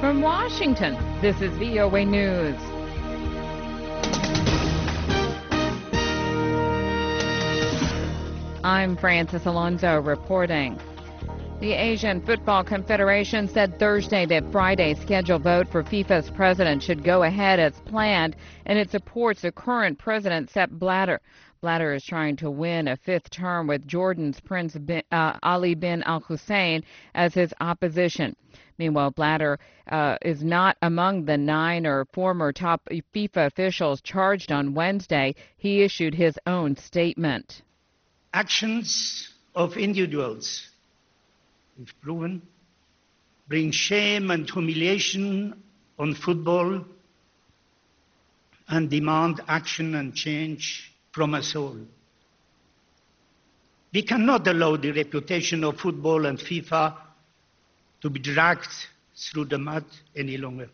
From Washington, this is VOA News. I'm Francis Alonso reporting. The Asian Football Confederation said Thursday that Friday's scheduled vote for FIFA's president should go ahead as planned, and it supports the current president, Sepp Blatter. Blatter is trying to win a fifth term with Jordan's Prince Ali bin al-Hussein as his opposition. Meanwhile, Blatter is not among the 9 former top FIFA officials charged on Wednesday. He issued his own statement. Actions of individuals, if proven, bring shame and humiliation on football and demand action and change from us all. We cannot allow the reputation of football and FIFA to be dragged through the mud any longer.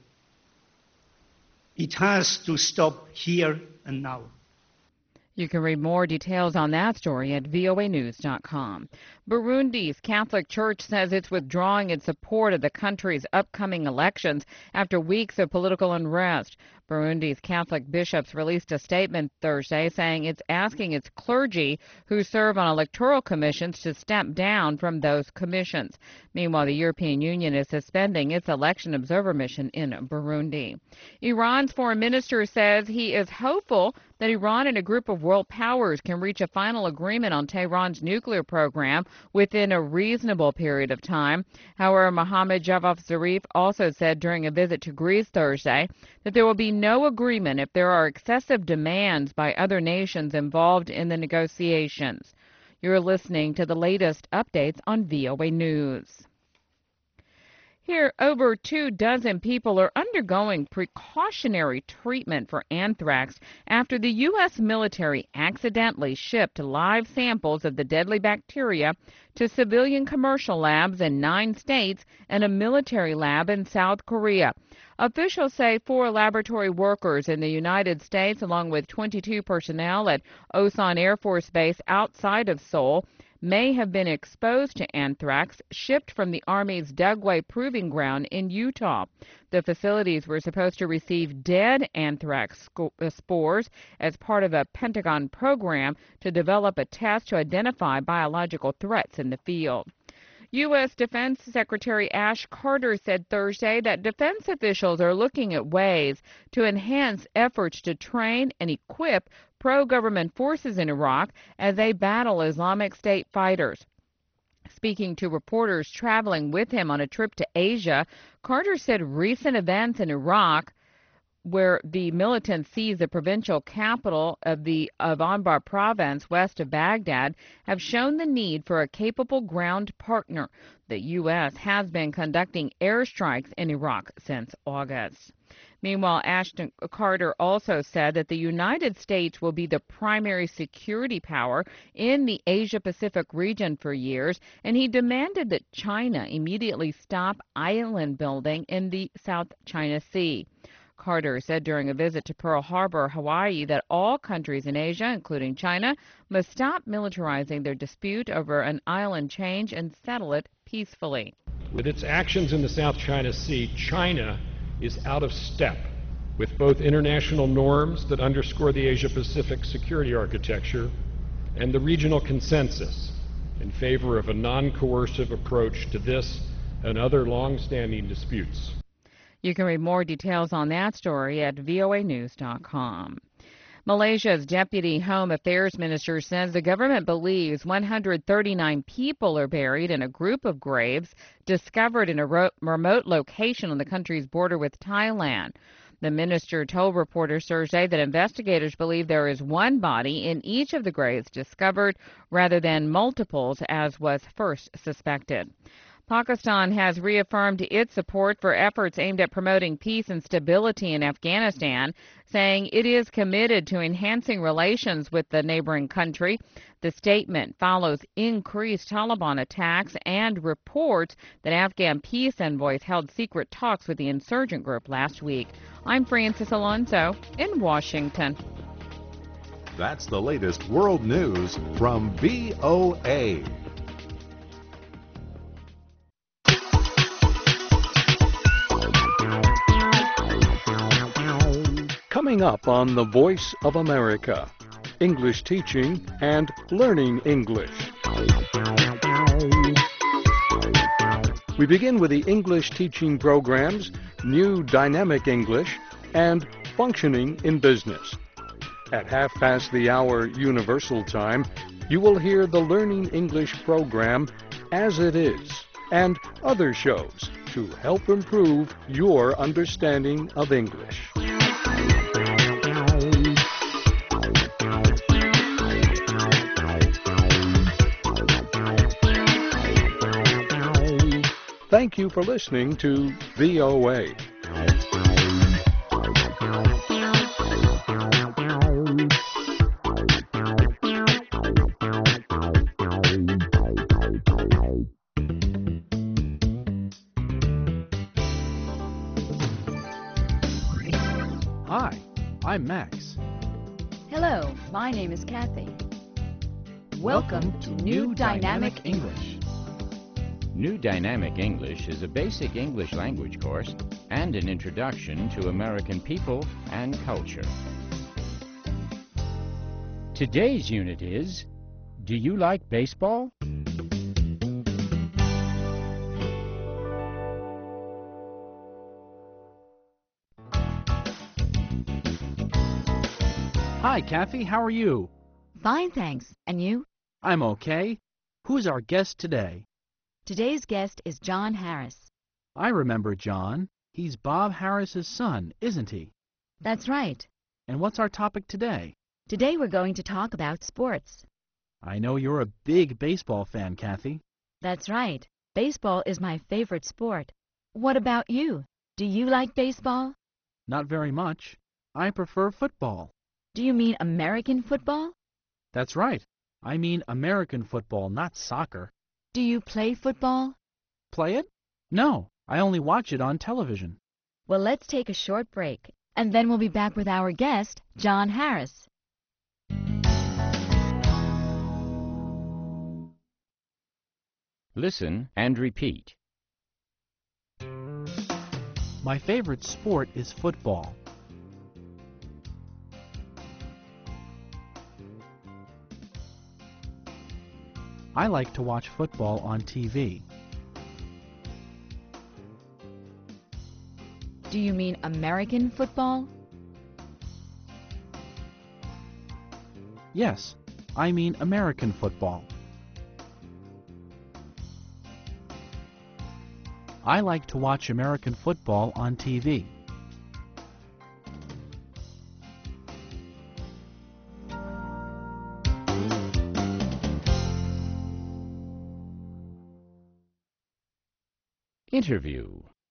It has to stop here and now. You can read more details on that story at voanews.com. Burundi's Catholic Church says it's withdrawing its support of the country's upcoming elections after weeks of political unrest. Burundi's Catholic bishops released a statement Thursday saying it's asking its clergy who serve on electoral commissions to step down from those commissions. Meanwhile, the European Union is suspending its election observer mission in Burundi. Iran's foreign minister says he is hopeful that Iran and a group of world powers can reach a final agreement on Tehran's nuclear program within a reasonable period of time. However, Mohammad Javad Zarif also said during a visit to Greece Thursday that there will be no agreement if there are excessive demands by other nations involved in the negotiations. You're listening to the latest updates on VOA News. Here, over 24 people are undergoing precautionary treatment for anthrax after the U.S. military accidentally shipped live samples of the deadly bacteria to civilian commercial labs in 9 states and a military lab in South Korea. Officials say 4 laboratory workers in the United States, along with 22 personnel at Osan Air Force Base outside of Seoul, may have been exposed to anthrax shipped from the Army's Dugway Proving Ground in Utah. The facilities were supposed to receive dead anthrax spores as part of a Pentagon program to develop a test to identify biological threats in the field. U.S. Defense Secretary Ash Carter said Thursday that defense officials are looking at ways to enhance efforts to train and equip pro-government forces in Iraq as they battle Islamic State fighters. Speaking to reporters traveling with him on a trip to Asia, Carter said recent events in Iraq, where the militants seized the provincial capital of Anbar province west of Baghdad, have shown the need for a capable ground partner. The U.S. has been conducting airstrikes in Iraq since August. Meanwhile, Ashton Carter also said that the United States will be the primary security power in the Asia-Pacific region for years, and he demanded that China immediately stop island building in the South China Sea. Carter said during a visit to Pearl Harbor, Hawaii, that all countries in Asia, including China, must stop militarizing their dispute over an island change and settle it peacefully. With its actions in the South China Sea, China is out of step with both international norms that underscore the Asia-Pacific security architecture and the regional consensus in favor of a non-coercive approach to this and other long-standing disputes. You can read more details on that story at voanews.com. Malaysia's Deputy Home Affairs Minister says the government believes 139 people are buried in a group of graves discovered in a remote location on the country's border with Thailand. The minister told reporters Thursday that investigators believe there is one body in each of the graves discovered rather than multiples, as was first suspected. Pakistan has reaffirmed its support for efforts aimed at promoting peace and stability in Afghanistan, saying it is committed to enhancing relations with the neighboring country. The statement follows increased Taliban attacks and reports that Afghan peace envoys held secret talks with the insurgent group last week. I'm Francis Alonso in Washington. That's the latest world news from VOA. Coming up on The Voice of America, English teaching and learning English. We begin with the English teaching programs, New Dynamic English, and Functioning in Business. At 1/2 Universal Time, you will hear the Learning English program As It Is and other shows to help improve your understanding of English. Thank you for listening to VOA. Hi, I'm Max. Hello, my name is Kathy. Welcome to New Dynamic English. New Dynamic English is a basic English language course and an introduction to American people and culture. Today's unit is, do you like baseball? Hi, Kathy, how are you? Fine, thanks. And you? I'm okay. Who's our guest today? Today's guest is John Harris. I remember John. He's Bob Harris's son, isn't he? That's right. And what's our topic today? Today we're going to talk about sports. I know you're a big baseball fan, Kathy. That's right. Baseball is my favorite sport. What about you? Do you like baseball? Not very much. I prefer football. Do you mean American football? That's right. I mean American football, not soccer. Do you play football? Play it? No, I only watch it on television. Well, let's take a short break, and then we'll be back with our guest, John Harris. Listen and repeat. My favorite sport is football. I like to watch football on TV. Do you mean American football? Yes, I mean American football. I like to watch American football on TV. Interview.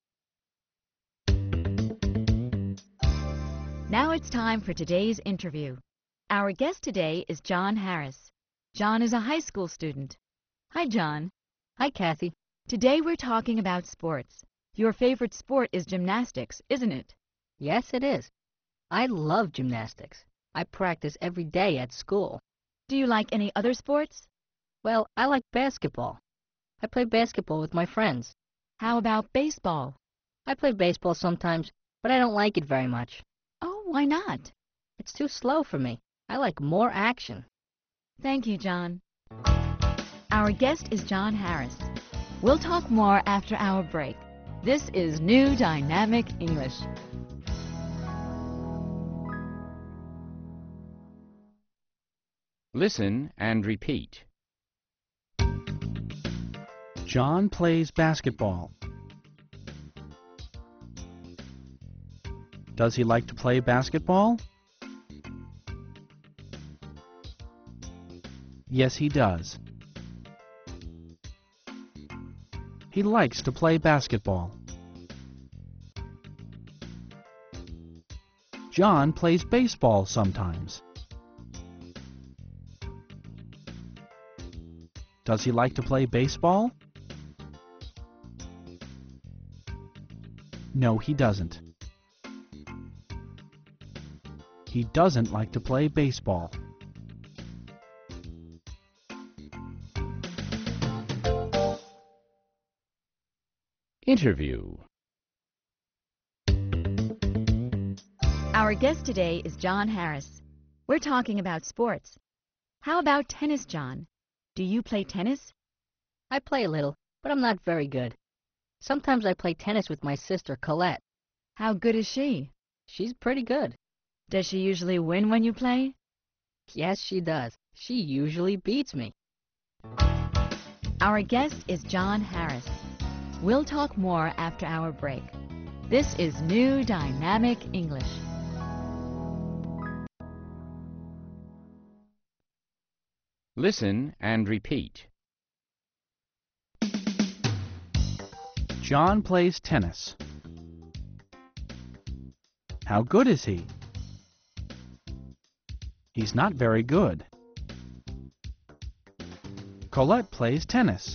Now it's time for today's interview. Our guest today is John Harris. John is a high school student. Hi, John. Hi, Kathy. Today we're talking about sports. Your favorite sport is gymnastics, isn't it? Yes, it is. I love gymnastics. I practice every day at school. Do you like any other sports? Well, I like basketball. I play basketball with my friends. How about baseball? I play baseball sometimes, but I don't like it very much. Oh, why not? It's too slow for me. I like more action. Thank you, John. Our guest is John Harris. We'll talk more after our break. This is New Dynamic English. Listen and repeat. John plays basketball. Does he like to play basketball? Yes, he does. He likes to play basketball. John plays baseball sometimes. Does he like to play baseball? No, he doesn't. He doesn't like to play baseball. Our Our guest today is John Harris. We're talking about sports. How about tennis, John? Do you play tennis? I play a little, but I'm not very good. Sometimes I play tennis with my sister, Colette. How good is she? She's pretty good. Does she usually win when you play? Yes, she does. She usually beats me. Our guest is John Harris. We'll talk more after our break. This is New Dynamic English. Listen and repeat. John plays tennis. How good is he? He's not very good. Colette plays tennis.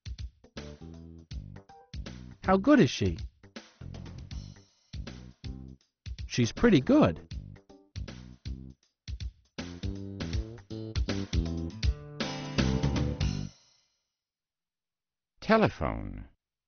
How good is she? She's pretty good. Telephone.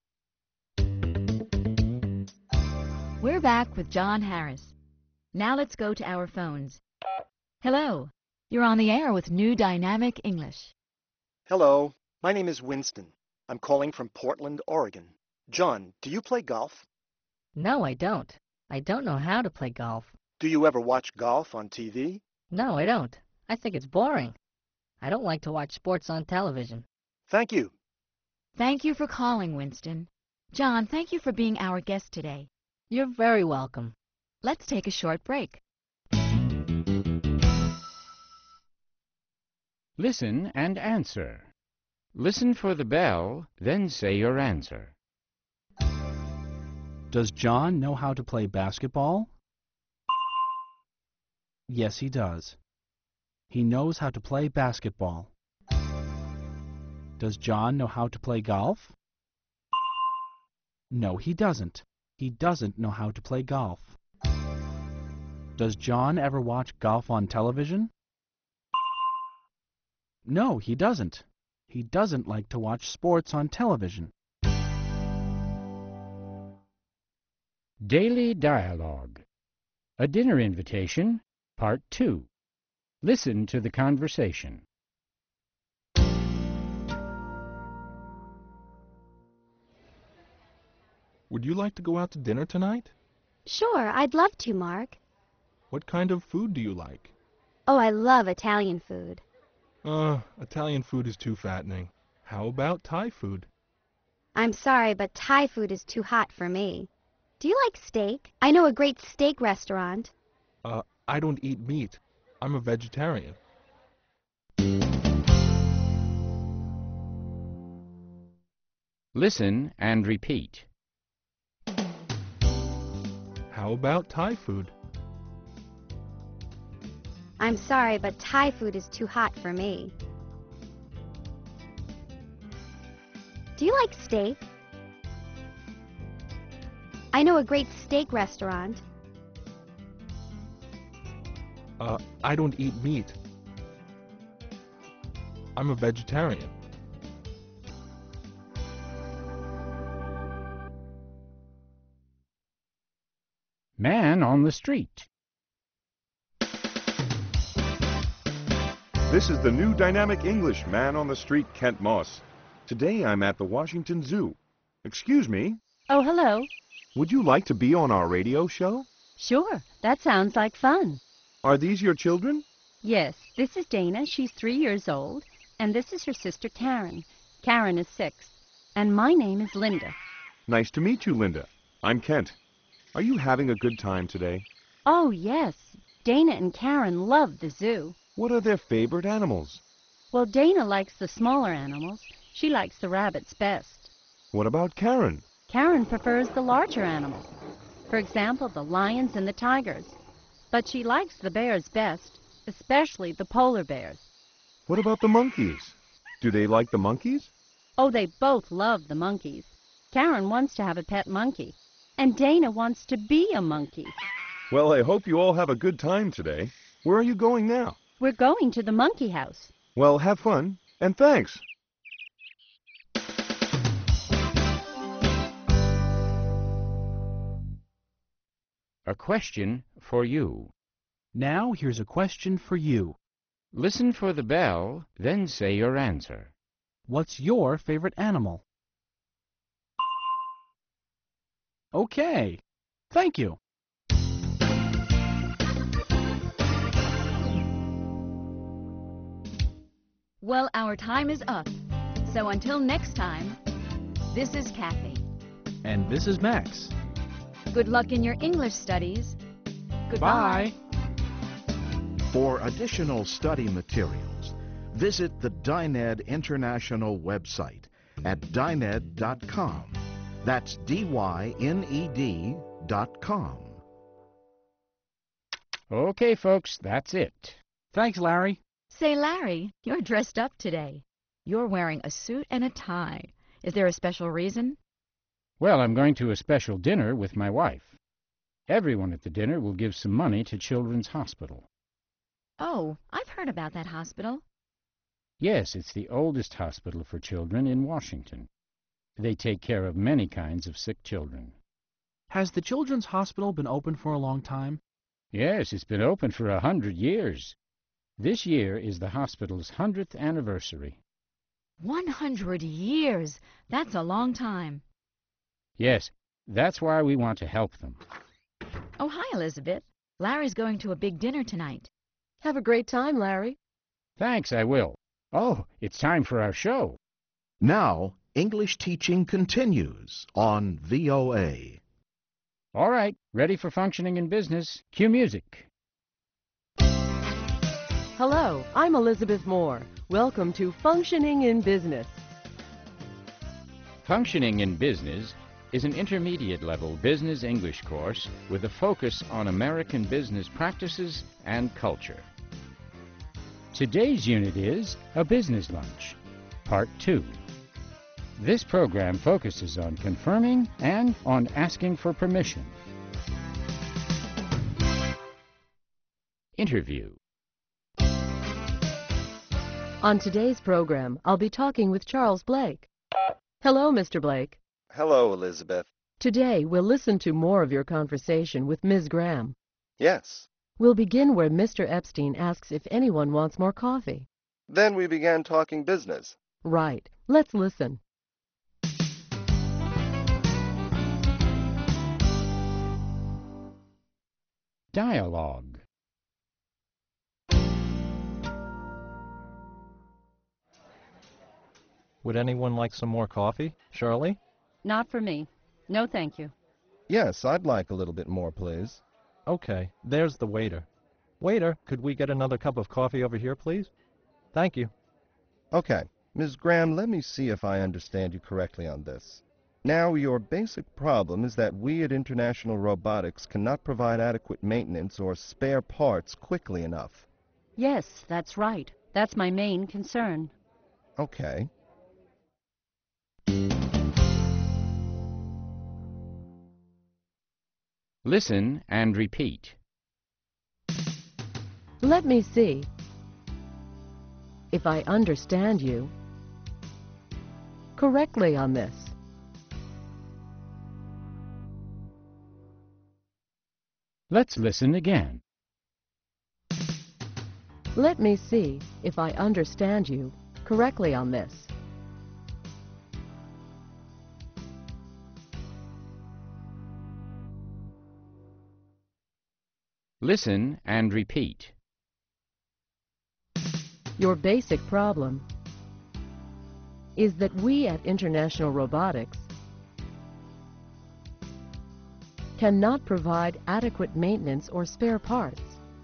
We're back with John Harris. Now let's go to our phones. Hello, you're on the air with New Dynamic English. Hello, my name is Winston. I'm calling from Portland, Oregon. John, do you play golf? No, I don't. I don't know how to play golf. Do you ever watch golf on TV? No, I don't. I think it's boring. I don't like to watch sports on television. Thank you. Thank you for calling, Winston. John, thank you for being our guest today. You're very welcome. Let's take a short break. Listen and answer. Listen for the bell, then say your answer. Does John know how to play basketball? Yes, he does. He knows how to play basketball. Does John know how to play golf? No, he doesn't. He doesn't know how to play golf. Does John ever watch golf on television? No, he doesn't. He doesn't like to watch sports on television. Daily Dialogue. A Dinner Invitation, Part 2. Listen to the conversation. Would you like to go out to dinner tonight? Sure, I'd love to, Mark. What kind of food do you like? Oh, I love Italian food. Italian food is too fattening. How about Thai food? I'm sorry, but Thai food is too hot for me. Do you like steak? I know a great steak restaurant. I don't eat meat. I'm a vegetarian. Listen and repeat. How about Thai food? I'm sorry, but Thai food is too hot for me. Do you like steak? I know a great steak restaurant. I don't eat meat. I'm a vegetarian. Man on the street. This is the New Dynamic English Man on the Street, Kent Moss. Today I'm at the Washington Zoo. Excuse me, Oh, hello. would you like to be on our radio show? Sure, that sounds like fun. Are these your children? Yes, this is Dana. She's 3 years old. And this is her sister, Karen. Karen is 6. And my name is Linda. Nice to meet you, Linda. I'm Kent. Are you having a good time today? Oh, yes. Dana and Karen love the zoo. What are their favorite animals? Well, Dana likes the smaller animals. She likes the rabbits best. What about Karen? Karen prefers the larger animals. For example, the lions and the tigers. But she likes the bears best, especially the polar bears. What about the monkeys? Do they like the monkeys? Oh, they both love the monkeys. Karen wants to have a pet monkey. And Dana wants to be a monkey. Well, I hope you all have a good time today. Where are you going now? We're going to the monkey house. Well, have fun, and thanks. A question for you. Now here's a question for you. Listen for the bell, then say your answer. What's your favorite animal? Okay. Thank you. Well, our time is up. So until next time, this is Kathy. And this is Max. Good luck in your English studies. Goodbye. Bye. For additional study materials, visit the Dyned International website at dyned.com. That's DYNED.com. Okay, folks, that's it. Thanks, Larry. Say, Larry, you're dressed up today. You're wearing a suit and a tie. Is there a special reason? Well, I'm going to a special dinner with my wife. Everyone at the dinner will give some money to Children's Hospital. Oh, I've heard about that hospital. Yes, it's the oldest hospital for children in Washington. They take care of many kinds of sick children. Has the Children's Hospital been open for a long time? Yes, it's been open for 100 years. This year is the hospital's 100th anniversary. 100 years! That's a long time. Yes, that's why we want to help them. Oh, hi, Elizabeth. Larry's going to a big dinner tonight. Have a great time, Larry. Thanks, I will. Oh, it's time for our show. Now, English teaching continues on VOA. All right, ready for functioning in business. Cue music. Hello, I'm Elizabeth Moore. Welcome to Functioning in Business. Functioning in Business is an intermediate-level business English course with a focus on American business practices and culture. Today's unit is A Business Lunch, Part 2. This program focuses on confirming and on asking for permission. Interview. On today's program, I'll be talking with Charles Blake. Hello, Mr. Blake. Hello, Elizabeth. Today, we'll listen to more of your conversation with Ms. Graham. Yes. We'll begin where Mr. Epstein asks if anyone wants more coffee. Then we began talking business. Right. Let's listen. Dialogue. Would anyone like some more coffee? Shirley? Not for me. No, thank you. Yes, I'd like a little bit more, please. Okay, there's the waiter. Waiter, could we get another cup of coffee over here, please? Thank you. Okay, Ms. Graham, let me see if I understand you correctly on this. Now, your basic problem is that we at International Robotics cannot provide adequate maintenance or spare parts quickly enough. Yes, that's right. That's my main concern. Okay. Listen and repeat. Let me see if I understand you correctly on this. Let's listen again. Let me see if I understand you correctly on this. Listen and repeat. Your basic problem is that we at International Robotics cannot provide adequate maintenance or spare parts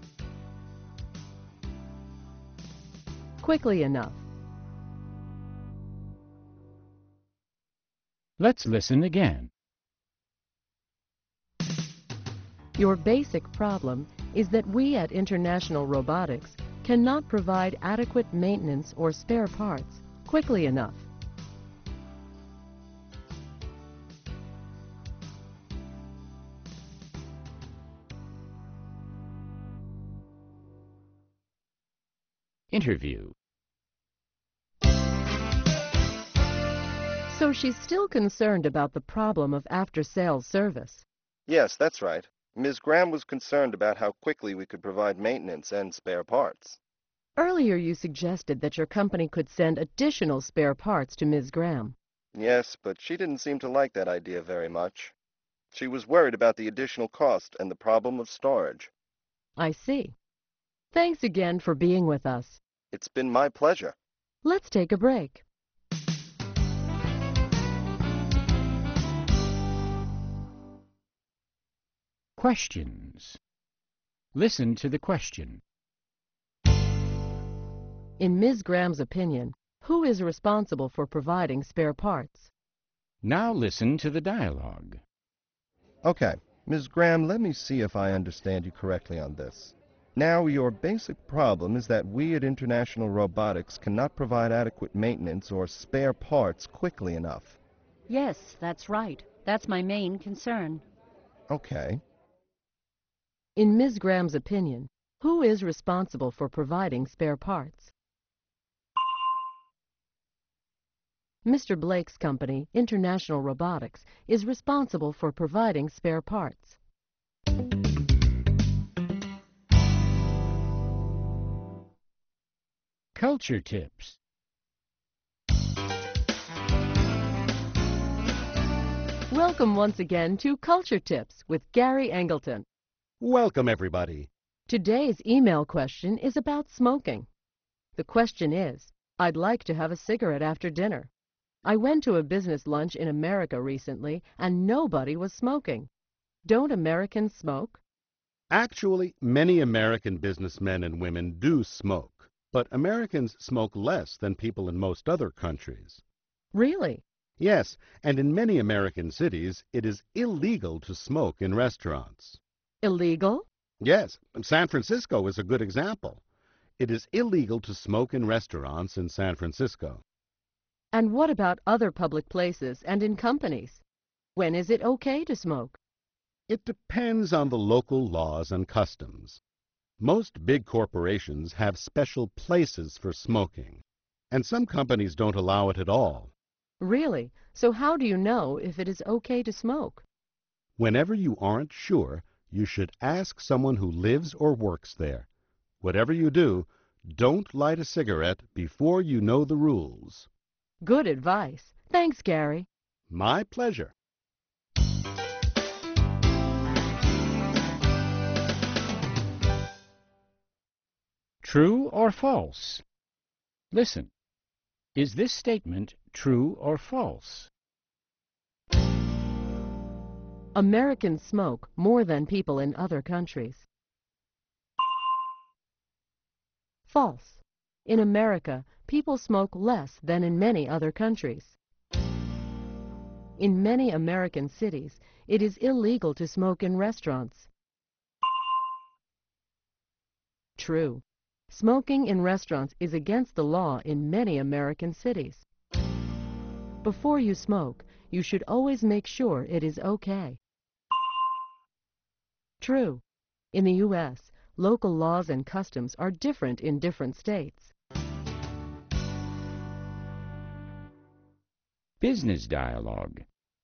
quickly enough. Let's listen again. Your basic problem is that we at International Robotics cannot provide adequate maintenance or spare parts quickly enough. Interview. So she's still concerned about the problem of after-sales service. Yes, that's right. Ms. Graham was concerned about how quickly we could provide maintenance and spare parts. Earlier you suggested that your company could send additional spare parts to Ms. Graham. Yes, but she didn't seem to like that idea very much. She was worried about the additional cost and the problem of storage. I see. Thanks again for being with us. It's been my pleasure. Let's take a break. Questions. Listen to the question. In Ms. Graham's opinion, who is responsible for providing spare parts? Now listen to the dialogue. Okay, Ms. Graham, let me see if I understand you correctly on this. Now, your basic problem is that we at International Robotics cannot provide adequate maintenance or spare parts quickly enough. Yes, that's right. That's my main concern. Okay. In Ms. Graham's opinion, who is responsible for providing spare parts? Mr. Blake's company, International Robotics, is responsible for providing spare parts. Culture tips. Welcome once again to Culture Tips with Gary Angleton. Welcome, everybody. Today's email question is about smoking. The question is, I'd like to have a cigarette after dinner. I went to a business lunch in America recently and nobody was smoking. Don't Americans smoke? Actually, many American businessmen and women do smoke, but Americans smoke less than people in most other countries. Really? Yes, and in many American cities, it is illegal to smoke in restaurants. Illegal? Yes, San Francisco is a good example. It is illegal to smoke in restaurants in San Francisco. And what about other public places and in companies? When is it okay to smoke? It depends on the local laws and customs. Most big corporations have special places for smoking, and some companies don't allow it at all. Really? So how do you know if it is okay to smoke? Whenever you aren't sure, you should ask someone who lives or works there. Whatever you do, don't light a cigarette before you know the rules. Good advice. Thanks, Gary. My pleasure. True or false? Listen. Is this statement true or false? Americans smoke more than people in other countries. False. In America, people smoke less than in many other countries. In many American cities, it is illegal to smoke in restaurants. True. Smoking in restaurants is against the law in many American cities. Before you smoke, you should always make sure it is okay. True. In the U.S., local laws and customs are different in different states. Business dialogue.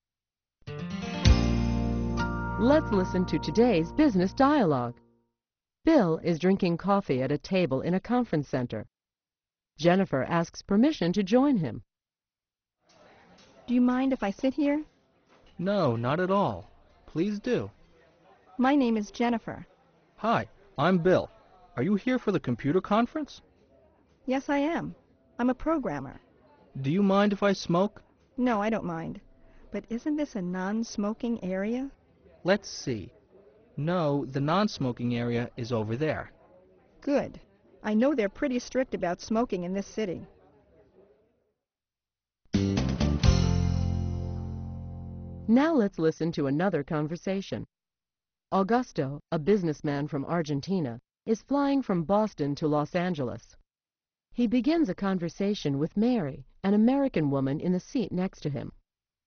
Let's listen to today's business dialogue. Bill is drinking coffee at a table in a conference center. Jennifer asks permission to join him. Do you mind if I sit here? No, not at all. Please do. My name is Jennifer. Hi, I'm Bill. Are you here for the computer conference? Yes, I am. I'm a programmer. Do you mind if I smoke? No, I don't mind. But isn't this a non-smoking area? Let's see. No, the non-smoking area is over there. Good. I know they're pretty strict about smoking in this city. Now let's listen to another conversation. Augusto, a businessman from Argentina, is flying from Boston to Los Angeles. He begins a conversation with Mary, an American woman in the seat next to him.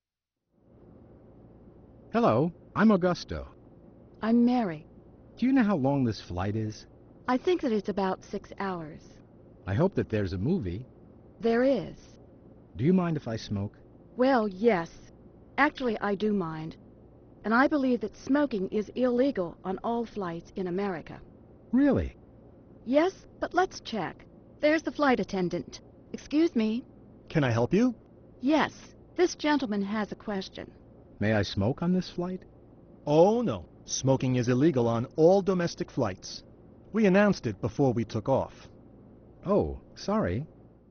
Hello, I'm Augusto. I'm Mary. Do you know how long this flight is? I think that it's about 6 hours. I hope that there's a movie. There is. Do you mind if I smoke? Well, yes. Actually, I do mind. and I believe that smoking is illegal on all flights in America. Really? Yes, but let's check. There's the flight attendant. Excuse me. Can I help you? Yes, this gentleman has a question. May I smoke on this flight? Oh, no. Smoking is illegal on all domestic flights. We announced it before we took off. Oh, sorry.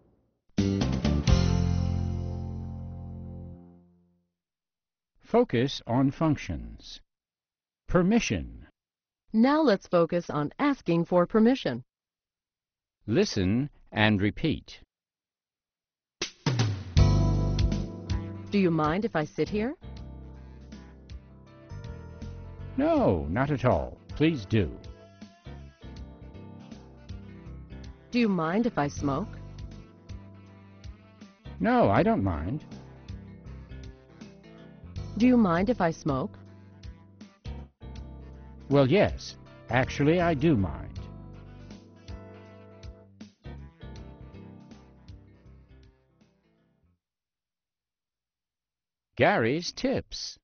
Focus on functions. Permission. Now let's focus on asking for permission. Listen and repeat. Do you mind if I sit here? No, not at all. Please do. Do you mind if I smoke? No, I don't mind. Do you mind if I smoke? Well, yes. Actually, I do mind. Gary's tips.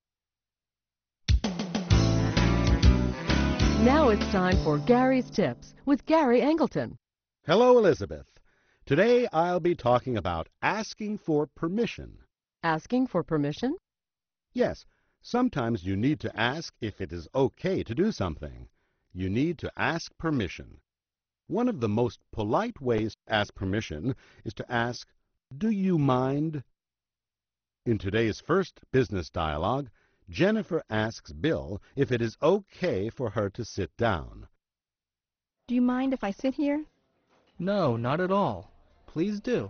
Now it's time for Gary's Tips with Gary Angleton. Hello, Elizabeth. Today I'll be talking about asking for permission. Asking for permission? Yes, sometimes you need to ask if it is okay to do something. You need to ask permission. One of the most polite ways to ask permission is to ask, "Do you mind?" In today's first business dialogue, Jennifer asks Bill if it is okay for her to sit down. Do you mind if I sit here? No, not at all. Please do.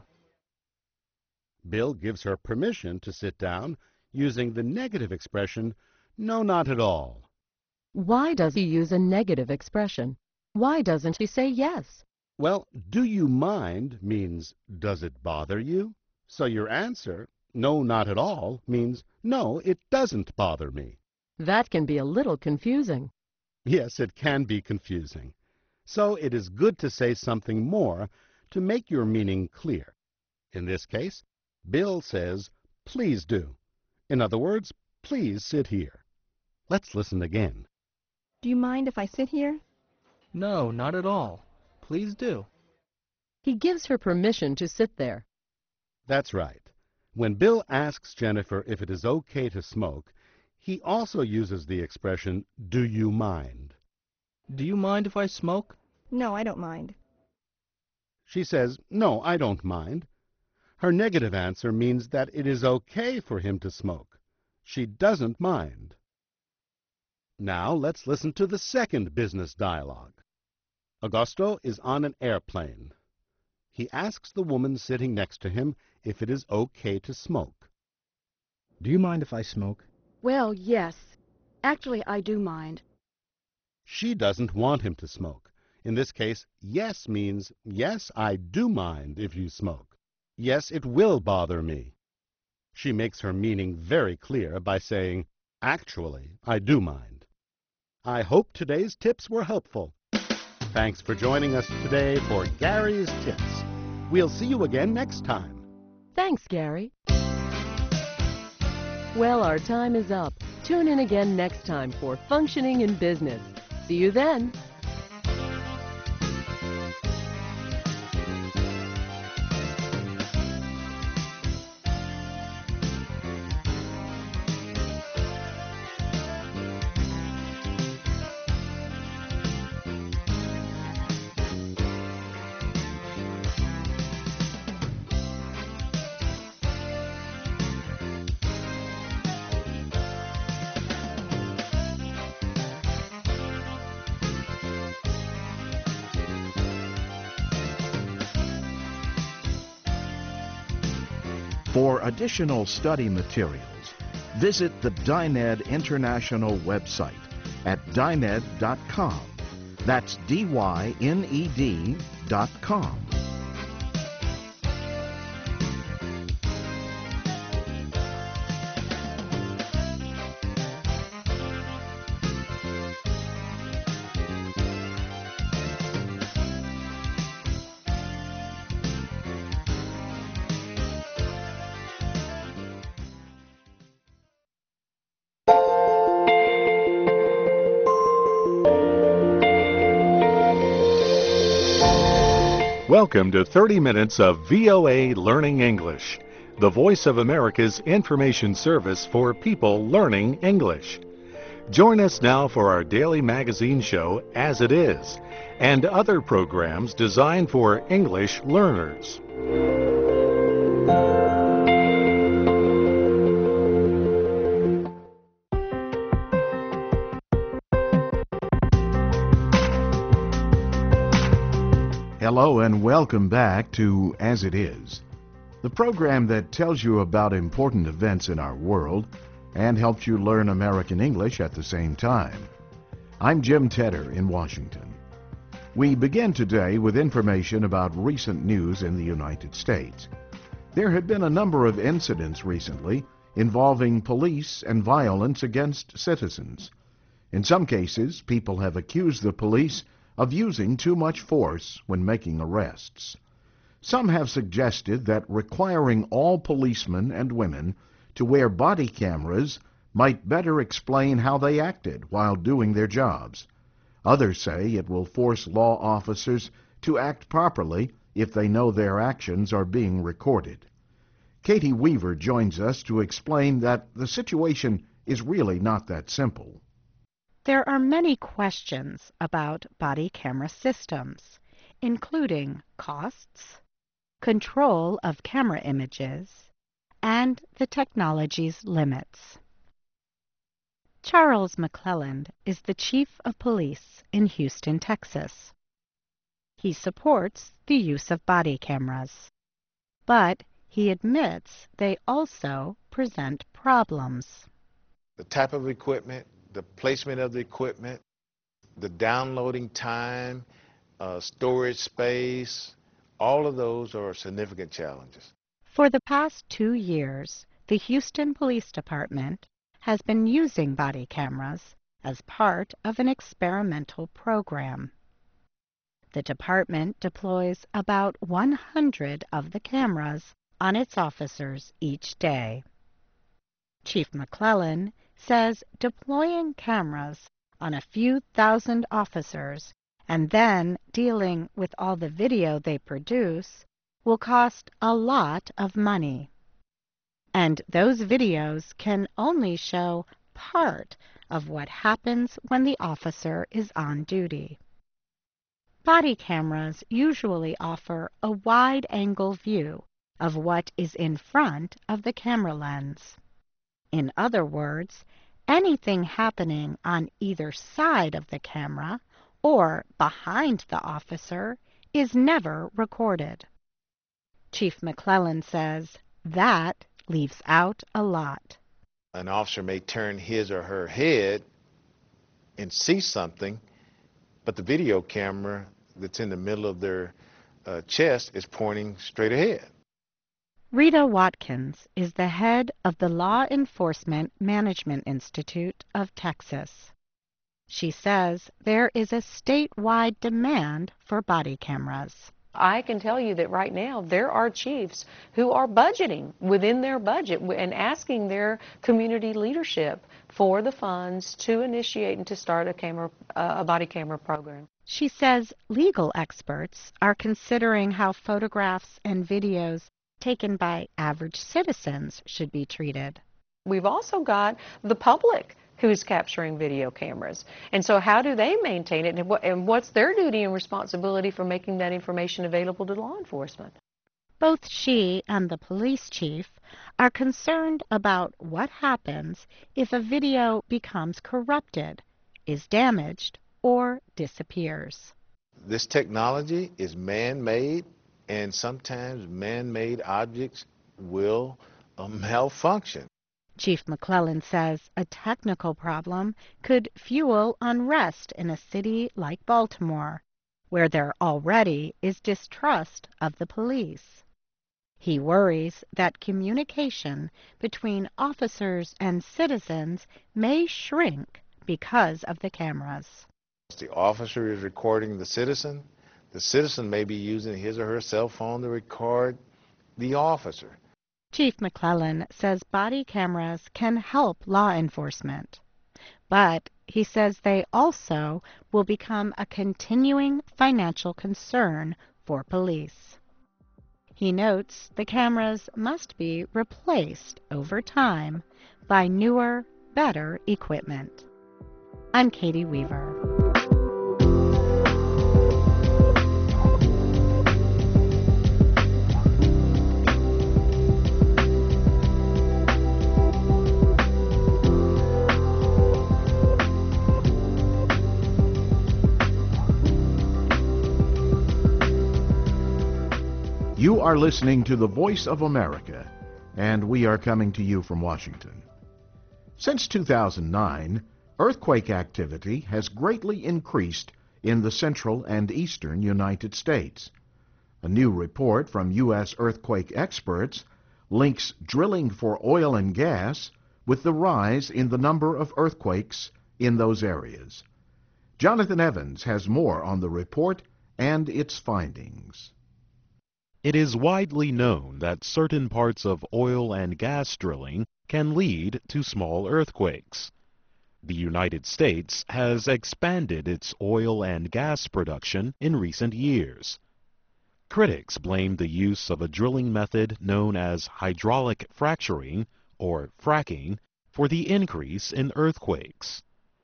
Bill gives her permission to sit down using the negative expression, "No, not at all." Why does he use a negative expression? Why doesn't he say yes? Well, "Do you mind" means, "Does it bother you?" So your answer, "No, not at all," means, "No, it doesn't bother me." That can be a little confusing. Yes, it can be confusing. So it is good to say something more to make your meaning clear. In this case, Bill says, "Please do." In other words, "Please sit here." Let's listen again. Do you mind if I sit here? No, not at all. Please do. He gives her permission to sit there. That's right. When Bill asks Jennifer if it is okay to smoke, he also uses the expression, "Do you mind?" Do you mind if I smoke? No, I don't mind. She says, "No, I don't mind." Her negative answer means that it is okay for him to smoke. She doesn't mind. Now let's listen to the second business dialogue. Augusto is on an airplane. He asks the woman sitting next to him if it is okay to smoke. Do you mind if I smoke? Well, yes. Actually, I do mind. She doesn't want him to smoke. In this case, yes means, "Yes, I do mind if you smoke. Yes, it will bother me." She makes her meaning very clear by saying, "Actually, I do mind." I hope today's tips were helpful. Thanks for joining us today for Gary's Tips. We'll see you again next time. Thanks, Gary. Well, our time is up. Tune in again next time for Functioning in Business. See you then. For additional study materials, visit the Dyned International website at dyned.com. That's DYNED.com. Welcome to 30 minutes of VOA Learning English, the Voice of America's information service for people learning English. Join us now for our daily magazine show, As It Is, and other programs designed for English learners. Hello and welcome back to As It Is, the program that tells you about important events in our world and helps you learn American English at the same time. I'm Jim Tedder in Washington. We begin today with information about recent news in the United States. There had been a number of incidents recently involving police and violence against citizens. In some cases, people have accused the police of using too much force when making arrests. Some have suggested that requiring all policemen and women to wear body cameras might better explain how they acted while doing their jobs. Others say it will force law officers to act properly if they know their actions are being recorded. Katie Weaver joins us to explain that the situation is really not that simple. There are many questions about body camera systems, including costs, control of camera images, and the technology's limits. Charles McClelland is the Chief of Police in Houston, Texas. He supports the use of body cameras, but he admits they also present problems. The type of equipment, the placement of the equipment, the downloading time, storage space, all of those are significant challenges. For the past 2 years, the Houston Police Department has been using body cameras as part of an experimental program. The department deploys about 100 of the cameras on its officers each day. Chief McClellan says deploying cameras on a few thousand officers and then dealing with all the video they produce will cost a lot of money. And those videos can only show part of what happens when the officer is on duty. Body cameras usually offer a wide-angle view of what is in front of the camera lens. In other words, anything happening on either side of the camera or behind the officer is never recorded. Chief McClellan says that leaves out a lot. An officer may turn his or her head and see something, but the video camera that's in the middle of their chest is pointing straight ahead. Rita Watkins is the head of the Law Enforcement Management Institute of Texas. She says there is a statewide demand for body cameras. I can tell you that right now there are chiefs who are budgeting within their budget and asking their community leadership for the funds to initiate and to start a body camera program. She says legal experts are considering how photographs and videos taken by average citizens should be treated. We've also got the public who's capturing video cameras. And so how do they maintain it, and what's their duty and responsibility for making that information available to law enforcement? Both she and the police chief are concerned about what happens if a video becomes corrupted, is damaged, or disappears. This technology is man-made, and sometimes man-made objects will malfunction. Chief McClellan says a technical problem could fuel unrest in a city like Baltimore, where there already is distrust of the police. He worries that communication between officers and citizens may shrink because of the cameras. The officer is recording the citizen may be using his or her cell phone to record the officer. Chief McClellan says body cameras can help law enforcement, but he says they also will become a continuing financial concern for police. He notes the cameras must be replaced over time by newer, better equipment. I'm Katie Weaver. You are listening to the Voice of America, and we are coming to you from Washington. Since 2009, earthquake activity has greatly increased in the central and eastern United States. A new report from U.S. earthquake experts links drilling for oil and gas with the rise in the number of earthquakes in those areas. Jonathan Evans has more on the report and its findings. It is widely known that certain parts of oil and gas drilling can lead to small earthquakes. The United States has expanded its oil and gas production in recent years. Critics blame the use of a drilling method known as hydraulic fracturing, or fracking, for the increase in earthquakes.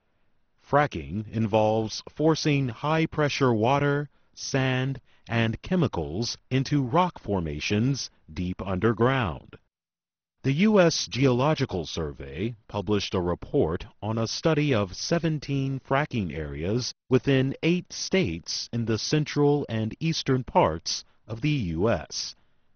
Fracking involves forcing high-pressure water, sand, and chemicals into rock formations deep underground. The U.S. Geological Survey published a report on a study of 17 fracking areas within 8 states in the central and eastern parts of the U.S.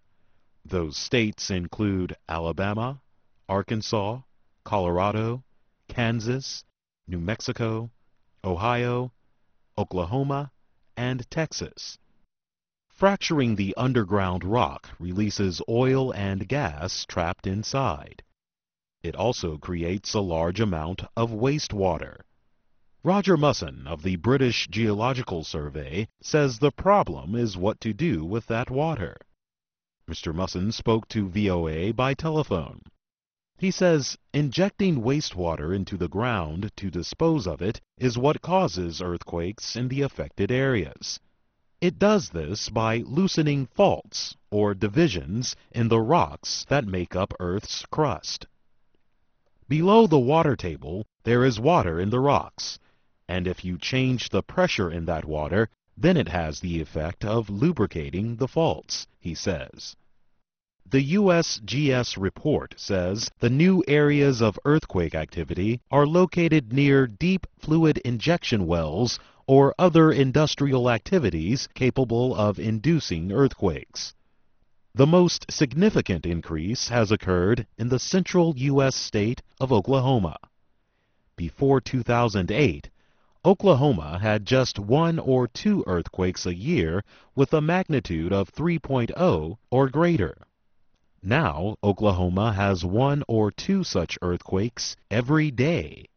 Those states include Alabama, Arkansas, Colorado, Kansas, New Mexico, Ohio, Oklahoma, and Texas. Fracturing the underground rock releases oil and gas trapped inside. It also creates a large amount of wastewater. Roger Musson of the British Geological Survey says the problem is what to do with that water. Mr. Musson spoke to VOA by telephone. He says injecting wastewater into the ground to dispose of it is what causes earthquakes in the affected areas. It does this by loosening faults or divisions in the rocks that make up Earth's crust. Below the water table, there is water in the rocks, and if you change the pressure in that water, then it has the effect of lubricating the faults, he says. The USGS report says the new areas of earthquake activity are located near deep fluid injection wells or other industrial activities capable of inducing earthquakes. The most significant increase has occurred in the central U.S. state of Oklahoma. Before 2008, Oklahoma had just 1 or 2 earthquakes a year with a magnitude of 3.0 or greater. Now, Oklahoma has 1 or 2 such earthquakes every day.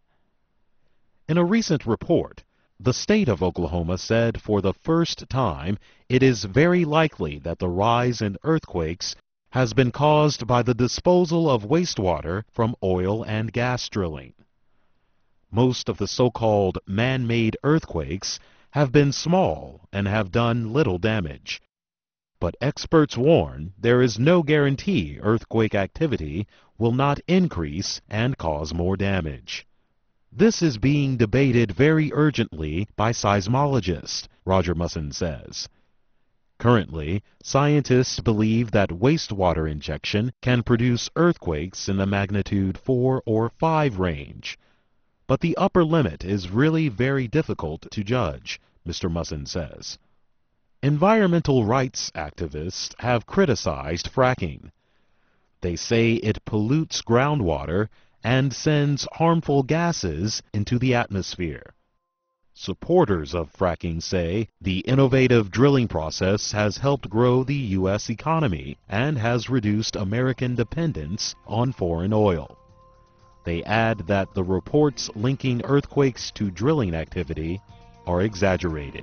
In a recent report, the state of Oklahoma said for the first time it is very likely that the rise in earthquakes has been caused by the disposal of wastewater from oil and gas drilling. Most of the so-called man-made earthquakes have been small and have done little damage. But experts warn there is no guarantee earthquake activity will not increase and cause more damage. This is being debated very urgently by seismologists, Roger Musson says. Currently, scientists believe that wastewater injection can produce earthquakes in the magnitude 4 or 5 range. But the upper limit is really very difficult to judge, Mr. Musson says. Environmental rights activists have criticized fracking. They say it pollutes groundwater and sends harmful gases into the atmosphere. Supporters of fracking say the innovative drilling process has helped grow the U.S. economy and has reduced American dependence on foreign oil. They add that the reports linking earthquakes to drilling activity are exaggerated.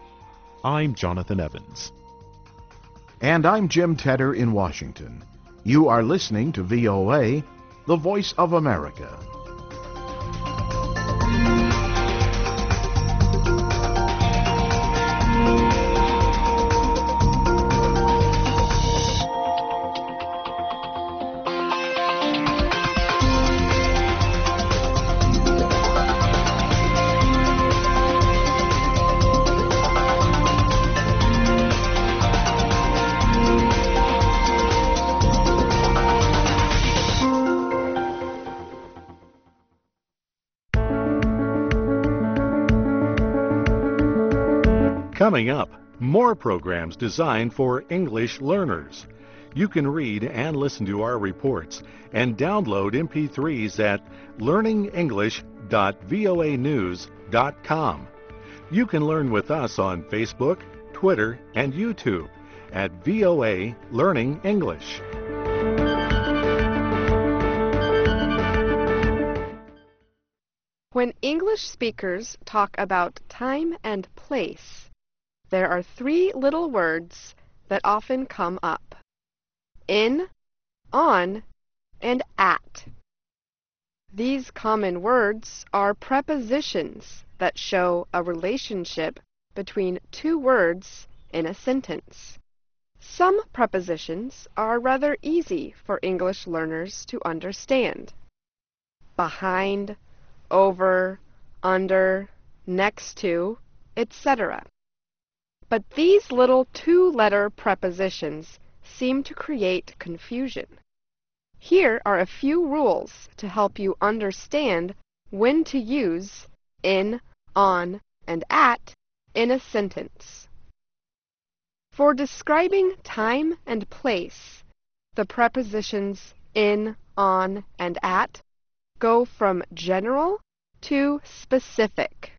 I'm Jonathan Evans. And I'm Jim Tedder in Washington. You are listening to VOA, the Voice of America. Coming up, more programs designed for English learners. You can read and listen to our reports and download MP3s at learningenglish.voanews.com. You can learn with us on Facebook, Twitter, and YouTube at VOA Learning English. When English speakers talk about time and place, there are three little words that often come up: in, on, and at. These common words are prepositions that show a relationship between two words in a sentence. Some prepositions are rather easy for English learners to understand: behind, over, under, next to, etc. But these little two-letter prepositions seem to create confusion. Here are a few rules to help you understand when to use in, on, and at in a sentence. For describing time and place, the prepositions in, on, and at go from general to specific.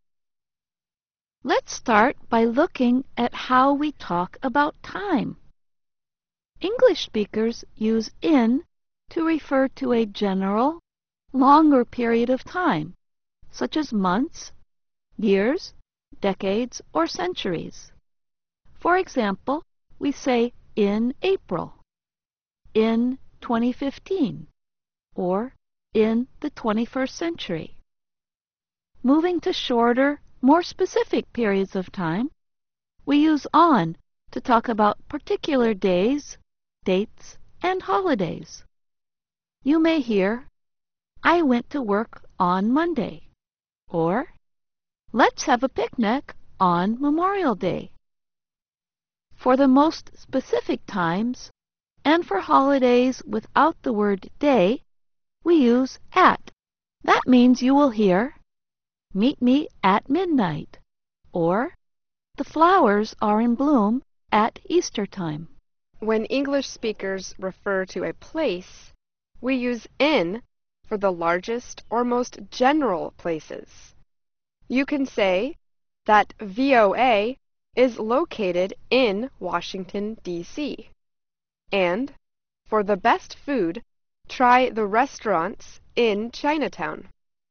Let's start by looking at how we talk about time. English speakers use in to refer to a general, longer period of time, such as months, years, decades, or centuries. For example, we say in April, in 2015, or in the 21st century. Moving to shorter, more specific periods of time, we use on to talk about particular days, dates, and holidays. You may hear, I went to work on Monday, or let's have a picnic on Memorial Day. For the most specific times, and for holidays without the word day, we use at. That means you will hear, meet me at midnight, or the flowers are in bloom at Easter time. When English speakers refer to a place, we use in for the largest or most general places. You can say that VOA is located in Washington, D.C. And for the best food, try the restaurants in Chinatown.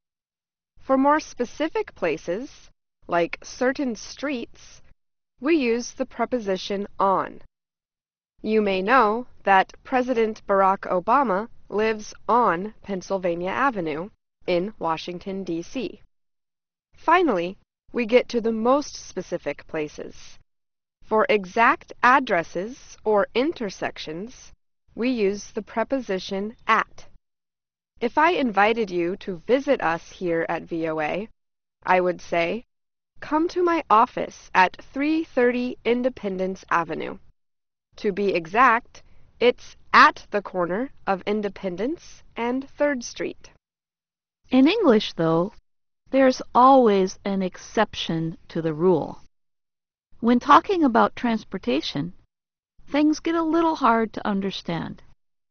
For more specific places, like certain streets, we use the preposition on. You may know that President Barack Obama lives on Pennsylvania Avenue in Washington, D.C. Finally, we get to the most specific places. For exact addresses or intersections, we use the preposition at. If I invited you to visit us here at VOA, I would say, come to my office at 330 Independence Avenue. To be exact, it's at the corner of Independence and 3rd Street. In English, though, there's always an exception to the rule. When talking about transportation, things get a little hard to understand.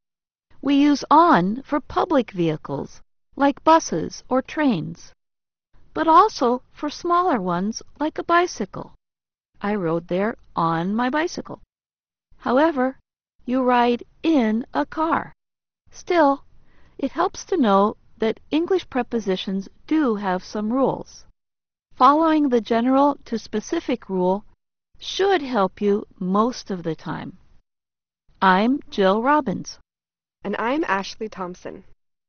We use on for public vehicles, like buses or trains, but also for smaller ones like a bicycle. I rode there on my bicycle. However, you ride in a car. Still, it helps to know that English prepositions do have some rules. Following the general to specific rule should help you most of the time. I'm Jill Robbins. And I'm Ashley Thompson.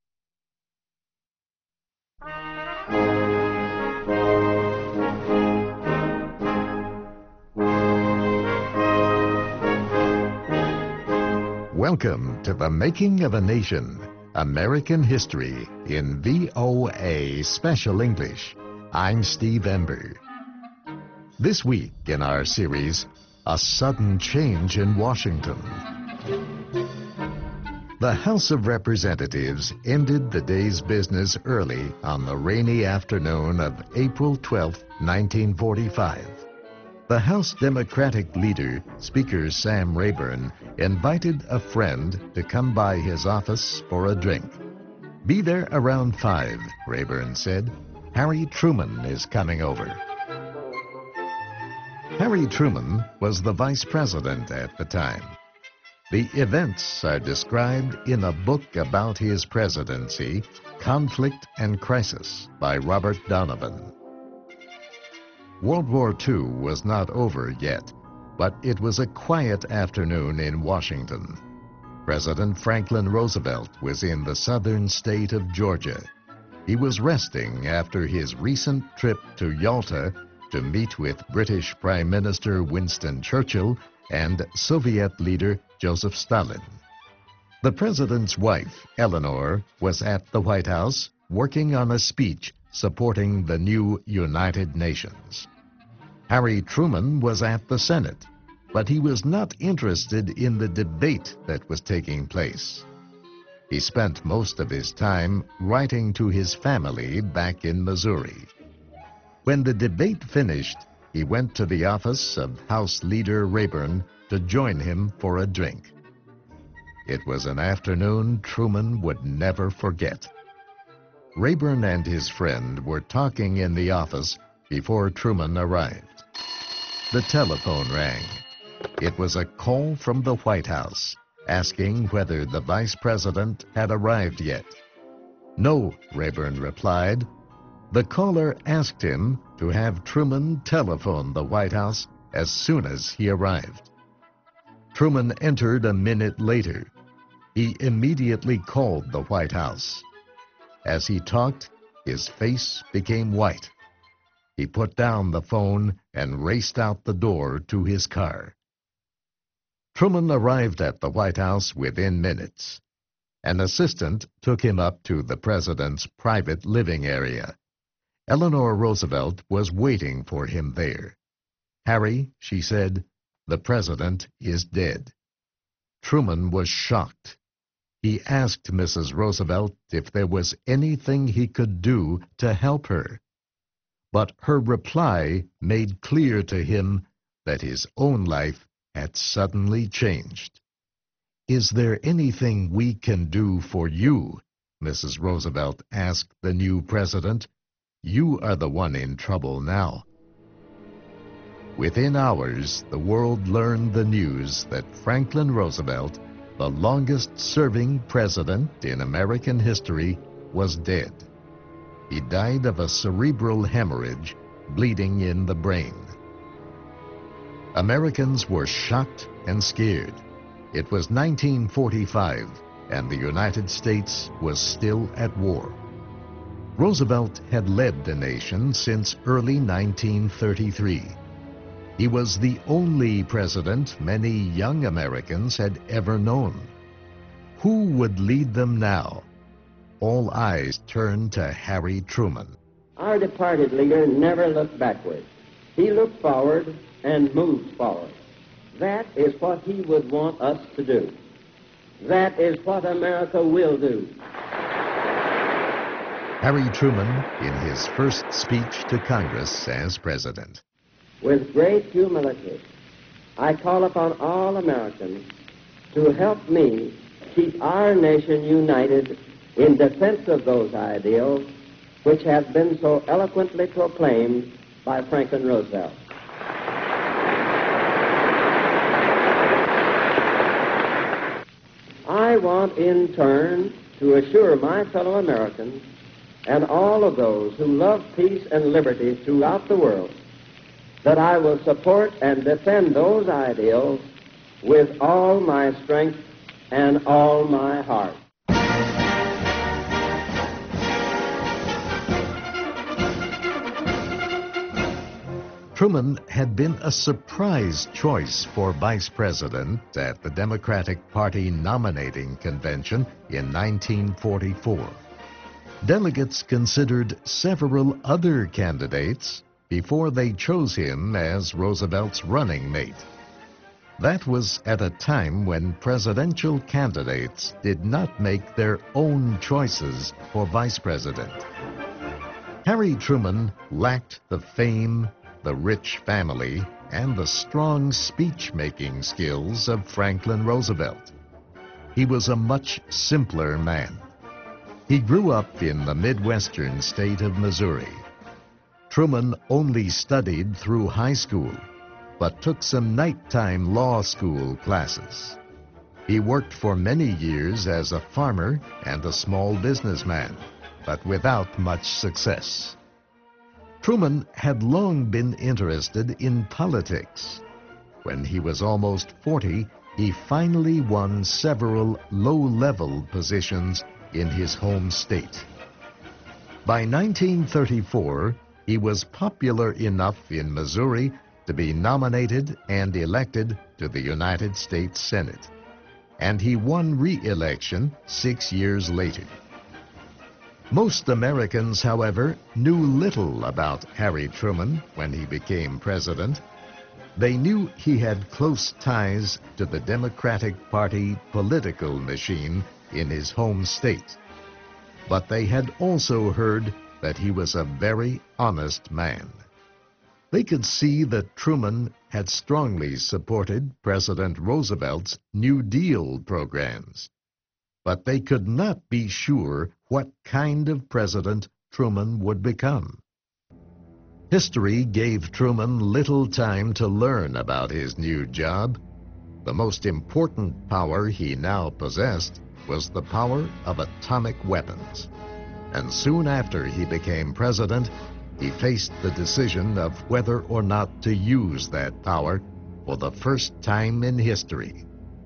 Welcome to The Making of a Nation, American History in VOA Special English. I'm Steve Ember. This week in our series, A Sudden Change in Washington. The House of Representatives ended the day's business early on the rainy afternoon of April 12, 1945. The House Democratic leader, Speaker Sam Rayburn, invited a friend to come by his office for a drink. "Be there around 5, Rayburn said. "Harry Truman is coming over." Harry Truman was the vice president at the time. The events are described in a book about his presidency, Conflict and Crisis, by Robert Donovan. World War II was not over yet, but it was a quiet afternoon in Washington. President Franklin Roosevelt was in the southern state of Georgia. He was resting after his recent trip to Yalta to meet with British Prime Minister Winston Churchill and Soviet leader Joseph Stalin. The president's wife, Eleanor, was at the White House working on a speech supporting the new United Nations. Harry Truman was at the Senate, but he was not interested in the debate that was taking place. He spent most of his time writing to his family back in Missouri. When the debate finished, he went to the office of House Leader Rayburn to join him for a drink. It was an afternoon Truman would never forget. Rayburn and his friend were talking in the office before Truman arrived. The telephone rang. It was a call from the White House, asking whether the vice president had arrived yet. "No," Rayburn replied. The caller asked him to have Truman telephone the White House as soon as he arrived. Truman entered a minute later. He immediately called the White House. As he talked, his face became white. He put down the phone and raced out the door to his car. Truman arrived at the White House within minutes. An assistant took him up to the president's private living area. Eleanor Roosevelt was waiting for him there. "Harry," she said, "the president is dead." Truman was shocked. He asked Mrs. Roosevelt if there was anything he could do to help her. But her reply made clear to him that his own life had suddenly changed. "Is there anything we can do for you?" Mrs. Roosevelt asked the new president. "You are the one in trouble now." Within hours, the world learned the news that Franklin Roosevelt, the longest-serving president in American history, was dead. He died of a cerebral hemorrhage, bleeding in the brain. Americans were shocked and scared. It was 1945, and the United States was still at war. Roosevelt had led the nation since early 1933. He was the only president many young Americans had ever known. Who would lead them now? All eyes turned to Harry Truman. Our departed leader never looked backward. He looked forward and moved forward. That is what he would want us to do. That is what America will do. Harry Truman in his first speech to Congress as president. With great humility, I call upon all Americans to help me keep our nation united in defense of those ideals which have been so eloquently proclaimed by Franklin Roosevelt. I want in turn to assure my fellow Americans and all of those who love peace and liberty throughout the world that I will support and defend those ideals with all my strength and all my heart. Truman had been a surprise choice for vice president at the Democratic Party nominating convention in 1944. Delegates considered several other candidates before they chose him as Roosevelt's running mate. That was at a time when presidential candidates did not make their own choices for vice president. Harry Truman lacked the fame, the rich family, and the strong speech-making skills of Franklin Roosevelt. He was a much simpler man. He grew up in the Midwestern state of Missouri. Truman only studied through high school, but took some nighttime law school classes. He worked for many years as a farmer and a small businessman, but without much success. Truman had long been interested in politics. When he was almost 40, he finally won several low-level positions in his home state. By 1934, he was popular enough in Missouri to be nominated and elected to the United States Senate, and he won re-election 6 years later. Most Americans, however, knew little about Harry Truman when he became president. They knew he had close ties to the Democratic Party political machine in his home state. But they had also heard that he was a very honest man. They could see that Truman had strongly supported President Roosevelt's New Deal programs. But they could not be sure what kind of president Truman would become. History gave Truman little time to learn about his new job. The most important power he now possessed was the power of atomic weapons. And soon after he became president, he faced the decision of whether or not to use that power for the first time in history.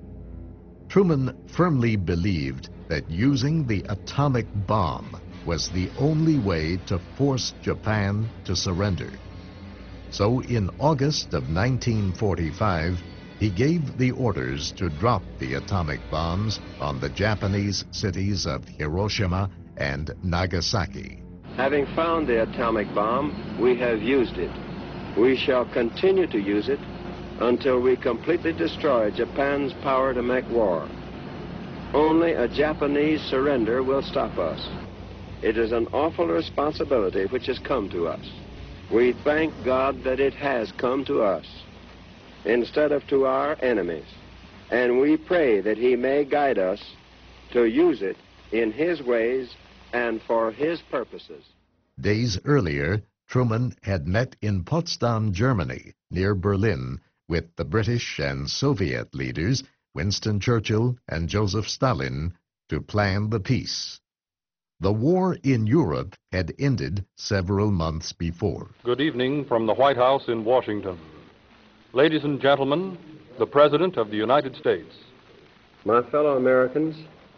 Truman firmly believed that using the atomic bomb was the only way to force Japan to surrender. So in August of 1945, he gave the orders to drop the atomic bombs on the Japanese cities of Hiroshima and Nagasaki. Having found the atomic bomb, we have used it. We shall continue to use it until we completely destroy Japan's power to make war. Only a Japanese surrender will stop us. It is an awful responsibility which has come to us. We thank God that it has come to us instead of to our enemies, and we pray that He may guide us to use it in His ways and for His purposes. Days earlier, Truman had met in Potsdam, Germany, near Berlin, with the British and Soviet leaders, Winston Churchill and Joseph Stalin, to plan the peace. The war in Europe had ended several months before. Good evening from the White House in Washington. Ladies and gentlemen, the President of the United States. My fellow Americans,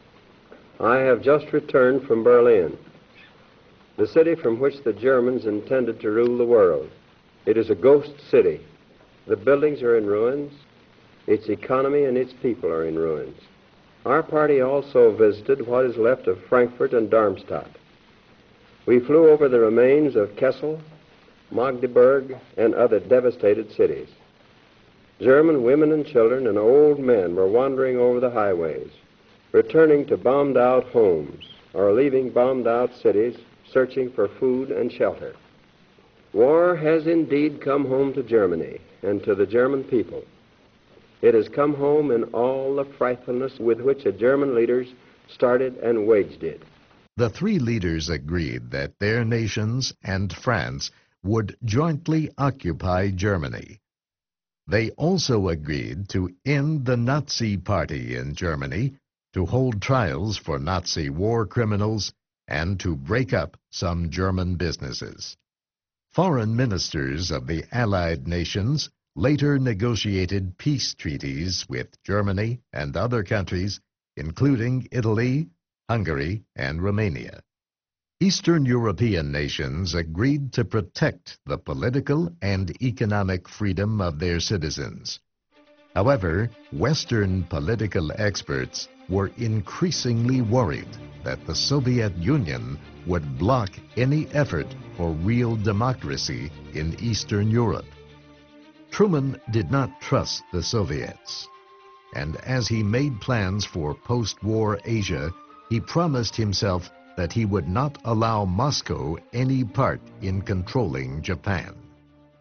I have just returned from Berlin, the city from which the Germans intended to rule the world. It is a ghost city. The buildings are in ruins. Its economy and its people are in ruins. Our party also visited what is left of Frankfurt and Darmstadt. We flew over the remains of Kassel, Magdeburg, and other devastated cities. German women and children and old men were wandering over the highways, returning to bombed-out homes or leaving bombed-out cities, searching for food and shelter. War has indeed come home to Germany and to the German people. It has come home in all the frightfulness with which the German leaders started and waged it. The three leaders agreed that their nations and France would jointly occupy Germany. They also agreed to end the Nazi Party in Germany, to hold trials for Nazi war criminals, and to break up some German businesses. Foreign ministers of the Allied nations later negotiated peace treaties with Germany and other countries, including Italy, Hungary, and Romania. Eastern European nations agreed to protect the political and economic freedom of their citizens. However, Western political experts were increasingly worried that the Soviet Union would block any effort for real democracy in Eastern Europe. Truman did not trust the Soviets, and as he made plans for post-war Asia, he promised himself that he would not allow Moscow any part in controlling Japan.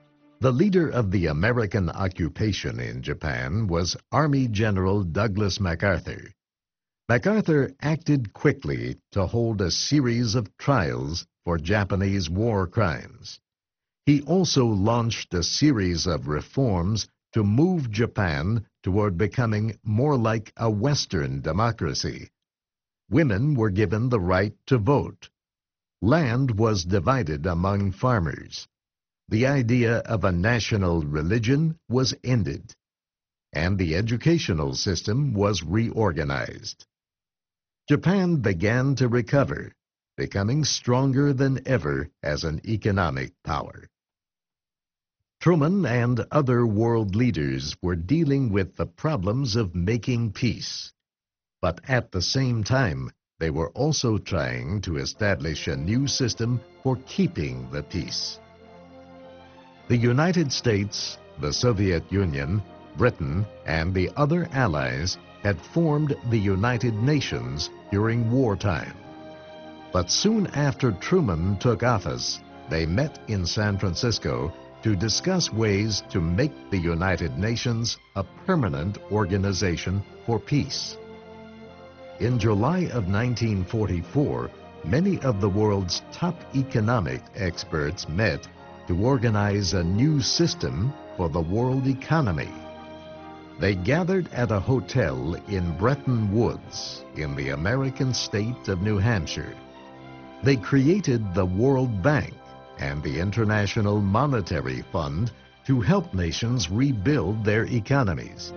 The leader of the American occupation in Japan was Army General Douglas MacArthur. MacArthur acted quickly to hold a series of trials for Japanese war crimes. He also launched a series of reforms to move Japan toward becoming more like a Western democracy. Women were given the right to vote. Land was divided among farmers. The idea of a national religion was ended, and the educational system was reorganized. Japan began to recover, becoming stronger than ever as an economic power. Truman and other world leaders were dealing with the problems of making peace, but at the same time, they were also trying to establish a new system for keeping the peace. The United States, the Soviet Union, Britain, and the other allies had formed the United Nations during wartime. But soon after Truman took office, they met in San Francisco to discuss ways to make the United Nations a permanent organization for peace. In July of 1944, many of the world's top economic experts met to organize a new system for the world economy. They gathered at a hotel in Bretton Woods in the American state of New Hampshire. They created the World Bank and the International Monetary Fund to help nations rebuild their economies.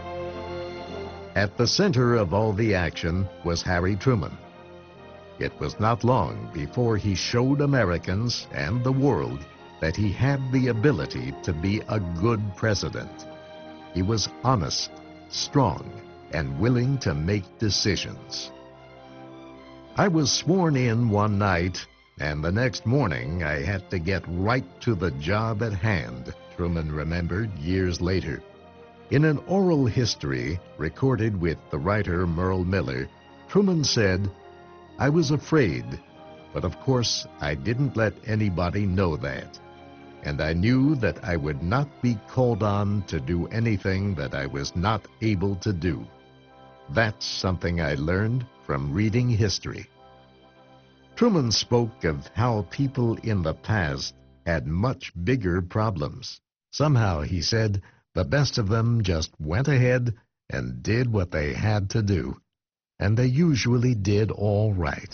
At the center of all the action was Harry Truman. It was not long before he showed Americans and the world that he had the ability to be a good president. He was honest, strong, and willing to make decisions. I was sworn in one night, and the next morning I had to get right to the job at hand, Truman remembered years later. In an oral history recorded with the writer Merle Miller, Truman said, "I was afraid, but of course I didn't let anybody know that. And I knew that I would not be called on to do anything that I was not able to do. That's something I learned from reading history." Truman spoke of how people in the past had much bigger problems. Somehow, he said, the best of them just went ahead and did what they had to do. And they usually did all right.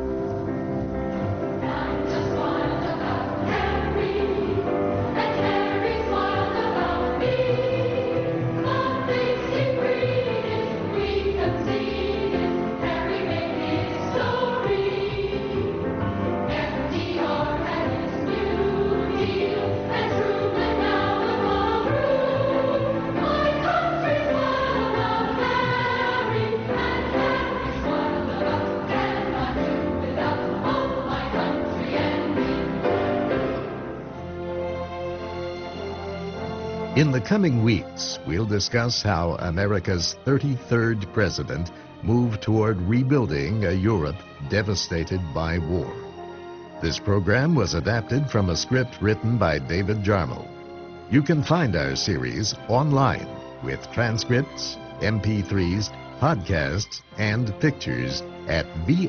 In the coming weeks, we'll discuss how America's 33rd president moved toward rebuilding a Europe devastated by war. This program was adapted from a script written by David Jarmel. You can find our series online with transcripts, MP3s, podcasts, and pictures at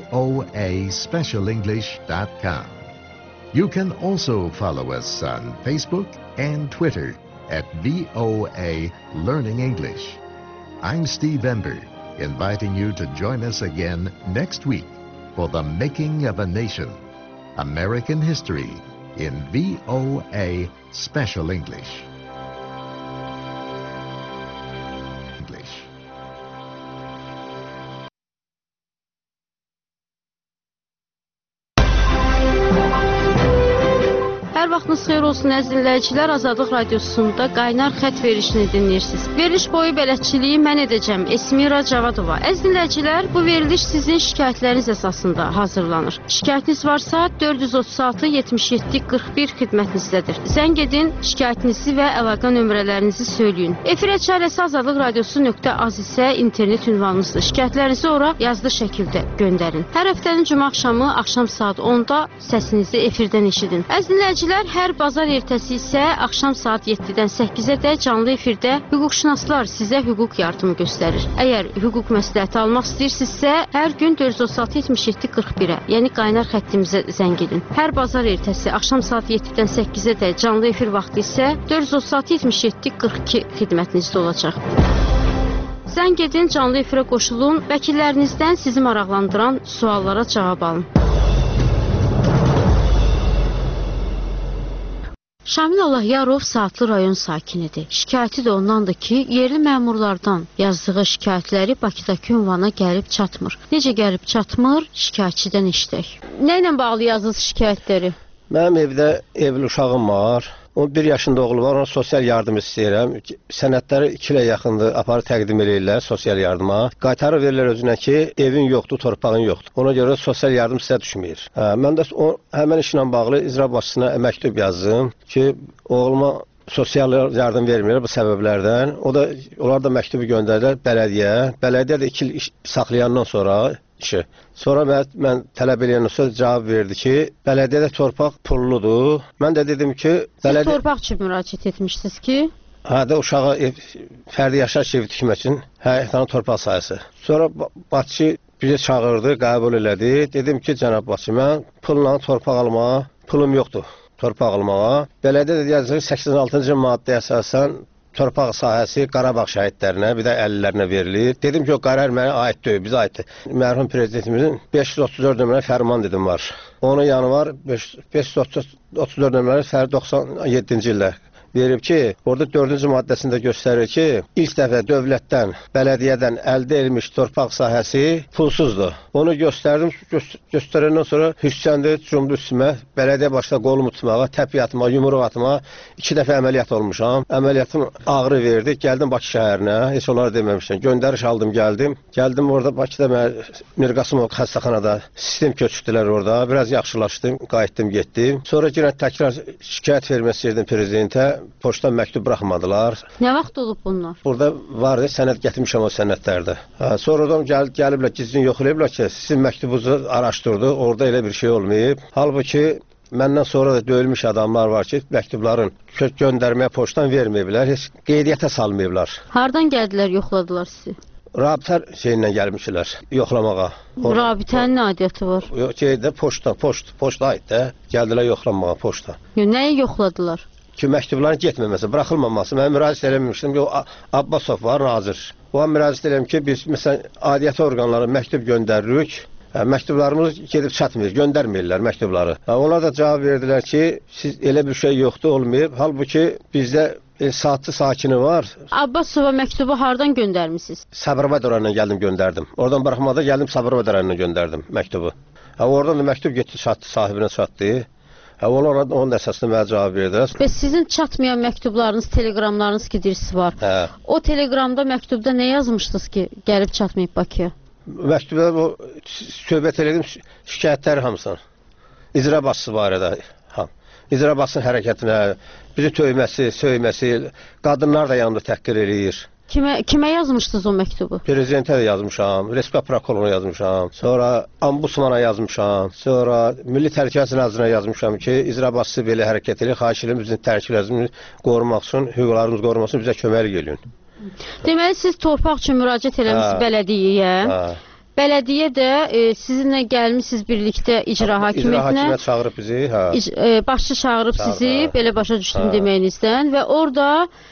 voaspecialenglish.com. You can also follow us on Facebook and Twitter at VOA Learning English. I'm Steve Ember, inviting you to join us again next week for The Making of a Nation, American History in VOA Special English. Hər vaxtınız xeyir olsun əziz dinləyicilər. Azadlıq Radiosunda qaynar xətt verilişini dinləyirsiniz. Veriliş boyu bələdçiliyi mən edəcəm. Esmira Cavadova. Əziz dinləyicilər, bu veriliş sizin şikayətləriniz əsasında hazırlanır. Şikayətiniz varsa 436-77-41 xidmətinizdədir. Zəng edin, şikayətinizi və əlaqə nömrələrinizi söyləyin. Efir əçarəsi azadlıqradiosu.az isə internet ünvanımızdır. Şikayətlərinizi ora yazılı şəkildə göndərin. Hər həftənin cümə axşamı axşam saat 10-da səsinizi efirdən eşidin. Əziz dinləyicilər, İşçilər hər bazar ertəsi isə axşam saat 7-dən 8-ə canlı efirdə hüquqşünaslar sizə hüquq yardımı göstərir. Əgər hüquq məsləhəti almaq istəyirsinizsə, hər gün 436-77-41-ə, yəni qaynar xəttimizə zəng edin. Hər bazar ertəsi axşam saat 7-dən 8-ə canlı efir vaxtı isə 436-77-42 xidmətinizdə olacaq. Zəng edin, canlı efirə qoşulun, vəkillərinizdən sizi maraqlandıran suallara cavab alın. Şamil Allahyarov Saatlı rayon sakinidir. Şikayəti də ondandır ki, yerli məmurlardan yazdığı şikayətləri Bakıdakı ünvana gəlib çatmır. Necə gəlib çatmır, şikayətçidən eşidək. Nə ilə bağlı yazılır şikayətləri? Mənim evdə evli uşağım var. 11 yaşında oğlu var, ona sosial yardım istəyirəm. Sənədləri 2 ilə yaxındır, aparı təqdim edirlər sosial yardıma. Qaytarı verirlər özünə ki, evin yoxdur, torpağın yoxdur. Ona görə sosial yardım sizə düşmür. Mən də həmən işlə bağlı icra başçısına məktub yazdım ki, oğluma sosial yardım vermirlər bu səbəblərdən. Onlar da məktubu göndərdilər bələdiyyə. Bələdiyyə də 2 il saxlayandan sonra işi. Sonra mən tələb eləyəndən sonra cavab verdi ki, bələdiyyədə torpaq pulludur. Mən də dedim ki... Siz torpaq üçün müraciət etmişsiniz ki? Hə də uşağa fərdi yaşayış evi tikmək üçün həyətanın torpaq sayısı. Sonra Bakı bizi çağırdı, qəbul elədi. Dedim ki, cənab Bakı, mən pulla torpaq almağa, pulum yoxdur torpaq almağa. Bələdiyyə də yazır 86-cı maddəyə əsasən torpaq sahəsi Qarabağ şəhidlərinə, bir də əlillərinə verilir. Dedim ki, o qərar mənə aid deyil, bizə aiddir. Mərhum prezidentimizin 534 nömrəli fərman dedim var. Onun yanı var 534 nömrəli 97-ci ildə verib ki, orada 4-cü maddəsində göstərir ki, ilk dəfə dövlətdən, bələdiyyədən əldə edilmiş torpaq sahəsi pulsuzdur. Onu göstərdim, göstərəndən sonra hüssəndə cümlə üstümə, bələdiyyə başda qolumu tutmağa, təpiy atmağa, yumruq atmağa 2 dəfə əməliyyat olmuşam. Əməliyyatım ağrı verdi, gəldim Bakı şəhərinə, heç onları deməmişəm. Göndəriş aldım, gəldim. Gəldim orada Bakıda Mirqasımov xəstəxanada sistem köçürdülər orada. Biraz yaxşılaşdım, qayıtdım, getdim. Sonra yenə təkrar şikayət vermək istəyirdim prezidentə. Poçtdan məktub buraxmadılar. Nə vaxt olub bunlar? Burada vardı, sənəd gətirmişəm o sənədlərdə. Sonradan gəliblər, gizlin yoxlayıblar ki, sizin məktubunuzu araşdırdı, orada elə bir şey olmayıb. Halbuki məndən sonra da döyülmüş adamlar var ki, məktubların göndərməyə poçtdan verməyiblər, heç qeydiyyata salmayıblar. Hardan gəldilər, yoxladılar sizi? Rabitə şeyindən gəlmişlər, yoxlamağa. Rabitənin nə adiyyatı var? Poçta aid də, gəldilər yoxlamağa poçta. Nəyi yoxladılar? Ki, məktubların getməməsi, buraxılmaması. Mən müraciət eləmişdim ki, Abbasov var, nazir. O an müraciət eləyəm ki, biz məsələn, adiyyəti orqanlara məktub göndəririk. Məktublarımız gedib çatmır, göndərmirlər məktubları. Onlar da cavab verdilər ki, siz elə bir şey yoxdur, olmayıb. Halbuki bizdə saatlı sakini var. Abbasova məktubu hardan göndərmişsiniz? Sabirabad rayonundan gəldim, göndərdim. Oradan buraxmada gəldim, Sabirabad rayonundan göndərdim məktubu. Oradan da məktub getdi, çatdı, sahibinə çatdı. Onlar onun əsasında mənə cavab verdilər. Bəs sizin çatmayan məktublarınız, telegramlarınız ki, dirisi var. O telegramda, məktubda nə yazmışdınız ki, gəlib çatmayıb Bakıya? Məktubda söhbət elədim şikayətləri hamısını. İcra başçısı barədə. İcra başçısının hərəkətinə, bizi töyməsi, söyməsi, qadınlar da yanında təhqir eləyir. Kimə yazmışdınız o məktubu? Prezidentə də yazmışam, Respublika prokuroruna yazmışam, sonra Ombudsmana yazmışam, sonra Milli Təhlükəsizlik Nazirliyinə yazmışam ki, icra başçısı belə hərəkət edir, xahiş edirəm bizim tərkiblərimizi qorumaq üçün, hüquqlarımızı qorumaq üçün bizə kömək edin. Deməli, siz torpaq üçün müraciət eləmişsiniz bələdiyyəyə. Bələdiyyə də sizinlə gəlmişsiniz birlikdə icra hakimiyyətinə. İcra hakimiyyət çağırıb bizi. Başçı çağırıb sizi, belə başa düşdüm deməyinizdən və orada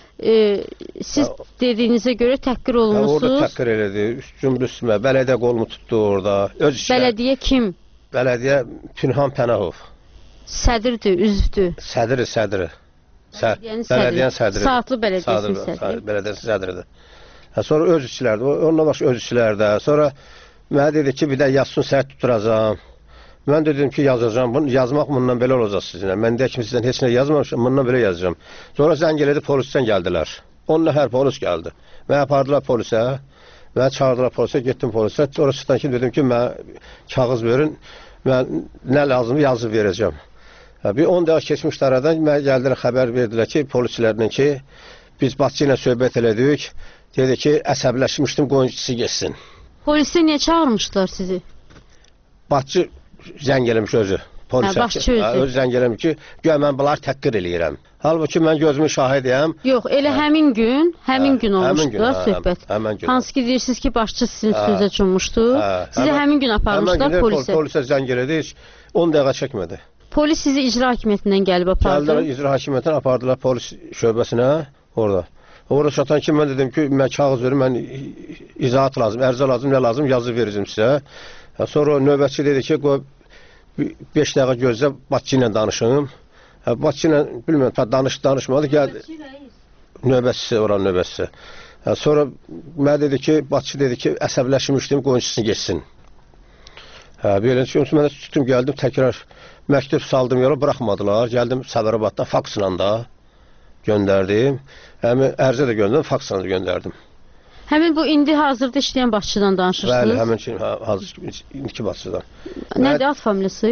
siz dediyinizə görə təhqir olunmuşsunuz. Orada təhqir elədi, cümlə üstümə, bələdiyyə qolumu tutdu orada. Bələdiyyə kim? Bələdiyyə Pünhan Pənahov. Sədrdir, üzvdür. Sədri. Bələdiyyə sədri. Saatlı bələdiyyəsinin sədri. Bələdiyyəsi sədridir. Sonra öz işçilərdir, onunla başqa öz işçilərdə. Sonra mənə dedi ki, bir də yazsın səhət tuturacam. Mən dedim ki, yazacağım, yazmaq bundan belə olacaq sizinlə. Mən deyək ki, sizdən heç nə yazmamışam, bundan belə yazacağım. Sonra zəng elədi, polisdən gəldilər. 10 nəfər polis gəldi. Mənə apardılar polisə, mənə çağırdılar polisə, getdim polisə. Sonra çıxdan ki, dedim ki, mənə kağız verin, mən nə lazımdır yazıb verəcəm. Bir 10 dəqiqə keçmişdi aradan, mənə gəldilər, xəbər verdilər ki, polislərlə ki, biz Bakı ilə söhbət elədik. Dedi ki, əsəbləşmişdim, qoyuncusu geçsin. Polisi niyə çağırmışlar sizi? Bakı zəng eləmiş özü. Polisə başçı özü. öz zəng eləmir ki, güya mən bunları təhqir eləyirəm. Halbuki mən gözümün şahidiyəm. Yox, elə həmin gün olmuşdular söhbət. Həmin gün. Hansı ki deyirsiniz ki, başçı sizin üstünüzə cumuşdu. Sizi həmin gün aparmışlar polisə. Polisə zəng elədi, heç 10 dəqiqə çəkmədi. Polis sizi icra hakimiyyətindən gəlib apardı. Gəldilər icra hakimiyyətindən apardılar polis şöbəsinə orada. Orada çatan ki, mən dedim ki, mən kağız verim, mən izahat lazım, ərizə lazım, nə lazım yazı verəcəm sizə. Sonra növbətçi dedi ki, qoy 5 dəqiqə gözlə, Bakı ilə danışım. Bakı ilə, bilmirəm, danışmadı, gəldi. Növbətçisi, oranın növbətçisi. Sonra mənə dedi ki, Bakı dedi ki, əsəbləşmişdim, qoyunçusunu geçsin. Belə ki, mən tutdum, gəldim, təkrar məktub saldım yola, buraxmadılar. Gəldim Səbərabaddan, faksla da göndərdim. Həmin ərizə də göndərdim, faksla da göndərdim. Həmin bu indi hazırda işləyən başçıdan danışırsınız? Bəli, həmin ki, hazır indiki başçıdan. Nədir ad familiyası?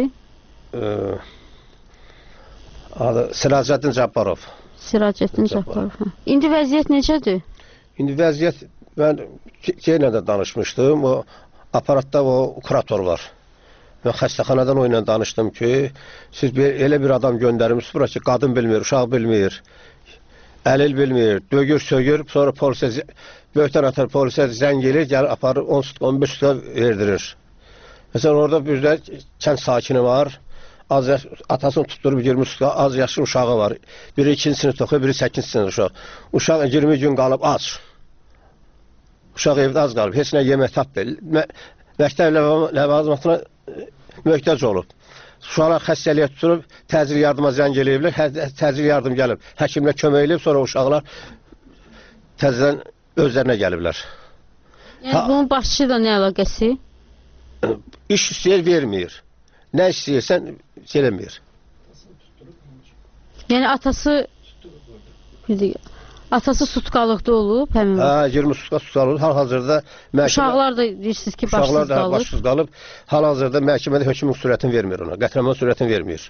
Adı Siracəddin Cabbarov. Siracəddin Cabbarov. İndi vəziyyət necədir? İndi vəziyyət, mən yenə də danışmışdım, o aparatda o kurator var. Mən xəstəxanadan o ilə danışdım ki, siz elə bir adam göndərmişsiniz bura ki, qadın bilmir, uşaq bilmir, əlil bilmir, dögür, sögür, sonra polisə, böyükdən atar polisə zəng gelir, gəlir, aparır, 10-15 suda verdirir. Məsələn, orada bizdə kənd sakini var, atasını tutturub 20 suda, az yaşlı uşağı var. Biri 2-ci sinif oxuyur, biri 8-ci sinif uşaq. Uşaq 20 gün qalıb ac. Uşaq evdə az qalıb, heç nə yemək tapdı. Məktəb ləvazimatına möhtac olub. Uşaqlar xəstəliyə tuturub, təcil yardıma zəng eləyiblər, təcil yardım gəlib, həkimlər kömək eləyib, sonra uşaqlar təzədən özlərinə gəliblər. Yəni, bunun başçı da nə əlaqəsi? İş istəyir, vermir. Nə istəyirsən, eləmir. Yəni, atası sutqalıqda olub, həmin? 20 sutqalıqda olub, hal-hazırda uşaqlar da deyirsiniz ki, başsız qalıb. Uşaqlar da başsız qalıb, hal-hazırda məhkəmədə hökmün sürətini vermir ona, qətnamə sürətini vermir.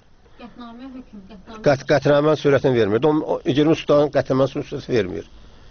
Qətnamə sürətini vermir. 20 sutqalığın qətnamə sürətini vermir.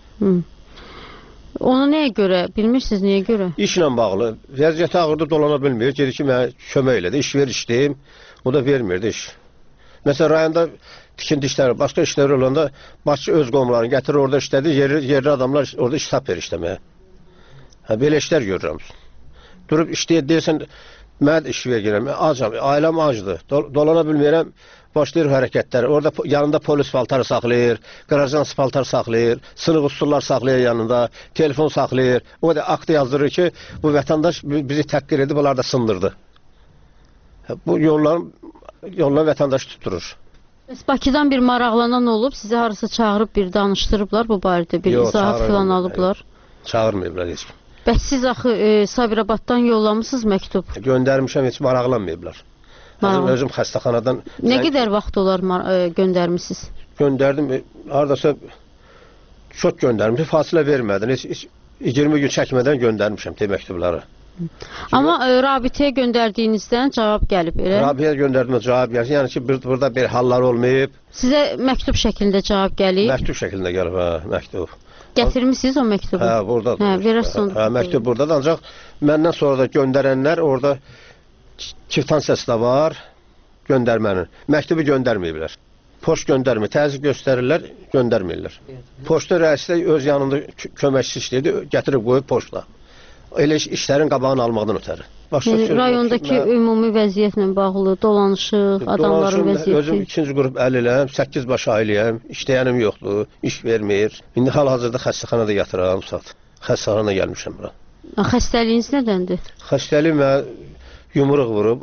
Onu nəyə görə? Bilmirsiniz nəyə görə? İşlə bağlı. Vəziyyəti ağırda dolana bilmir. Gedir ki, mənə kömək elədi. İş ver, işləyim. O da vermirdi iş. Məsələn, rayonda tikinti işləri, başqa işləri olanda başçı öz qomlarını gətirir, orada işlədi. Yerli adamlar orada iş tap verir işləməyə. Belə işlər görürəm. Durub işləyir, deyirsən, mən iş vergirəm. Acam, ailəm acdır. Dolana bilmirəm. Başlayır hərəkətlər. Orada yanında polis paltarı saxlayır, qarajan paltar saxlayır, sınıq usullar saxlayır yanında, telefon saxlayır. O da akt yazdırır ki, bu vətəndaş bizi təhqir edib, bunlar da sındırdı. Bu yollar vətəndaş tutturur. Bəs Bakıdan bir maraqlanan olub, sizi harasa çağırıb bir danışdırıblar bu barədə, bir izahat filan alıblar? Çağırmayıblar heç kim. Bəs siz axı Sabirabaddan yollamışsınız məktub? Göndərmişəm, heç maraqlanmayıblar. Özüm xəstəxanadan... Nə qədər vaxt olar göndərmişsiniz? Göndərdim, haradasa çox göndərmişim, fasilə vermədim. 20 gün çəkmədən göndərmişəm məktubları. Amma rabitəyə göndərdiyinizdən cavab gəlib, elə? Rabitəyə göndərdimə cavab gəlsin, yəni ki, burada bir hallar olmayıb. Sizə məktub şəklində cavab gəlib? Məktub şəklində gəlib, məktub. Gətirmişsiniz o məktubu? Hə, buradadır. Verərsiniz. Məktub buradadır, ancaq məndən sonra da göndərənlər orada kvitaniyası da var, göndərmənin. Məktubu göndərməyiblər. Poçt göndərmir, təzyiq göstərirlər, göndərmirlər. Poçta rəisi də öz yanında köməkçisi işləyirdi, gətirib qoyub poçta. Elə işlərin qabağını almaqdan ötəri. Rayondakı ümumi vəziyyətlə bağlı, dolanışıq, adamların vəziyyəti. Özüm 2-ci qrup əliləm, 8 baş ailəyəm, işləyənim yoxdur, iş vermir. İndi hal-hazırda xəstəxanada yatıram, xəstəxanada gəlmişəm bura. Xəstəliyiniz nədəndir? Xəstəliyim yumruq vurub,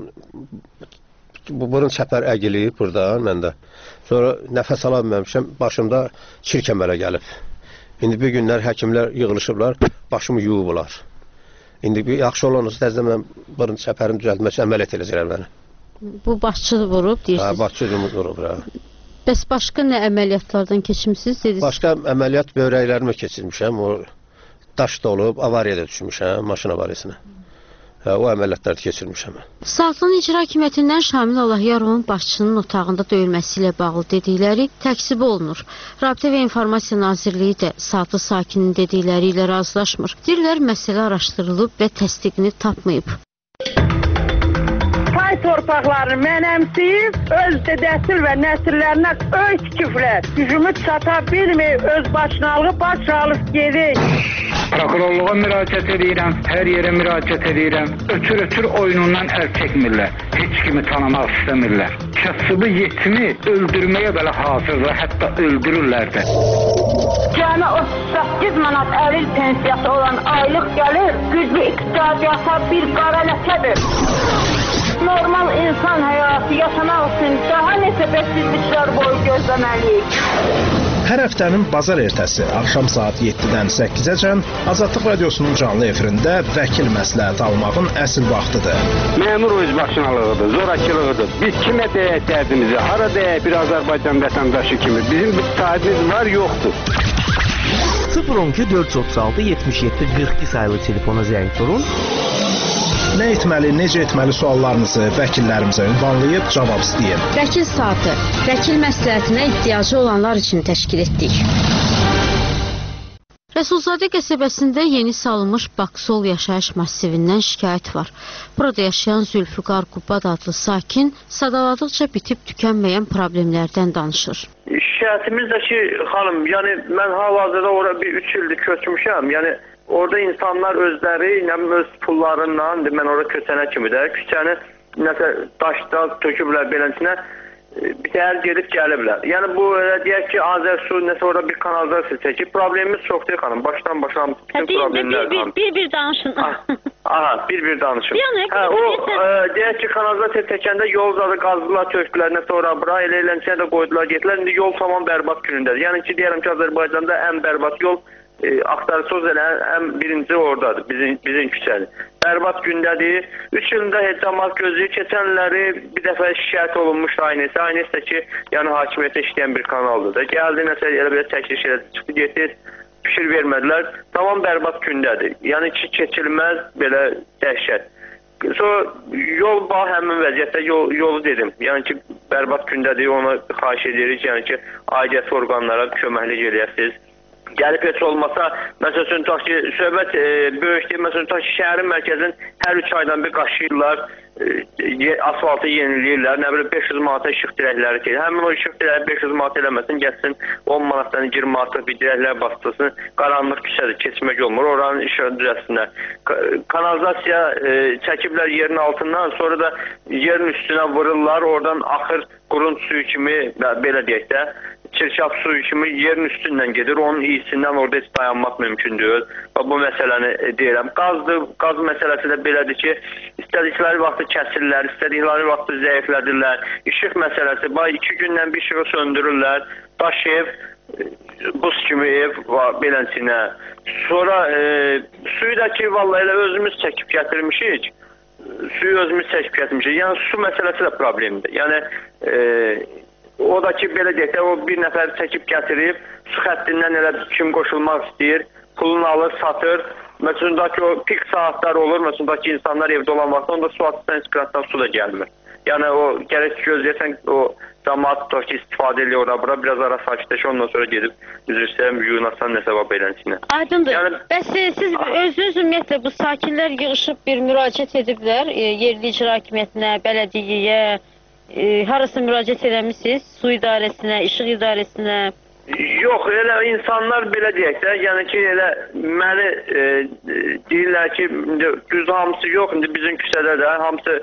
burun çəpər əgiliyib buradan məndə. Sonra nəfəs ala bilməmişəm, başımda kir kəmərə gəlib. İndi bir günlər həkimlər yığılışıblar, başımı yuyublar. İndi bir yaxşı olanız təzə mən burun çəpərini düzəltmək üçün əməliyyat edəcəklər məni. Bu başçı vurub deyirsiniz? Hə, başçı vurub. Bəs başqa nə əməliyyatlardan keçmişsiniz dediniz? Başqa əməliyyat böbrəklərimi keçirmişəm, o daş dolub, avariyada düşmüşəm, maşın avariyasına. O əməliyyatları keçirmişəm. Saatlın İcra Hakimiyyətindən Şamil Allahyarovun başçının otağında döyülməsi ilə bağlı dedikləri təkzib olunur. Rabitə və İnformasiya Nazirliyi də Saatlı sakinin dedikləri ilə razılaşmır. Deyirlər, məsələ araşdırılıb və təsdiqini tapmayıb. Pay torpaqlarını mənəmsiyib, öz dədəsil və nəsillərinə öz küflər gücümü çata bilmir, öz başınalığı baş alıb gedir. Prokurorluğa müraciət edirəm, hər yerə müraciət edirəm. Ötür oyunundan əl çəkmirlər, heç kimi tanımaq istəmirlər. Kasıbı yetimi öldürməyə belə hazırdır, hətta öldürürlər də. Cəmi 38 manat əril pensiyası olan aylıq gəlir, güclü iqtisadiyyata bir qara ləkədir. Normal insan həyatı yaşamaq üçün daha neçə bəksizliklər boyu gözləməliyik. Hər həftənin bazar ertəsi axşam saat 7-dən 8-əcən Azadlıq Radiosunun canlı efirində vəkil məsləhət almağın əsl vaxtıdır. Məmur özbaşınalığıdır, zorakılığıdır. Biz kimə deyək dərdimizi, hara deyək bir Azərbaycan vətəndaşı kimi. Bizim bir sahibimiz var, yoxdur. 012 436 77 42 sayılı telefona zəng vurun. Nə etməli, necə etməli suallarınızı vəkillərimizə ünvanlayıb cavab istəyin. Vəkil saatı, vəkil məsləhətinə ehtiyacı olanlar üçün təşkil etdik. Rəsulzadə qəsəbəsində yeni salınmış Baksol yaşayış massivindən şikayət var. Burada yaşayan Zülfüqar Qubad adlı sakin sadaladıqca bitib tükənməyən problemlərdən danışır. Şikayətimiz də ki, xanım, yəni mən hal-hazırda ora bir 3 ildir köçmüşəm. Yəni orada insanlar özləri, öz pullarından, mən orada köçənə kimi də, küçəni nəsə daşda töküblər beləsinə, bir təhər gedib gəliblər. Yəni bu, deyək ki, Azərsu nəsə orada bir kanalizasiya çəkib, problemimiz çoxdur xanım, başdan başa bütün problemlər. Bir danışın. Aha, bir danışın. Deyək ki, kanalizasiya çəkəndə yol zadı qazdılar, tökdülər, nəsə ora bura, elə eləmişə də qoydular, getdilər, indi yol tamam bərbad günündədir. Yəni ki, deyərəm ki, Azərbaycanda ən bərbad yol axtarırsız elə ən birinci oradadır, bizim küçədir. Bərbad gündədir. 3 ildə heç cəmaət gözləyir. Keçənləri bir dəfə şikayət olunmuşdu Aynəsə. Aynəsə ki, yəni hakimiyyətə işləyən bir kanaldır da. Gəldi, nəsə elə belə çəkiliş elədi, çıxdı, getdi, fikir vermədilər. Tamam bərbad gündədir. Yəni ki, keçilməz belə dəhşət. Sonra yol bax həmin vəziyyətdə yolu dedim. Yəni ki, bərbad gündədir, ona xahiş edirik. Yəni ki, aidiyyəti orqanlara köməklik eləyəsiniz. Gəlib heç olmasa, məsəl üçün, tutaq ki, söhbət böyükdür, məsəl üçün, tutaq ki, şəhərin mərkəzin hər 3 aydan bir qaşıyırlar, asfaltı yeniləyirlər, nə bilim 500 manata işıq dirəkləri deyil. Həmin o işıq dirəkləri 500 manat eləməsin, gəlsin 10 manatdan 20 manatlıq bir dirəklər bastırsın, qaranlıq küçədir, keçmək olmur, oranın işığı düzəlsinlər. Kanalizasiya çəkiblər yerin altından, sonra da yerin üstünə vururlar, oradan axır qurun suyu kimi, belə deyək də, çirkab suyu kimi yerin üstündən gedir. Onun iyisindən orada heç dayanmaq mümkündür. Bu məsələni deyirəm. Qaz məsələsi də belədir ki, istədikləri vaxtı kəsirlər, istədikləri vaxtı zəiflədirlər. İşıq məsələsi, 2 gündən bir işığı söndürürlər. Daş ev, buz kimi ev var beləsinə. Sonra suyu da ki, vallahi elə özümüz çəkib gətirmişik. Suyu özümüz çəkib gətirmişik. Yəni su məsələsi də problemdir. Yəni o da ki, belə deyək də, o bir nəfər çəkib gətirib, su xəttindən elə kim qoşulmaq istəyir, pulunu alır, satır. Məsələn, ki, o pik saatlar olur, məsələn, ki, insanlar evdə olan vaxtda, onda su atışdan istiqratdan su da gəlmir. Yəni, o gərək gözləyəsən, o cəmaat tutaq ki, istifadə edilir ora-bura, biraz ara sakitləşir, ondan sonra gedib, üzr istəyirəm, yuyunasan nəsə var beləsinə. Aydındır. Bəs siz özünüz ümumiyyətlə bu sakinlər yığışıb bir müraciət ediblər, yerli icra hakimiyyətinə, bələdiyyəyə, harası müraciət eləmişsiniz? Su idarəsinə, işıq idarəsinə? Yox, elə insanlar belə deyək də, yəni ki, elə məni deyirlər ki, düz hamısı yox, indi bizim küçədə də hamısı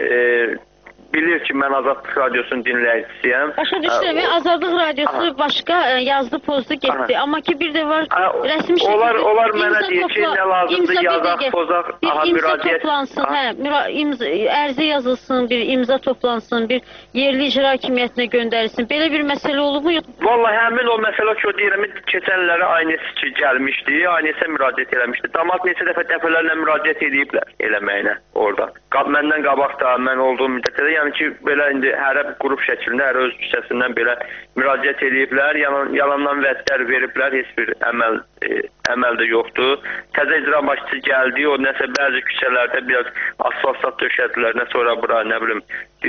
bilir ki, mən Azadlıq Radiosunun dinləyicisiyəm. Başa düşürəm, Azadlıq Radiosu başqa yazdı, pozdu, getdi. Amma ki, bir də var, rəsmi şəkildə onlar mənə deyir ki, nə lazımdır, yazaq, pozaq, müraciət. Toplansın, ərizə yazılsın, bir imza toplansın, bir yerli icra hakimiyyətinə göndərilsin. Belə bir məsələ olub mu? Vallahi həmin o məsələ ki, o deyirəm, keçənlərə aynəsi ki, gəlmişdi, aynəsə müraciət eləmişdi. Damat neçə dəfələrlə müraciət ediblər eləməyinə orada. Məndən qabaq da, mən olduğum müddətdə də, yəni ki, belə indi hərə qrup şəklində, hərə öz küçəsindən belə müraciət ediblər, yalandan vədlər veriblər, heç bir əməl də yoxdur. Təzə icra başçısı gəldi, o nəsə bəzi küçələrdə biraz asfalt döşədilər, nəsə ora bura, nə bilim,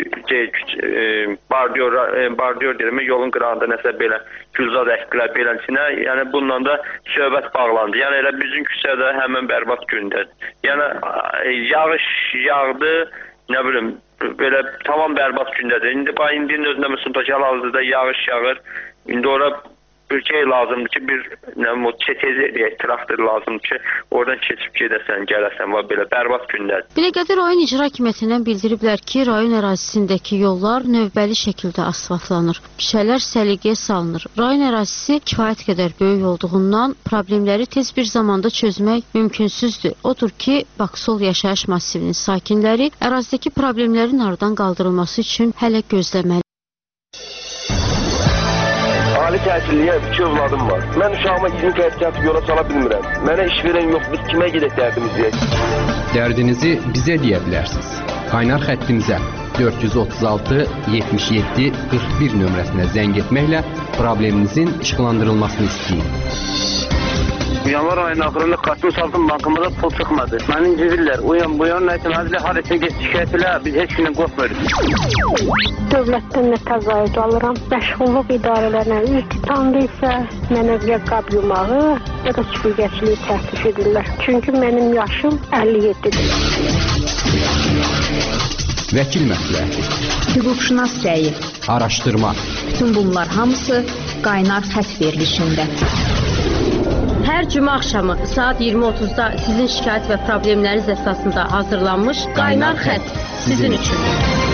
bardiyor deyirəm, yolun qırağında nəsə belə gülzad əkdilər beləsinə, yəni bundan da söhbət bağlandı. Yəni elə bizim küçədə həmən bərbad gündədir. Yəni yağış yağdı, nə bilim, belə tamam bərbad gündədir. İndi indinin özündə məsələn hal-hazırda yağış yağır. İndi ora bir şey lazımdır ki, bir çetezi deyək, traktor lazımdır ki, oradan keçib gedəsən, gələsən, var belə bərbad gündədir. Binəqədi rayon icra hakimiyyətindən bildiriblər ki, rayon ərazisindəki yollar növbəli şəkildə asfaltlanır. Küçələr səliqəyə salınır. Rayon ərazisi kifayət qədər böyük olduğundan problemləri tez bir zamanda çözmək mümkünsüzdür. Odur ki, Baksol yaşayış masivinin sakinləri ərazidəki problemlərin aradan qaldırılması üçün hələ gözləməli. Ali təhsilliyə 2 övladım var. Mən uşağıma 20 qətiyyat yola sala bilmirəm. Mənə iş verən yox, biz kimə gedək dərdimizi? Dərdinizi bizə deyə bilərsiniz. Qaynar xəttimizə 436 77 41 nömrəsinə zəng etməklə probleminizin işıqlandırılmasını istəyin. Yanvar ayının axırında Qasım Saltın bankımıza pul çıxmadı. Məni incidirlər. Uyan bu yan nəysə həzlə harəsə get şikayət elə, biz heç kimdən qorxmuruq. Dövlətdən nə təzayüd alıram. Məşğulluq idarələrinə iltitamda isə mənə ya qab yumağı, ya da süpürgəçiliyi təklif edirlər. Çünki mənim yaşım 57-dir. Vəkil məsləhəti, hüquqşünas rəyi, araşdırma. Bütün bunlar hamısı qaynar xətt verilişində. Hər cümə axşamı saat 20:30-da sizin şikayət və problemləriniz əsasında hazırlanmış Qaynar Xətt sizin üçün.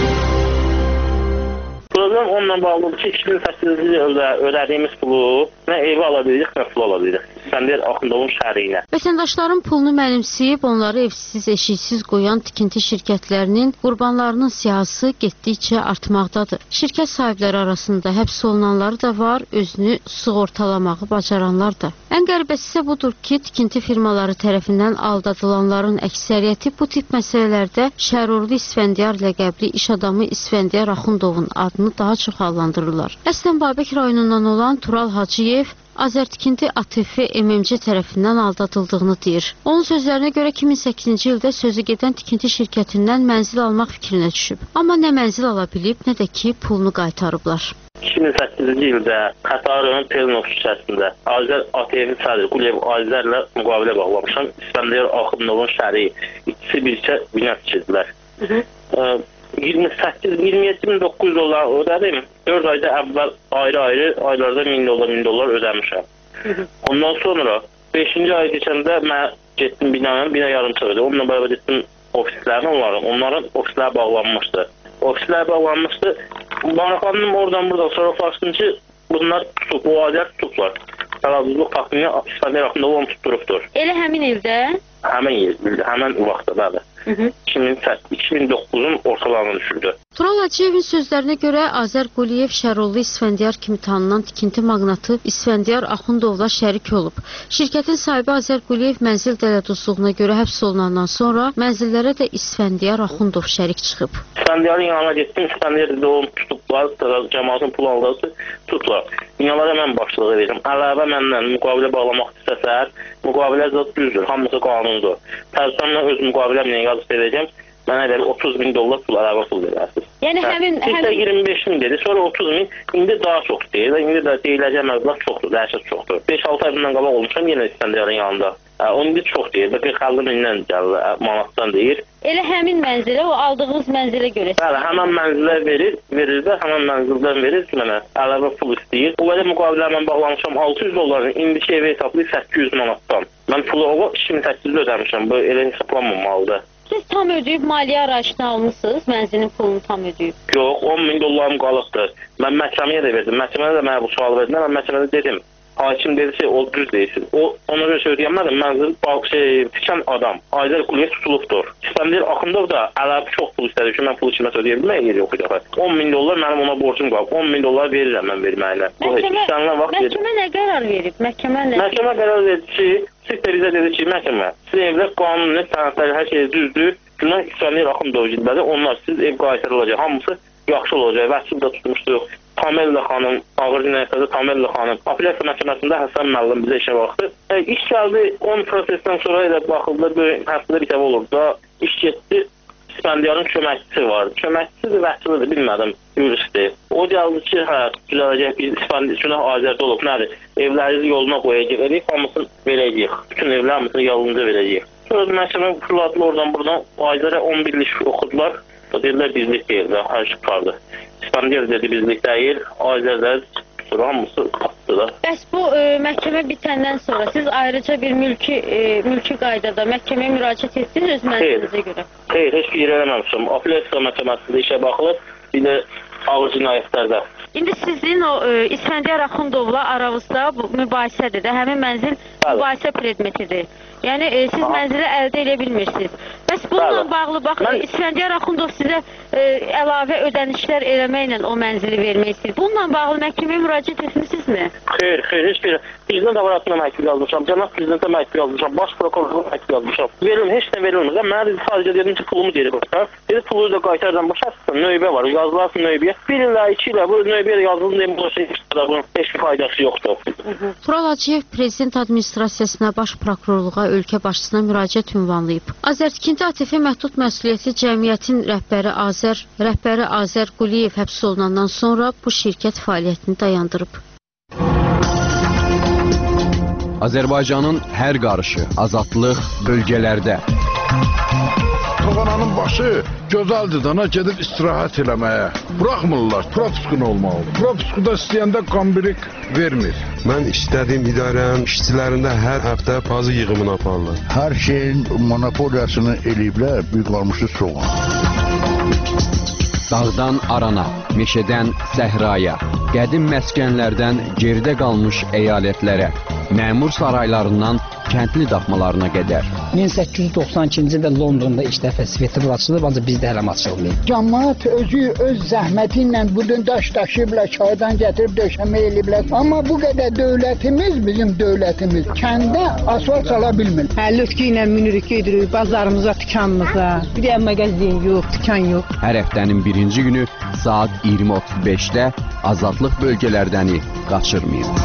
Problem onunla bağlıdır ki, 2008-ci ildə ödədiyimiz pulu nə evi ala bilirik, nə pul ala bilirik. İsfəndiyar Axundovun şəhəri ilə. Vətəndaşların pulunu mənimsəyib, onları evsiz, eşiksiz qoyan tikinti şirkətlərinin qurbanlarının siyahısı getdikcə artmaqdadır. Şirkət sahibləri arasında həbs olunanları da var, özünü sığortalamağı bacaranlar da. Ən qəribəsi isə budur ki, tikinti firmaları tərəfindən aldadılanların əksəriyyəti bu tip məsələlərdə Şərurlu İsfəndiyar ləqəbli iş adamı İsfəndiyar Axundovun adını daha çox adlandırırlar. Əslən Babək rayonundan olan Tural Hacıyev Azərtikinti ATF MMC tərəfindən aldadıldığını deyir. Onun sözlərinə görə 2008-ci ildə sözü gedən tikinti şirkətindən mənzil almaq fikrinə düşüb. Amma nə mənzil ala bilib, nə də ki, pulunu qaytarıblar. 2008-ci ildə Xətai Pelnov küçəsində Azər ATF sədri Quliyev Azərlə müqavilə bağlamışam. İsfəndiyar Axundovun şəhəri ikisi bircə bina tikildilər. 28-27.900 dolar ödədim. 4 ayda əvvəl ayrı-ayrı aylarda $1000 ödəmişəm. Ondan sonra 5-ci ay keçəndə mən getdim binaya, bina yarım çıxırdı. Onunla bərabər getdim ofislərini, onların ofisləri bağlanmışdı. Ofislər bağlanmışdı. Maraqlandım oradan buradan sonra farklı ki, bunlar tutub, o ailələr tutublar. Tərazuzluq taxmini İsfəndiyar Axundov onu tutturubdur. Elə həmin ildə? Həmin vaxtda, bəli. 2009-un ortalarına düşürdü. Tural Hacıyevin sözlərinə görə Azər Quliyev Şərurlu İsfəndiyar kimi tanınan tikinti maqnatı İsfəndiyar Axundovla şərik olub. Şirkətin sahibi Azər Quliyev mənzil dələduzluğuna görə həbs olunandan sonra mənzillərə də İsfəndiyar Axundov şərik çıxıb. İsfəndiyarın yanına getdim, İsfəndiyar da onu tutublar, cəmaatın pul aldığı tutublar. Binalara mən başçılığı verirəm. Əlavə məndən müqavilə bağlamaq istəsər, müqavilə zat düzdür, hamısı qanundur. Tərsanla öz müqaviləmlə yazıb verəcəm. Mənə elə $30.000 pul əlavə pul verərsiniz. Yəni həmin 25.000 dedi, sonra 30.000, indi daha çox deyir. İndi də deyiləcək məbləğ çoxdur, dəhşət çoxdur. 5-6 ay bundan qabaq olmuşam yenə İsfəndiyarın yanında. O indi çox deyir, 40-50.000-dən gəlir, manatdan deyir. Elə həmin mənzilə, o aldığınız mənzilə görə. Bəli, həmin mənzilə verir də, həmin mənzildən verir ki, mənə əlavə pul istəyir. O belə müqavilələ bağlamışam $600, indiki evi hesablayıb 800 manatdan. Mən pulu o 2800 ödəmişəm, bu elə hesablanmamalıdır. Siz tam ödəyib maliyyə arayışına almışsınız, mənzilin pulunu tam ödəyib. Yox, $10.000 qalıbdır. Mən məhkəməyə də verdim. Məhkəmədə də mənə bu sual verdilər. Mən məhkəmədə dedim. Hakim dedi ki, o düz deyilsin. O ona görə söyləyəmədim. Mənzil tikən adam Azər Quliyev tutulubdur. İsfəndiyar Axundov da əlavə çox pul istədi ki, mən pulu kimə ödəyə bilmək yeri yox idi. $10.000 mənim ona borcum qalıb. $10.000 verirəm mən verməklə. Məhkəmə nə qərar verib? Məhkəmə qərar verdi ki, siz də bizə dedi ki, məhkəmə, siz evlər qanuni sənədləri hər şey düzdür. Günah İsfəndiyar Axundov gidədə onlar siz ev qaytarılacaq. Hamısı yaxşı olacaq. Vəkil də tutmuşduq. Tamella xanım, ağır cinayətlərdə Tamella xanım, apellyasiya məhkəməsində Həsən müəllim bizə işə baxdı. İş gəldi, 10 prosesdən sonra elə baxıldı, həftədə bir dəfə olurdu da, iş getdi, İsfəndiyarın köməkçisi vardı. Köməkçisi vəkilidir, bilmədim, yuristdir. O gəldi ki, düzələcək, biz İsfəndiyar Azərdə olub, nədir? Evlərinizi yoluna qoyacaq, hamısını verəcəyik. Bütün evlər hamısını yolunca verəcəyik. Sonra məhkəmə fırladılar oradan buradan, Azərə 11 iş oxudular. Dedilər bizlik deyil, hər şey tutardı. İspanyol dedi bizlik deyil, Azərlər hamısı atdılar. Bəs bu məhkəmə bitəndən sonra siz ayrıca bir mülki qaydada məhkəməyə müraciət etdiniz öz mənzilinizə görə? Xeyr, heç bir yer eləməmişəm. Apellyasiya məhkəməsində işə baxılır, bir də ağır cinayətlərdə. İndi sizin o İsfəndiyar Axundovla aranızda bu mübahisədir də, həmin mənzil mübahisə predmetidir. Yəni siz mənzili əldə edə bilmirsiniz. Bəs bununla bağlı bax, İsfəndiyar Axundov sizə əlavə ödənişlər eləməklə o mənzili vermək istəyir. Bununla bağlı məhkəməyə müraciət etmisinizmi? Xeyr, heç bir. Prezident aparatına məktub yazmışam, cənab prezidentə məktub yazmışam, baş prokurorluğa məktub yazmışam. Verilmir, heç nə verilmir. Mən sadəcə dedim ki, pulumu geri qoyar. Dedi, pulu da qaytardan başa növbə var, yazılarsın növbəyə. 1 ilə 2 ilə bu növbəyə yazılın deyə bu bunun heç bir faydası yoxdur. Tural Hacıyev Prezident Administrasiyasına, Baş Prokurorluğa, ölkə başçısına müraciət ünvanlayıb. Azərtikinti ATF Məhdud Məsuliyyətli Cəmiyyətin rəhbəri Azər Quliyev həbs olunandan sonra bu şirkət fəaliyyətini dayandırıb. Azərbaycanın hər qarışı, azadlıq bölgələrdə. Toğananın başı gözəldir dana gedib istirahət eləməyə. Buraxmırlar, propuskun olmalıdır. Propuskuda istəyəndə qambirik vermir. Mən istədiyim idarənin işçilərində hər həftə pazı yığımını aparırlar. Hər şeyin monopoliyasını eləyiblər, büyük qalmışı soğan. Dağdan arana, meşədən səhraya, qədim məskənlərdən geridə qalmış əyalətlərə, məmur saraylarından kəndli daxmalarına qədər. 1892-ci ildə Londonda ilk dəfə svetofor açılıb, ancaq bizdə hələ açılmayıb. Cəmaət özü öz zəhməti ilə budun daş daşıyıblar, çaydan gətirib döşəmə eləyiblər. Amma bu qədər dövlətimiz, bizim dövlətimiz kəndə asfalt çala bilmir. Lütki ilə minirik, gedirik bazarımıza, dükanımıza. Bir də mağazin yox, dükan yox. Hər həftənin birinci günü saat 20:35-də azadlıq bölgələrdəni qaçırmayın.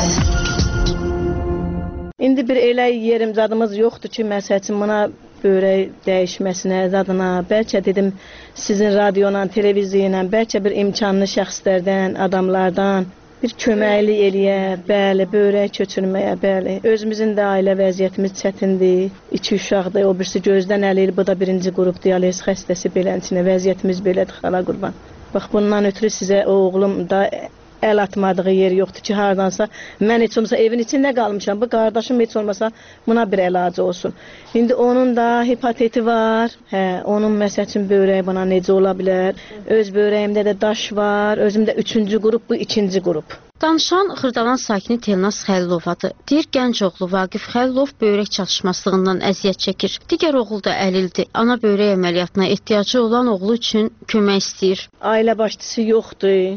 İndi bir elə yerim zadımız yoxdur ki, məsələn, buna böyrək dəyişməsinə, zadına, bəlkə dedim sizin radiyonla, televiziyayla, bəlkə bir imkanlı şəxslərdən, adamlardan bir köməkli eləyə, bəli, böyrək köçürməyə, bəli. Özümüzün də ailə vəziyyətimiz çətindir, 2 uşaqdır, o birisi gözdən əliyir, bu da 1-ci qrup dializ xəstəsi belənçinə, vəziyyətimiz belədir, xala qurban. Bax, bundan ötürü sizə oğlum da əl atmadığı yer yoxdur ki, hardansa mən heç olmasa evin içində qalmışam, bu qardaşım heç olmasa buna bir əlacı olsun. İndi onun da hepatiti var, onun məsəl üçün böyrəyi buna necə ola bilər, öz böyrəyimdə də daş var, özümdə 3-cü qrup, bu 2-ci qrup. Danışan Xırdalan sakini Telnaz Xəlilovadır. Deyir, gənc oğlu Vaqif Xəlilov böyrək çatışmazlığından əziyyət çəkir. Digər oğul da əlildir. Ana böyrək əməliyyatına ehtiyacı olan oğlu üçün kömək istəyir. Ailə başçısı yoxdur.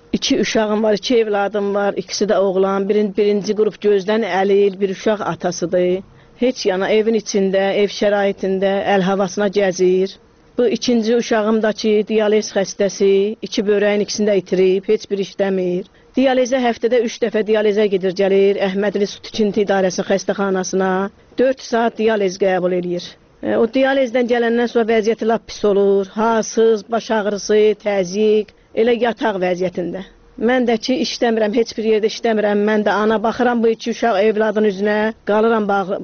2 uşağım var, 2 evladım var, ikisi də oğlan, birinci qrup gözdən əlil, bir uşaq atasıdır. Heç yana evin içində, ev şəraitində, əl havasına gəzir. Bu 2-ci uşağım da ki, dializ xəstəsi, 2 böyrəyin ikisini də itirib, heç bir işləmir. Dializə həftədə 3 dəfə dializə gedir, gəlir Əhmədli Su Tikinti İdarəsi xəstəxanasına, 4 saat dializ qəbul edir. O dializdən gələndən sonra vəziyyəti lap pis olur, hasız, baş ağrısı, təzyiq. Elə yataq vəziyyətində. Mən də ki, işləmirəm, heç bir yerdə işləmirəm. Mən də ana baxıram bu 2 uşaq evladın üzünə, qalıram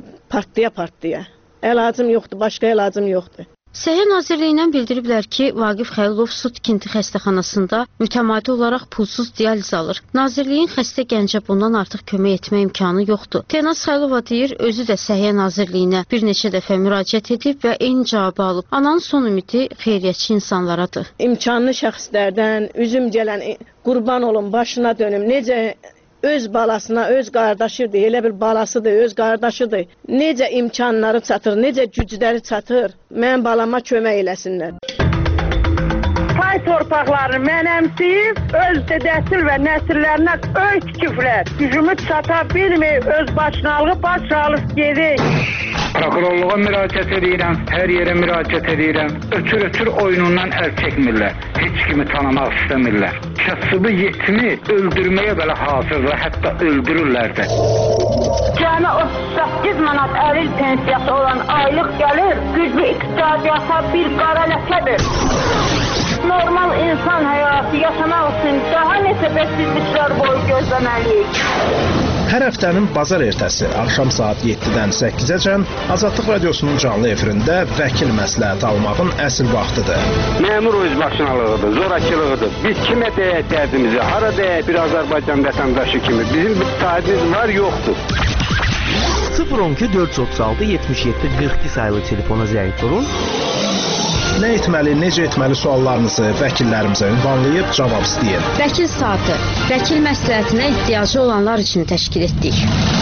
partlaya. Əlacım yoxdur, başqa əlacım yoxdur. Səhiyyə Nazirliyindən bildiriblər ki, Vaqif Xəlilov Su Tikinti xəstəxanasında mütəmadi olaraq pulsuz dializ alır. Nazirliyin xəstə gəncə bundan artıq kömək etmə imkanı yoxdur. Telnaz Xəlilova deyir, özü də Səhiyyə Nazirliyinə bir neçə dəfə müraciət edib və eyni cavabı alıb. Ananın son ümidi xeyriyyətçi insanlaradır. İmkanlı şəxslərdən üzüm gələn qurban olun, başına dönüm, necə öz balasına, öz qardaşıdır, elə bir balasıdır, öz qardaşıdır. Necə imkanları çatır, necə gücləri çatır, mən balama kömək eləsinlər. Pay torpaqlarını mənəmsiyib, öz dədəsil və nəsillərinə öy tikiblər. Gücümü çata bilməyib, öz başınalığı baş alıb gedir. Prokurorluğa müraciət edirəm, hər yerə müraciət edirəm. Ötür oyunundan əl çəkmirlər, heç kimi tanımaq istəmirlər. Kasıbı yetimi öldürməyə belə hazırlar, hətta öldürürlər də. Cəmi 38 manat əlil pensiyası olan aylıq gəlir, güclü iqtisadiyyata bir qara ləkədir. Normal insan həyatı yaşamaq üçün daha neçə bəksizliklər boyu gözləməliyik. Hər həftənin bazar ertəsi axşam saat 7-dən 8-əcən Azadlıq Radiosunun canlı efirində vəkil məsləhəti almağın əsl vaxtıdır. Məmur özbaşınalığıdır, zorakılığıdır. Biz kimə deyək dərdimizi, hara deyək bir Azərbaycan vətəndaşı kimi. Bizim bir sahibimiz var, yoxdur. 012 436 77 42 sayılı telefona zəng vurun. Nə etməli, necə etməli suallarınızı vəkillərimizə ünvanlayıb cavab istəyin. Vəkil saatı, vəkil məsləhətinə ehtiyacı olanlar üçün təşkil etdik.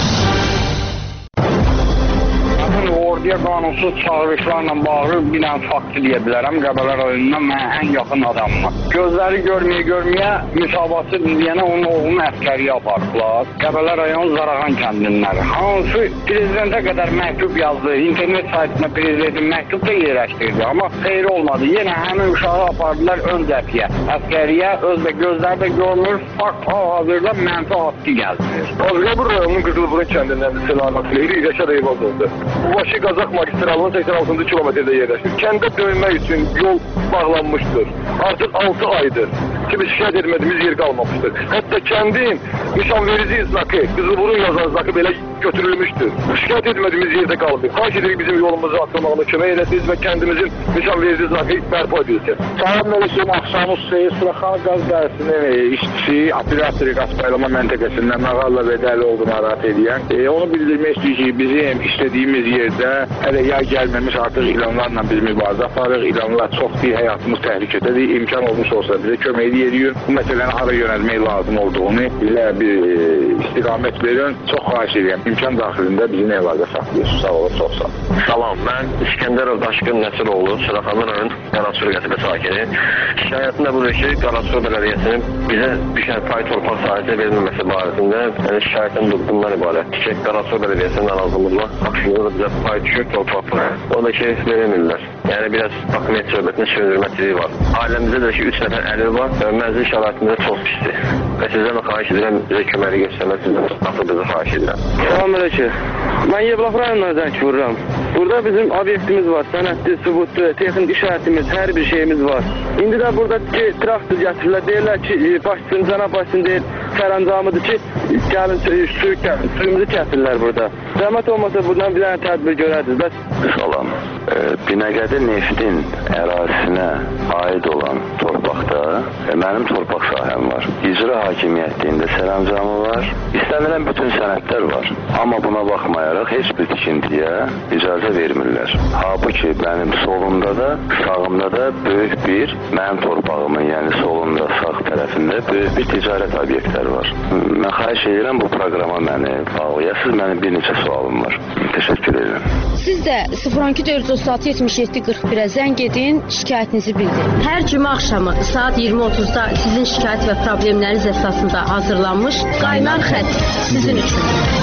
Orduya qanunsuz çağırışlarla bağlı bir dənə fakt eləyə bilərəm. Qəbələ rayonundan mən ən yaxın adamım. Gözləri görməyə müsabatı deyənə onun oğlunu əskəriyə aparıblar. Qəbələ rayonu Zarağan kəndindən. Hansı prezidentə qədər məktub yazdı, internet saytına prezidentin məktub da yerləşdirdi. Amma xeyri olmadı. Yenə həmin uşağı apardılar ön cəbhəyə. Əskəriyə özlə gözləri də görmür, fakt hal-hazırda mənfi haqqı gəzdirir. Qəbələ rayonunun Qızılburun kəndindən Selamat Leyli Rəşad Eyvazovdur. Bu başı Qazaq magistralının 86-cı kilometrdə yerləşir. Kəndə dönmək üçün yol bağlanmışdır. Artıq 6 aydır ki, biz şikayət etmədiyimiz yer qalmamışdır. Hətta kəndin nişanverici znakı, Qızılburun yazan znakı belə götürülmüşdür. Şikayət etmədiyimiz yerdə qalmır. Xahiş edirik bizim yolumuzu açılmağına kömək edəsiniz və kəndimizin nişanverici znakı bərpa edilsin. Salam Mələkəm, axşamı Seyir Suraxan qaz dərəsinin işçisi, operatori qaz paylama məntəqəsində Məğalla və Dəli oldu narahat edən. Onu bildirmək istəyir ki, bizim işlədiyimiz yerdə hələ yay gəlməmiş artıq ilanlarla biz mübarizə aparırıq. İlanlar çox bir həyatımız təhlükədədir. İmkan olmuş olsa bizə kömək edirik. Bu məsələni hara yönəlmək lazım olduğunu bizə bir istiqamət verin. Çox xahiş edirəm. İmkan daxilində bizimlə əlaqə saxlayırsınız. Sağ olun, çox sağ olun. Salam, mən İskəndərov Daşqın Nəsiroğlu, Suraxanlı rayon Qarasur qəsəbə sakini. Şikayətim də budur ki, Qarasur bələdiyyəsinin bizə düşən pay torpaq sahəsi verilməməsi barəsində şikayətin bundan ibarətdir ki, Qarasur bələdiyyəsinin narazılıqla haqqında da bizə pay düşür torpaq. O da ki, verilmirlər. Yəni biraz hakimiyyət söhbətinin sürdürməsiliyi var. Ailəmizdə də ki, 3 nəfər əlil var və mənzil şəraitində çox pisdir. Və sizdən xahiş edirəm, bizə köməkli göstərməsiniz, nasıl bizi xahiş edirəm. Salam Mələkəm. Mən Yevlax rayonundan zəng vururam. Burada bizim obyektimiz var, sənədli, sübutlu, texnik işarətimiz, hər bir şeyimiz var. İndi də burada traktor gətirirlər, deyirlər ki, başçısın, cənab başçısın deyir, sərəncamıdır ki, gəlin suyumuzu kəsilirlər burada. Zəhmət olmasa buradan bir dənə tədbir görərdiniz. Bəs... Salam. Binəqədi Neftin ərazisinə aid olan torpaqda mənim torpaq sahəm var. İcra hakimiyyətində sərəncamı var. İstənilən bütün sənədlər var. Amma buna baxmayaraq heç bir tikintiyə icazə vermirlər. Halbuki mənim solumda da, sağımda da böyük bir mənim torpağımın, yəni solumda, sağ tərəfində böyük bir ticarət obyektləri var. Mən xahiş edirəm bu proqrama məni bağlayasınız. Mənim bir neçə sualım var. Təşəkkür edirəm. Siz də 012 436 77 41-ə zəng edin, şikayətinizi bildirin. Hər cümə axşamı saat 20:30-da sizin şikayət və problemləriniz əsasında hazırlanmış Qaynar xətt sizin üçün.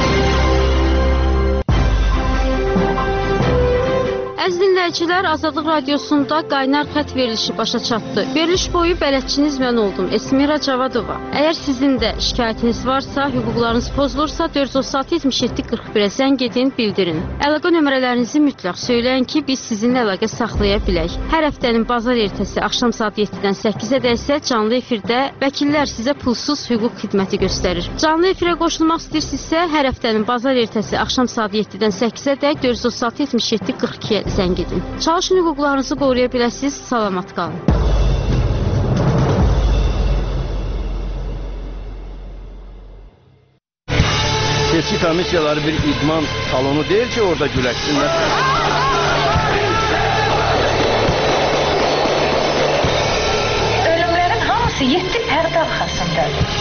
Əziz dinləyicilər, Azadlıq Radiosunda Qaynar xətt verilişi başa çatdı. Veriliş boyu bələdçiniz mən oldum, Esmira Cavadova. Əgər sizin də şikayətiniz varsa, hüquqlarınız pozulursa 436 77 41-ə zəng edin, bildirin. Əlaqə nömrələrinizi mütləq söyləyin ki, biz sizinlə əlaqə saxlaya bilək. Hər həftənin bazar ertəsi axşam saat 7-dən 8-ə isə canlı efirdə vəkillər sizə pulsuz hüquq xidməti göstərir. Canlı efirə qoşulmaq istəyirsinizsə, hər həftənin bazar ertəsi axşam saat 7-dən 8-ə 436 77 42-ə zəng edin. Çalışın hüquqlarınızı qoruya biləsiniz. Salamat qalın. Seçki komissiyaları bir idman salonu deyil ki, orada güləşsinlər. Ölümlərin hamısı 7 pərdə arxasındadır.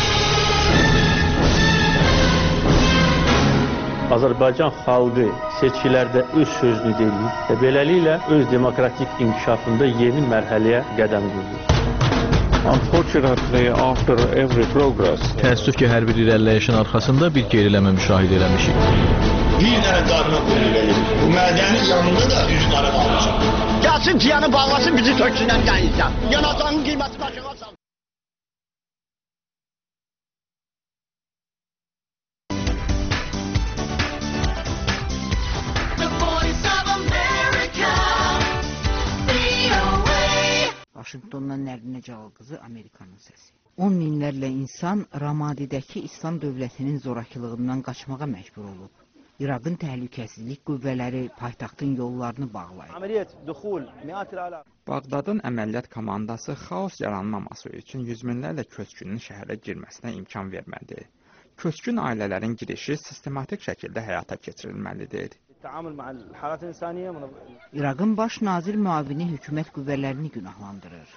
Azərbaycan xalqı seçkilərdə öz sözünü deyir və beləliklə öz demokratik inkişafında yeni mərhələyə qədəm qoyur. Unfortunately, after every progress, təəssüf ki, hər bir irəliləyişin arxasında bir geriləmə müşahidə eləmişik. Bir dənə qarına qoyur verir. Bu mədənin yanında da üzləri qalmışaq. Gəlsin piyanı bağlasın, bizi töksünən qəyinsə. Yanacağın qiyməti aşağı sal. Vaşinqtondan Nərdinə Cəlal qızı, Amerikanın səsi. 10 minlərlə insan Ramadidəki İslam dövlətinin zorakılığından qaçmağa məcbur olub. İraqın təhlükəsizlik qüvvələri paytaxtın yollarını bağlayıb. Bağdadın əməliyyat komandası xaos yaranmaması üçün yüz minlərlə köçkünün şəhərə girməsinə imkan vermədi. Köçkün ailələrin girişi sistematik şəkildə həyata keçirilməlidir. İraqın baş nazir müavini hökumət qüvvələrini günahlandırır.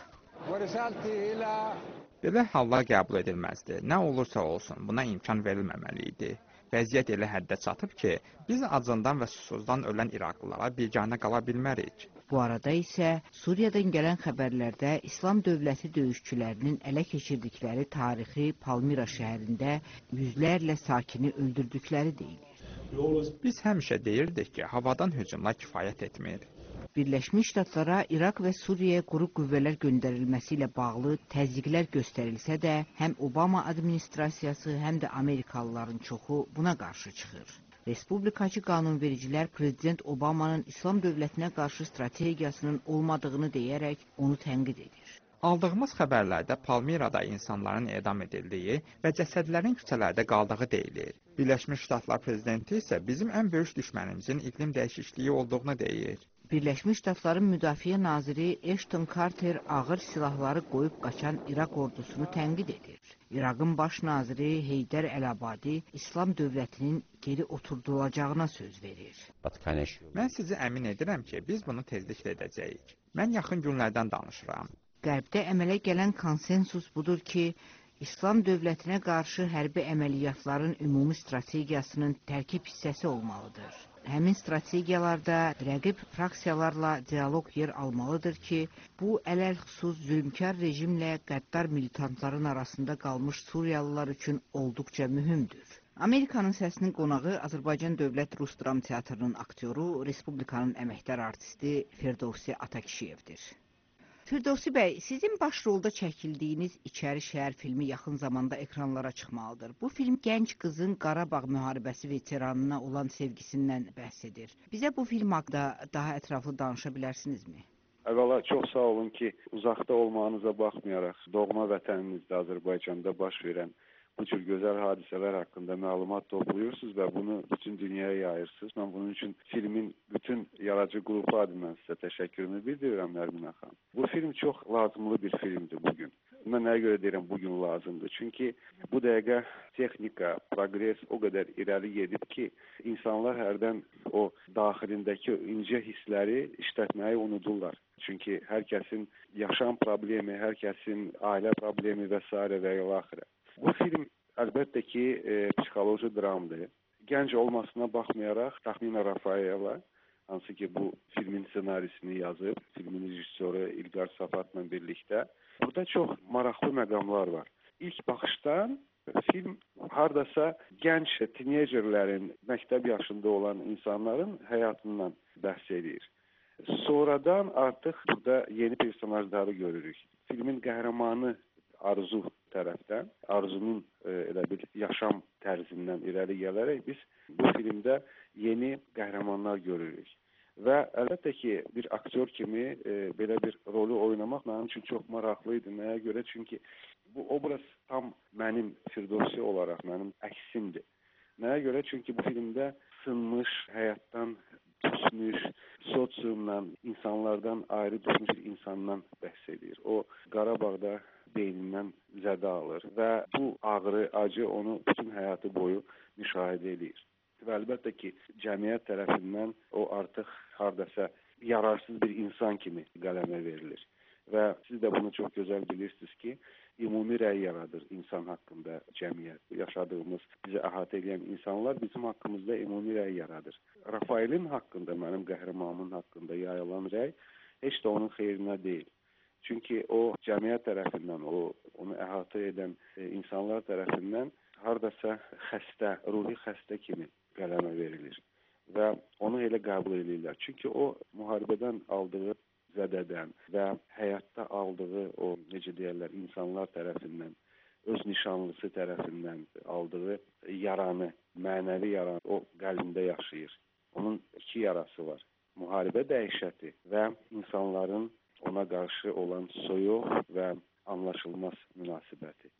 Belə hallar qəbul edilməzdir. Nə olursa olsun, buna imkan verilməməli idi. Vəziyyət elə həddə çatıb ki, biz acından və susuzdan ölən İraqlılara biganə qala bilmərik. Bu arada isə Suriyadan gələn xəbərlərdə İslam dövləti döyüşçülərinin ələ keçirdikləri tarixi Palmira şəhərində yüzlərlə sakini öldürdükləri deyilir. Biz həmişə deyirdik ki, havadan hücumlar kifayət etmir. Birləşmiş Ştatlara İraq və Suriyaya quru qüvvələr göndərilməsi ilə bağlı təzyiqlər göstərilsə də, həm Obama administrasiyası, həm də Amerikalıların çoxu buna qarşı çıxır. Respublikaçı qanunvericilər Prezident Obamanın İslam dövlətinə qarşı strategiyasının olmadığını deyərək onu tənqid edir. Aldığımız xəbərlərdə Palmirada insanların edam edildiyi və cəsədlərin küçələrdə qaldığı deyilir. Birləşmiş Ştatlar prezidenti isə bizim ən böyük düşmənimizin iqlim dəyişikliyi olduğunu deyir. Birləşmiş Ştatların Müdafiə naziri Ashton Carter ağır silahları qoyub qaçan İraq ordusunu tənqid edir. İraqın baş naziri Heydər Əl-Abadi İslam dövlətinin geri oturdulacağına söz verir. Mən sizi əmin edirəm ki, biz bunu tezliklə edəcəyik. Mən yaxın günlərdən danışıram. Qərbdə əmələ gələn konsensus budur ki, İslam dövlətinə qarşı hərbi əməliyyatların ümumi strategiyasının tərkib hissəsi olmalıdır. Həmin strategiyalarda rəqib fraksiyalarla dialoq yer almalıdır ki, bu ələlxüsus zülmkar rejimlə qəddar militantların arasında qalmış Suriyalılar üçün olduqca mühümdür. Amerikanın səsinin qonağı Azərbaycan Dövlət Rus Dram Teatrının aktyoru, Respublikanın əməkdar artisti Firdovsi Atakişiyevdir. Firdovsi bəy, sizin baş rolda çəkildiyiniz İçəri şəhər filmi yaxın zamanda ekranlara çıxmalıdır. Bu film gənc qızın Qarabağ müharibəsi veteranına olan sevgisindən bəhs edir. Bizə bu film haqqında daha ətraflı danışa bilərsinizmi? Əvvəla çox sağ olun ki, uzaqda olmağınıza baxmayaraq, doğma vətəninizdə Azərbaycanda baş verən bu cür gözəl hadisələr haqqında məlumat toplayırsınız və bunu bütün dünyaya yayırsınız. Mən bunun üçün filmin bütün yaradıcı qrupu adından sizə təşəkkürümü bildirirəm, Nərmin xanım. Bu film çox lazımlı bir filmdir bugün. Mən nəyə görə deyirəm bugün lazımdır? Çünki bu dəqiqə texnika, progres o qədər irəli gedib ki, insanlar hərdən o daxilindəki incə hissləri işlətməyi unudurlar. Çünki hər kəsin yaşam problemi, hər kəsin ailə problemi və s. və ilaxirə. Bu film əlbəttə ki, psixoloji dramdır. Gənc olmasına baxmayaraq Təxminə Rafaela, hansı ki bu filmin ssenarisini yazıb, filmin rejissoru İlqar Safatla birlikdə, burada çox maraqlı məqamlar var. İlk baxışdan film hardasa gənc tinecerlərin, məktəb yaşında olan insanların həyatından bəhs edir. Sonradan artıq burada yeni personajları görürük. Filmin qəhrəmanı Arzu tərəfdən, Arzunun elə bir yaşam tərzindən irəli gələrək biz bu filmdə yeni qəhrəmanlar görürük. Və əlbəttə ki, bir aktyor kimi belə bir rolu oynamaq mənim üçün çox maraqlı idi. Nəyə görə? Çünki bu obraz tam mənim Firdovsi olaraq mənim əksimdir. Nəyə görə? Çünki bu filmdə sınmış, həyatdan düşmüş, sosiumdan, insanlardan ayrı düşmüş bir insandan bəhs edir. O Qarabağda beynindən zədə alır və bu ağrı, acı onu bütün həyatı boyu müşahidə edir. Və əlbəttə ki, cəmiyyət tərəfindən o artıq hardasa yararsız bir insan kimi qələmə verilir. Və siz də bunu çox gözəl bilirsiniz ki, ümumi rəy yaradır insan haqqında cəmiyyət. Yaşadığımız, bizi əhatə edən insanlar bizim haqqımızda ümumi rəy yaradır. Rafaelin haqqında, mənim qəhrəmanımın haqqında yayılan rəy heç də onun xeyrinə deyil. Çünki o cəmiyyət tərəfindən, onu əhatə edən insanlar tərəfindən hardasa xəstə, ruhi xəstə kimi qələmə verilir. Və onu elə qəbul edirlər. Çünki o müharibədən aldığı zədədən və həyatda aldığı o, necə deyərlər, insanlar tərəfindən, öz nişanlısı tərəfindən aldığı yaranı, mənəvi yaranı o qəlbində yaşayır. Onun iki yarası var. Müharibə dəhşəti və insanların ona qarşı olan soyuq və anlaşılmaz münasibəti.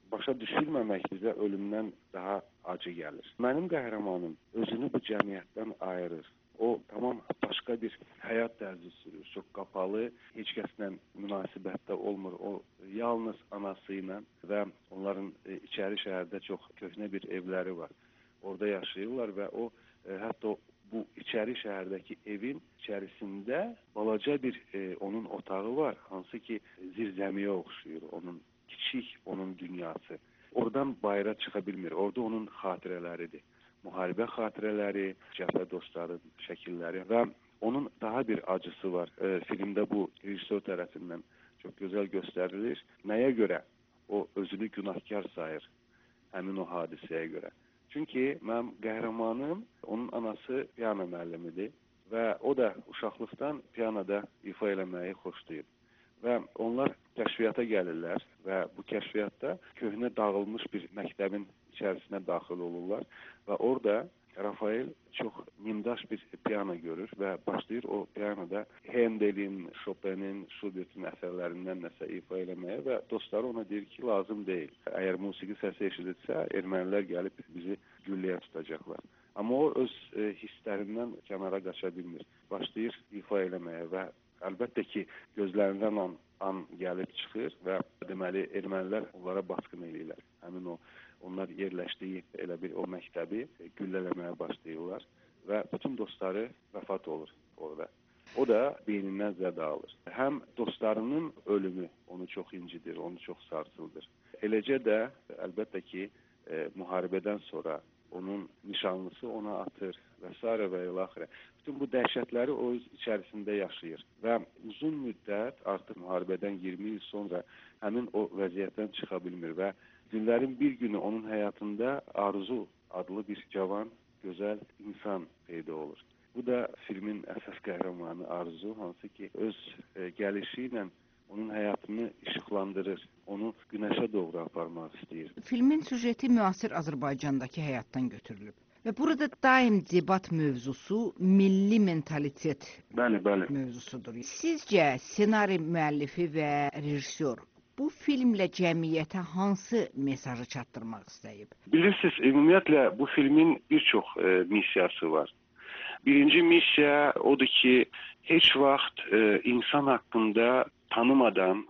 ölməmək bizə ölümdən daha acı gəlir. Mənim qəhrəmanım özünü bu cəmiyyətdən ayırır. O tamam başqa bir həyat tərzi sürür. Çox qapalı, heç kəslə münasibətdə olmur. O yalnız anası ilə və onların içəri şəhərdə çox köhnə bir evləri var. Orada yaşayırlar və o hətta bu içəri şəhərdəki evin içərisində balaca bir onun otağı var. Hansı ki zirzəmiyə oxşuyur. Onun kiçik onun dünyası. Oradan bayıra çıxa bilmir. Orada onun xatirələridir. Müharibə xatirələri, cəbhə dostların şəkilləri və onun daha bir acısı var. Filmdə bu rejissor tərəfindən çox gözəl göstərilir. Nəyə görə o özünü günahkar sayır həmin o hadisəyə görə? Çünki mənim qəhrəmanım, onun anası piano müəllimidir və o da uşaqlıqdan pianoda ifa eləməyi xoşlayır. Və onlar kəşfiyyata gəlirlər və bu kəşfiyyatda köhnə dağılmış bir məktəbin içərisinə daxil olurlar və orada Rafael çox nimdaş bir piano görür və başlayır o pianoda Handelin, Chopin'in, Schubert'in əsərlərindən nəsə ifa eləməyə və dostları ona deyir ki, lazım deyil. Əgər musiqi səsi eşidilsə, ermənilər gəlib bizi gülləyə tutacaqlar. Amma o öz hisslərindən kənara qaça bilmir. Başlayır ifa eləməyə və əlbəttə ki, gözlərindən an gəlib çıxır və deməli ermənilər onlara basqın eləyirlər. Həmin onlar yerləşdiyi elə bir o məktəbi güllələməyə başlayırlar və bütün dostları vəfat olur orada. O da beynindən zədə alır. Həm dostlarının ölümü onu çox incidir, onu çox sarsıldır. Eləcə də əlbəttə ki, müharibədən sonra onun nişanlısı ona atır və s. və ilaxirə. Bütün bu dəhşətləri o öz içərisində yaşayır və uzun müddət artıq müharibədən 20 il sonra həmin o vəziyyətdən çıxa bilmir və günlərin bir günü onun həyatında Arzu adlı bir cavan, gözəl insan peyda olur. Bu da filmin əsas qəhrəmanı Arzu, hansı ki öz gəlişi ilə onun həyatını işıqlandırır, onu günəşə doğru aparmaq istəyir. Filmin süjeti müasir Azərbaycandakı həyatdan götürülüb. Və burada daim debat mövzusu milli mentalitet mövzusudur. Sizcə ssenari müəllifi və rejissor bu filmlə cəmiyyətə hansı mesajı çatdırmaq istəyib? Bilirsiniz, ümumiyyətlə bu filmin bir çox missiyası var. Birinci missiya odur ki, heç vaxt insan haqqında tanımadan,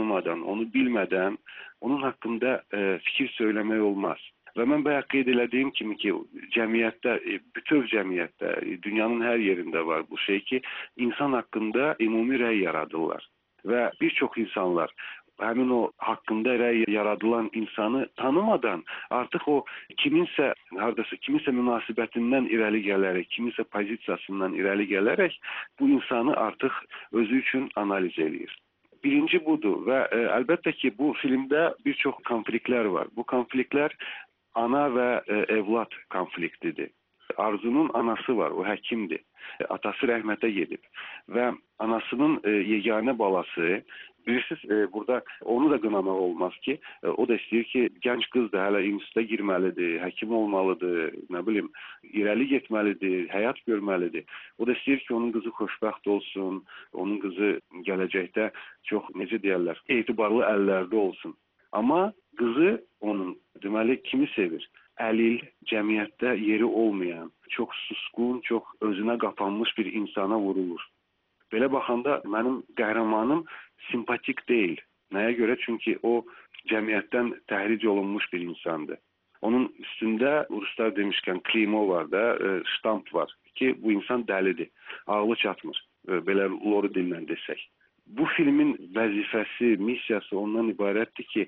onu bilmədən onun haqqında fikir söyləmək olmaz. Və mən bayaq qeyd elədiyim kimi ki, cəmiyyətdə, bütöv cəmiyyətdə, dünyanın hər yerində var bu şey ki, insan haqqında ümumi rəy yaradırlar. Və bir çox insanlar həmin o haqqında rəy yaradılan insanı tanımadan artıq o kiminsə münasibətindən irəli gələrək, kiminsə pozisiyasından irəli gələrək bu insanı artıq özü üçün analiz eləyir. Birinci budur və əlbəttə ki, bu filmdə bir çox konfliktlər var. Bu konfliktlər ana və evlad konfliktidir. Arzunun anası var, o həkimdir. Atası rəhmətə gedib və anasının yeganə balası, bilirsiniz, burada onu da qınamaq olmaz ki, o da istəyir ki, gənc qız da hələ instituta girməlidir, həkim olmalıdır, nə bilim, irəli getməlidir, həyat görməlidir. O da istəyir ki, onun qızı xoşbəxt olsun, onun qızı gələcəkdə çox, necə deyərlər, etibarlı əllərdə olsun. Amma qızı onun, deməli, kimi sevir? Əlil, cəmiyyətdə yeri olmayan, çox susqun, çox özünə qapanmış bir insana vurulur. Belə baxanda mənim qəhrəmanım simpatik deyil. Nəyə görə? Çünki o cəmiyyətdən təhric olunmuş bir insandır. Onun üstündə, ruslar demişkən, klimo var da, ştamp var ki, bu insan dəlidir, ağlı çatmır, belə loru dillə desək. Bu filmin vəzifəsi, missiyası ondan ibarətdir ki,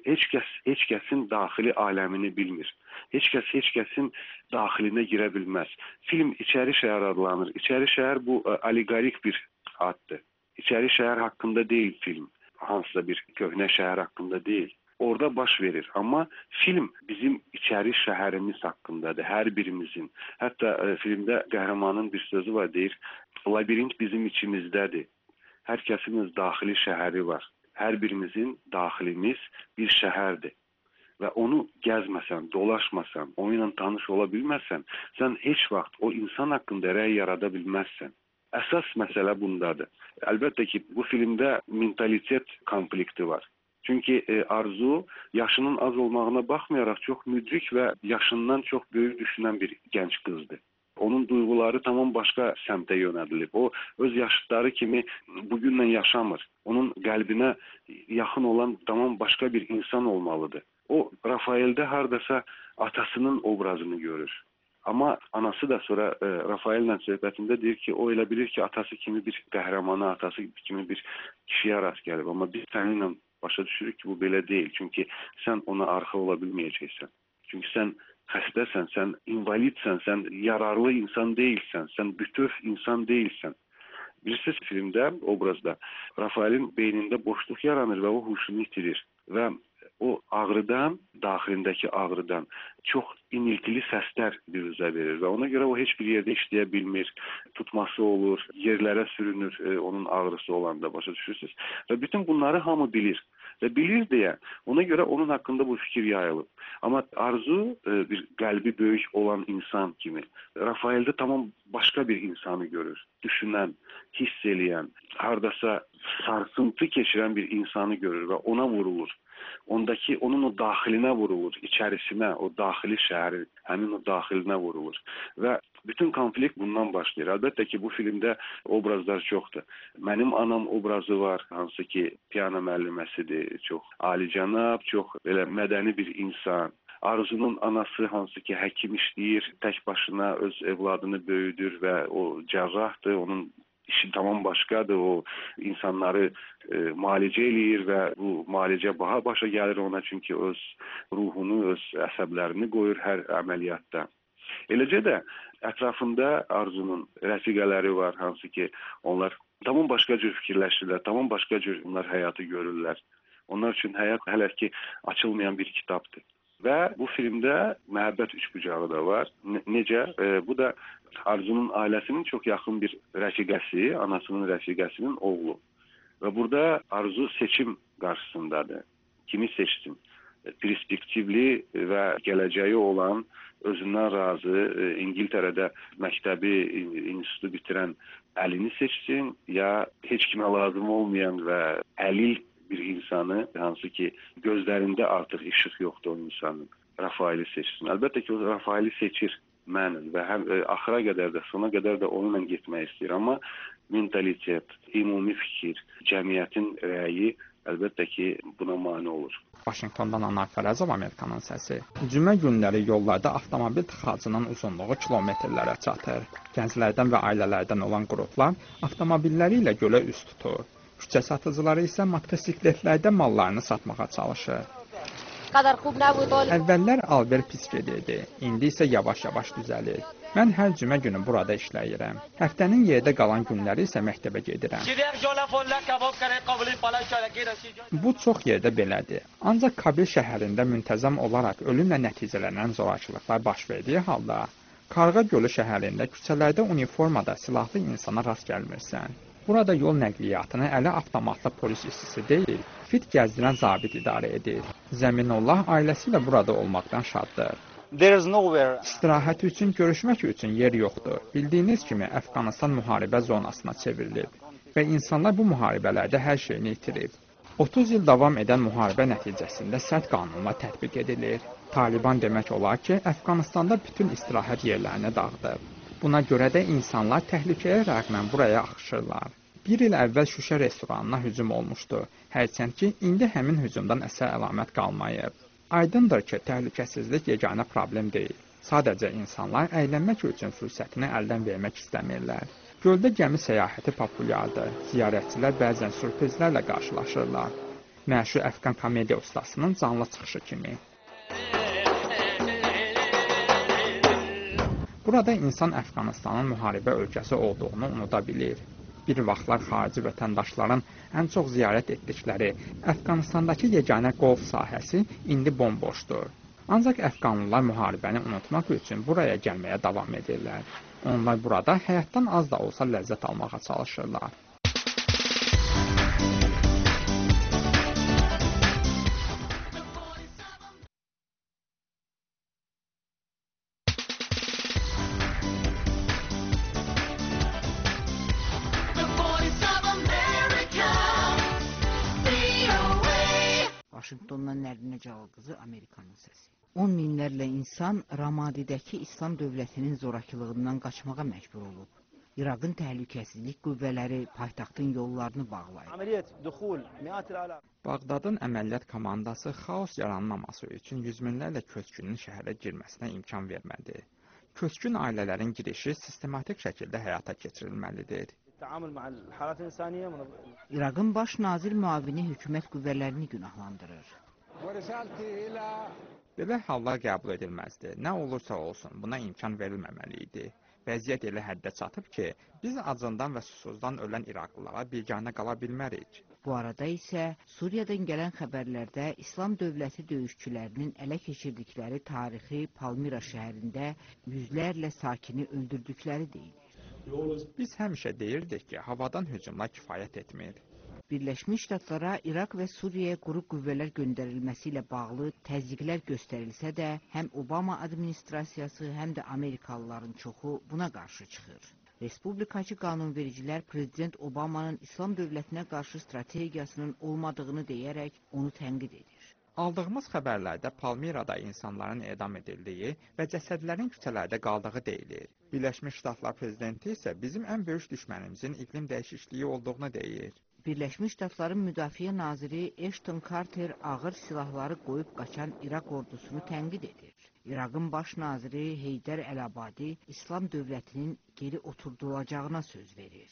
heç kəsin daxili aləmini bilmir. Heç kəsin daxilinə girə bilməz. Film İçəri şəhər adlanır. İçəri şəhər bu allegorik bir addır. İçəri şəhər haqqında deyil film. Hansısa bir köhnə şəhər haqqında deyil. Orada baş verir. Amma film bizim içəri şəhərimiz haqqındadır, hər birimizin. Hətta filmdə qəhrəmanın bir sözü var, deyir, labirint bizim içimizdədir. Hər kəsin öz daxili şəhəri var. Hər birimizin daxilimiz bir şəhərdir. Və onu gəzməsən, dolaşmasan, onunla tanış ola bilməsən, sən heç vaxt o insan haqqında rəy yarada bilməzsən. Əsas məsələ bundadır. Əlbəttə ki, bu filmdə mentalitet konflikti var. Çünki Arzu yaşının az olmağına baxmayaraq çox müdrik və yaşından çox böyük düşünən bir gənc qızdır. Onun duyğuları tamam başqa səmtə yönədilib. O öz yaşıtları kimi bugünlə yaşamır. Onun qəlbinə yaxın olan tamam başqa bir insan olmalıdır. O Rafael'də hardasa atasının obrazını görür. Amma anası da sonra Rafael'lə söhbətində deyir ki, o elə bilir ki, atası kimi bir qəhrəmana, atası kimi bir kişiyə rast gəlib. Amma biz səninlə başa düşürük ki, bu belə deyil. Çünki sən ona arxa ola bilməyəcəksən. Çünki sən xəstəsən, sən invalidsən, sən yararlı insan deyilsən, sən bütöv insan deyilsən. Bilirsiniz, filmdə, obrazda Rafael'in beynində boşluq yaranır və o huşunu itirir. Və o ağrıdan, daxilindəki ağrıdan çox iniltili səslər büruzə verir və ona görə o heç bir yerdə işləyə bilmir, tutması olur, yerlərə sürünür onun ağrısı olanda, başa düşürsünüz. Və bütün bunları hamı bilir. Və bilir deyə, ona görə onun haqqında bu fikir yayılıb. Amma Arzu bir qəlbi böyük olan insan kimi, Rafael'də tamam başqa bir insanı görür. Düşünən, hiss eləyən, hardasa sarsıntı keçirən bir insanı görür və ona vurulur. Onun o daxilinə vurulur, içərisinə, o daxili şəhərin, həmin o daxilinə vurulur. Və bütün konflikt bundan başlayır. Əlbəttə ki, bu filmdə obrazlar çoxdur. Mənim anam obrazı var, hansı ki, piano müəlliməsidir, çox alicənab, çox belə mədəni bir insan. Arzunun anası hansı ki, həkim işləyir, tək başına öz evladını böyüdür və o cərrahdır, onun işi tamam başqadır, o insanları müalicə eləyir və bu müalicə baha başa gəlir ona, çünki öz ruhunu, öz əsəblərini qoyur hər əməliyyatda. Eləcə də ətrafında Arzunun rəfiqələri var, hansı ki, onlar tamam başqa cür fikirləşirlər, tamam başqa cür onlar həyatı görürlər. Onlar üçün həyat hələ ki, açılmayan bir kitabdır. Və bu filmdə məhəbbət üçbucağı da var. Necə? Bu da Arzunun ailəsinin çox yaxın bir rəfiqəsi, anasının rəfiqəsinin oğlu. Və burada Arzu seçim qarşısındadır. Kimi seçsin? Perspektivli və gələcəyi olan, özündən razı, İngiltərədə məktəbi, institutu bitirən əlini seçsin, ya heç kimə lazım olmayan və əlil bir insanı, hansı ki, gözlərində artıq işıq yoxdur o insanın, Rafael'i seçsin. Əlbəttə ki, o Rafael'i seçir mənən və həm axıra qədər də, sona qədər də onunla getmək istəyir. Amma mentalitet, ümumi fikir, cəmiyyətin rəyi əlbəttə ki, buna mane olur. Vaşinqtondan Anar Fərəzov, Amerikanın səsi. Cümə günləri yollarda avtomobil tıxacının uzunluğu kilometrlərə çatır. Gənclərdən və ailələrdən olan qruplar avtomobilləri ilə gölə üz tutur. Küçə satıcıları isə motosikletlərdə mallarını satmağa çalışır. Əvvəllər alver pis gedirdi, indi isə yavaş-yavaş düzəlir. Mən hər cümə günü burada işləyirəm. Həftənin yerdə qalan günləri isə məktəbə gedirəm. Bu çox yerdə belədir. Ancaq Kabil şəhərində müntəzəm olaraq ölümlə nəticələnən zorakılıqlar baş verdiyi halda, Qarğa Gölü şəhərində küçələrdə uniformada silahlı insana rast gəlmirsən. Burada yol nəqliyyatını əli avtomatlı polis işçisi deyil, fit gəzdirən zabit idarə edir. Zəminullah ailəsi ilə burada olmaqdan şaddır. İstirahət üçün, görüşmək üçün yer yoxdur. Bildiyiniz kimi, Əfqanıstan müharibə zonasına çevrilib və insanlar bu müharibələrdə hər şeyini itirib. 30 il davam edən müharibə nəticəsində sərt qanunlar tətbiq edilir. Taliban demək olar ki, Əfqanıstanda bütün istirahət yerlərini dağıdıb. Buna görə də insanlar təhlükəyə rəğmən buraya axışırlar. Bir il əvvəl Şuşa restoranına hücum olmuşdu. Hərçənd ki, indi həmin hücumdan əsər əlamət qalmayıb. Aydındır ki, təhlükəsizlik yeganə problem deyil. Sadəcə insanlar əylənmək üçün fürsətini əldən vermək istəmirlər. Göldə gəmi səyahəti populyardır. Ziyarətçilər bəzən sürprizlərlə qarşılaşırlar. Məşhur Əfqan komediya ustasının canlı çıxışı kimi. Burada insan Əfqanistanın müharibə ölkəsi olduğunu unuda bilir. Bir vaxtlar xarici vətəndaşların ən çox ziyarət etdikləri Əfqanistandakı yeganə qolf sahəsi indi bomboşdur. Ancaq Əfqanlılar müharibəni unutmaq üçün buraya gəlməyə davam edirlər. Onlar burada həyatdan az da olsa ləzzət almağa çalışırlar. Vaşinqtondan Nərminə Cəlal qızı, Amerikanın səsi. 10 minlərlə insan Ramadidəki İslam dövlətinin zorakılığından qaçmağa məcbur olub. İraqın təhlükəsizlik qüvvələri paytaxtın yollarını bağlayıb. Bağdadın əməliyyat komandası xaos yaranmaması üçün yüz minlərlə köçkünün şəhərə girməsinə imkan vermədi. Köçkün ailələrin girişi sistematik şəkildə həyata keçirilməlidir. İraqın baş nazir müavini hökumət qüvvələrini günahlandırır. Belə hallar qəbul edilməzdir. Nə olursa olsun, buna imkan verilməməli idi. Vəziyyət elə həddə çatıb ki, biz acından və susuzdan ölən İraqlılara biganə qala bilmərik. Bu arada isə Suriyadan gələn xəbərlərdə İslam dövləti döyüşçülərinin ələ keçirdikləri tarixi Palmira şəhərində yüzlərlə sakini öldürdükləri deyilir. Biz həmişə deyirdik ki, havadan hücumlar kifayət etmir. Birləşmiş Ştatlara İraq və Suriyaya quru qüvvələr göndərilməsi ilə bağlı təzyiqlər göstərilsə də, həm Obama administrasiyası, həm də Amerikalıların çoxu buna qarşı çıxır. Respublikaçı qanunvericilər Prezident Obamanın İslam dövlətinə qarşı strategiyasının olmadığını deyərək onu tənqid edir. Aldığımız xəbərlərdə Palmirada insanların edam edildiyi və cəsədlərin küçələrdə qaldığı deyilir. Birləşmiş Ştatlar prezidenti isə bizim ən böyük düşmənimizin iqlim dəyişikliyi olduğunu deyir. Birləşmiş Ştatların Müdafiə naziri Ashton Carter ağır silahları qoyub qaçan İraq ordusunu tənqid edir. İraqın baş naziri Heydər Əl-Abadi İslam dövlətinin geri oturdulacağına söz verir.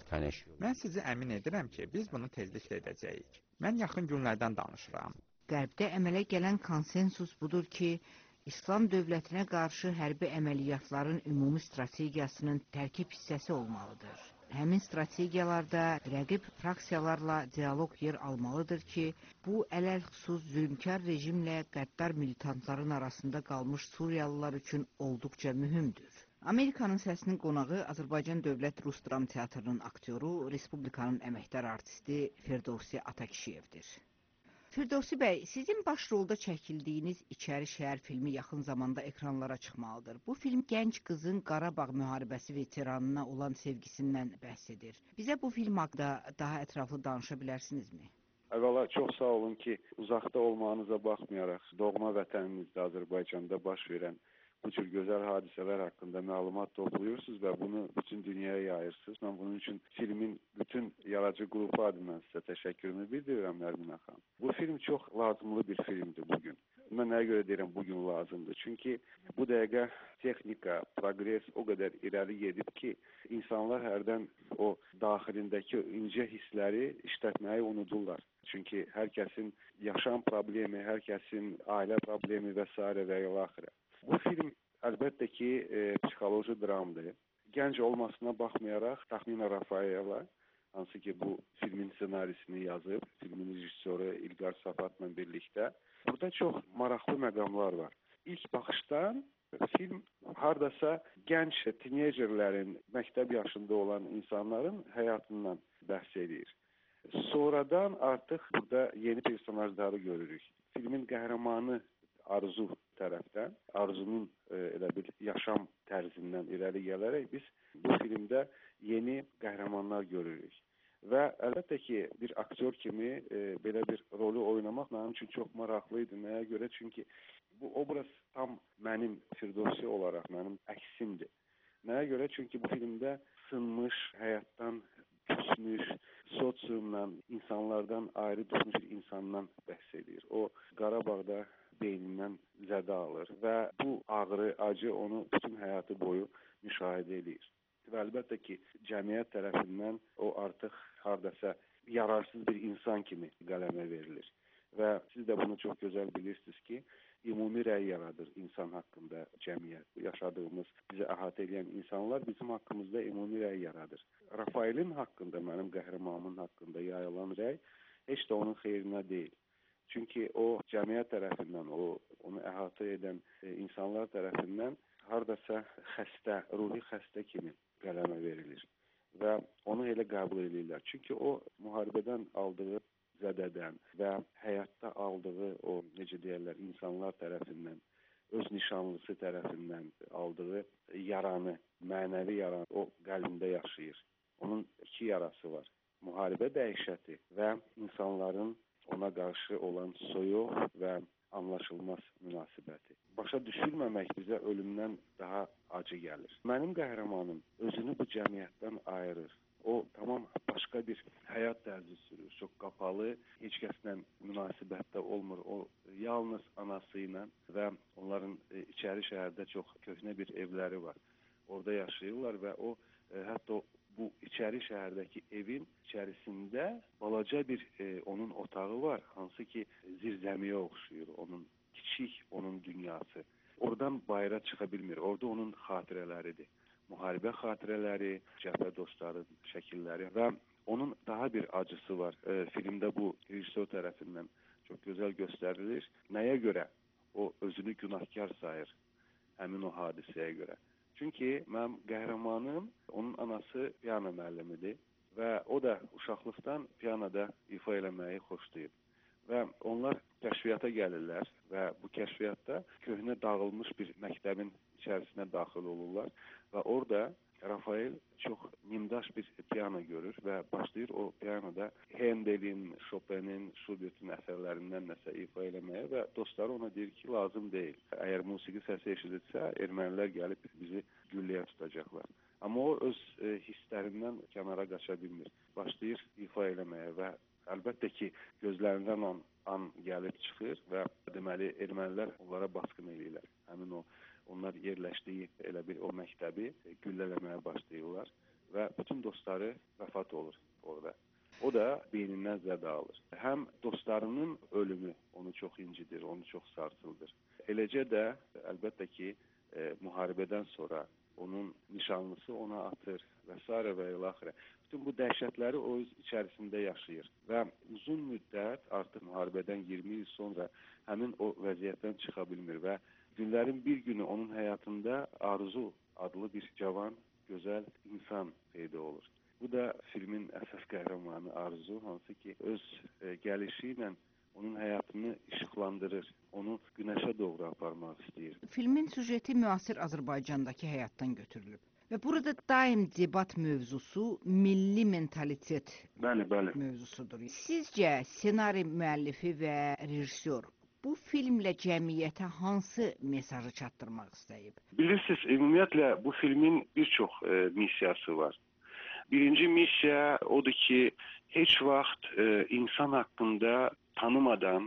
Mən sizi əmin edirəm ki, biz bunu tezliklə edəcəyik. Mən yaxın günlərdən danışıram. Qərbdə əmələ gələn konsensus budur ki, İslam dövlətinə qarşı hərbi əməliyyatların ümumi strategiyasının tərkib hissəsi olmalıdır. Həmin strategiyalarda rəqib fraksiyalarla dialoq yer almalıdır ki, bu ələlxüsus zülmkar rejimlə qəddar militantların arasında qalmış Suriyalılar üçün olduqca mühümdür. Amerikanın səsinin qonağı Azərbaycan Dövlət Rus Dram Teatrının aktyoru, Respublikanın əməkdar artisti Firdovsi Atakişiyevdir. Firdovsi bəy, sizin baş rolda çəkildiyiniz İçəri şəhər filmi yaxın zamanda ekranlara çıxmalıdır. Bu film gənc qızın Qarabağ müharibəsi veteranına olan sevgisindən bəhs edir. Bizə bu film haqqında daha ətraflı danışa bilərsinizmi? Əvvəla çox sağ olun ki, uzaqda olmağınıza baxmayaraq, doğma vətəninizdə Azərbaycanda baş verən bu tür gözəl hadisələr haqqında məlumat toplayırsınız və bunu bütün dünyaya yayırsınız. Mən bunun üçün filmin bütün yaradıcı qrupu adından sizə təşəkkürümü bildirirəm, Nərminə xanım. Bu film çox lazımlı bir filmdir bugün. Mən nəyə görə deyirəm bugün lazımdır? Çünki bu dəqiqə texnika, progres o qədər irəli gedib ki, insanlar hərdən o daxilindəki incə hissləri işlətməyi unudurlar. Çünki hər kəsin yaşam problemi, hər kəsin ailə problemi və s. və ilaxirə. Bu film əlbəttə ki, psixoloji dramdır. Gənc olmasına baxmayaraq Təxminə Rafaela, hansı ki bu filmin ssenarisini yazıb, filmin rejissoru İlqar Safatla birlikdə. Burada çox maraqlı məqamlar var. İlk baxışdan film hardasa gənc tinecerlərin, məktəb yaşında olan insanların həyatından bəhs edir. Sonradan artıq burada yeni personajları görürük. Filmin qəhrəmanı Arzu tərəfdən, Arzunun elə bir yaşam tərzindən irəli gələrək biz bu filmdə yeni qəhrəmanlar görürük. Və əlbəttə ki, bir aktyor kimi belə bir rolu oynamaq mənim üçün çox maraqlı idi. Nəyə görə? Çünki bu obraz tam mənim Firdovsi olaraq mənim əksimdir. Nəyə görə? Çünki bu filmdə sınmış, həyatdan küsmüş, sosiumdan, insanlardan ayrı düşmüş bir insandan bəhs edir. O Qarabağda beynindən zədə alır və bu ağrı, acı onu bütün həyatı boyu müşahidə edir. Və əlbəttə ki, cəmiyyət tərəfindən o artıq hardasa yararsız bir insan kimi qələmə verilir. Və siz də bunu çox gözəl bilirsiniz ki, ümumi rəy yaradır insan haqqında cəmiyyət. Yaşadığımız, bizi əhatə edən insanlar bizim haqqımızda ümumi rəy yaradır. Rafaelin haqqında, mənim qəhrəmanımın haqqında yayılan rəy heç də onun xeyrinə deyil. Çünki o cəmiyyət tərəfindən, onu əhatə edən insanlar tərəfindən hardasa xəstə, ruhi xəstə kimi qələmə verilir. Və onu elə qəbul edirlər. Çünki o müharibədən aldığı zədədən və həyatda aldığı o, necə deyərlər, insanlar tərəfindən, öz nişanlısı tərəfindən aldığı yaranı, mənəvi yaranı o qəlbində yaşayır. Onun iki yarası var. Müharibə dəhşəti və insanların ona qarşı olan soyuq və anlaşılmaz münasibəti. Başa düşülməmək bizə ölümdən daha acı gəlir. Mənim qəhrəmanım özünü bu cəmiyyətdən ayırır. O tamam başqa bir həyat tərzi sürür. Çox qapalı, heç kəslə münasibətdə olmur. O yalnız anası ilə və onların içəri şəhərdə çox köhnə bir evləri var. Orada yaşayırlar və o hətta bu içəri şəhərdəki evin içərisində balaca bir onun otağı var, hansı ki zirzəmiyə oxşuyur. Onun kiçik onun dünyası. Oradan bayıra çıxa bilmir. Orada onun xatirələridir. Müharibə xatirələri, cəbhə dostları şəkilləri və onun daha bir acısı var. Filmdə bu rejissor tərəfindən çox gözəl göstərilir. Nəyə görə o özünü günahkar sayır həmin o hadisəyə görə? Çünki mənim qəhrəmanım, onun anası piano müəllimidir və o da uşaqlıqdan pianoda ifa eləməyi xoşlayır. Və onlar kəşfiyyata gəlirlər və bu kəşfiyyatda köhnə dağılmış bir məktəbin içərisinə daxil olurlar və orada Rafael çox nimdaş bir piano görür və başlayır o pianoda Handelin, Chopin'in, Schubert'in əsərlərindən nəsə ifa eləməyə və dostları ona deyir ki, lazım deyil. Əgər musiqi səsi eşidirsə, ermənilər gəlib bizi gülləyə tutacaqlar. Amma o öz hisslərindən kənara qaça bilmir. Başlayır ifa eləməyə və əlbəttə ki, gözlərindən an gəlib çıxır və deməli ermənilər onlara basqın eləyirlər. Həmin onlar yerləşdiyi elə bir o məktəbi güllələməyə başlayırlar və bütün dostları vəfat olur orada. O da beynindən zədə alır. Həm dostlarının ölümü onu çox incidir, onu çox sarsıldır. Eləcə də əlbəttə ki, müharibədən sonra onun nişanlısı ona atır və s. və ilaxirə. Bütün bu dəhşətləri o öz içərisində yaşayır və uzun müddət artıq müharibədən 20 il sonra həmin o vəziyyətdən çıxa bilmir və günlərin bir günü onun həyatında Arzu adlı bir cavan, gözəl insan peyda olur. Bu da filmin əsas qəhrəmanı Arzu, hansı ki öz gəlişi ilə onun həyatını işıqlandırır, onu günəşə doğru aparmaq istəyir. Filmin süjeti müasir Azərbaycandakı həyatdan götürülüb. Və burada daim debat mövzusu milli mentalitet mövzusudur. Sizcə ssenari müəllifi və rejissor bu filmlə cəmiyyətə hansı mesajı çatdırmaq istəyib? Bilirsiniz, ümumiyyətlə bu filmin bir çox missiyası var. Birinci missiya odur ki, heç vaxt insan haqqında tanımadan,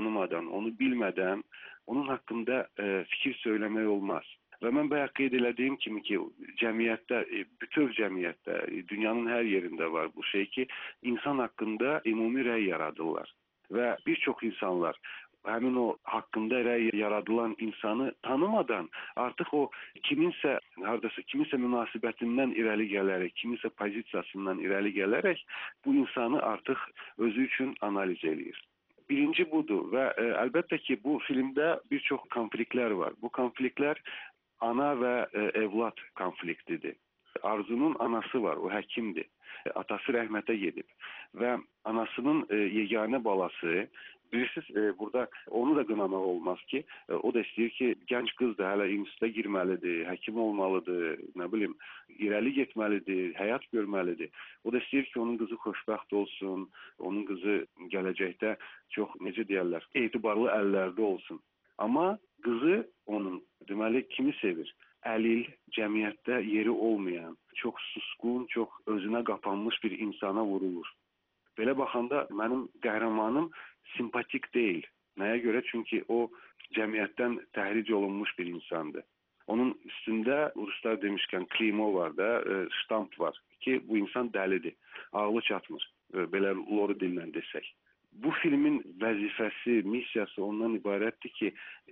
onu bilmədən onun haqqında fikir söyləmək olmaz. Və mən bayaq qeyd elədiyim kimi ki, cəmiyyətdə, bütöv cəmiyyətdə, dünyanın hər yerində var bu şey ki, insan haqqında ümumi rəy yaradırlar. Və bir çox insanlar həmin o haqqında rəy yaradılan insanı tanımadan artıq o kiminsə münasibətindən irəli gələrək, kiminsə pozisiyasından irəli gələrək bu insanı artıq özü üçün analiz eləyir. Birinci budur və əlbəttə ki, bu filmdə bir çox konfliktlər var. Bu konfliktlər ana və evlad konfliktidir. Arzunun anası var, o həkimdir. Atası rəhmətə gedib və anasının yeganə balası, bilirsiniz, burada onu da qınamaq olmaz ki, o da istəyir ki, gənc qız da hələ instituta girməlidir, həkim olmalıdır, nə bilim, irəli getməlidir, həyat görməlidir. O da istəyir ki, onun qızı xoşbəxt olsun, onun qızı gələcəkdə çox, necə deyərlər, etibarlı əllərdə olsun. Amma qızı onun, deməli, kimi sevir? Əlil, cəmiyyətdə yeri olmayan, çox susqun, çox özünə qapanmış bir insana vurulur. Belə baxanda mənim qəhrəmanım simpatik deyil. Nəyə görə? Çünki o cəmiyyətdən təhric olunmuş bir insandır. Onun üstündə, ruslar demişkən, klimo var da, ştamp var ki, bu insan dəlidir, ağlı çatmır, belə loru dillə desək. Bu filmin vəzifəsi, missiyası ondan ibarətdir ki,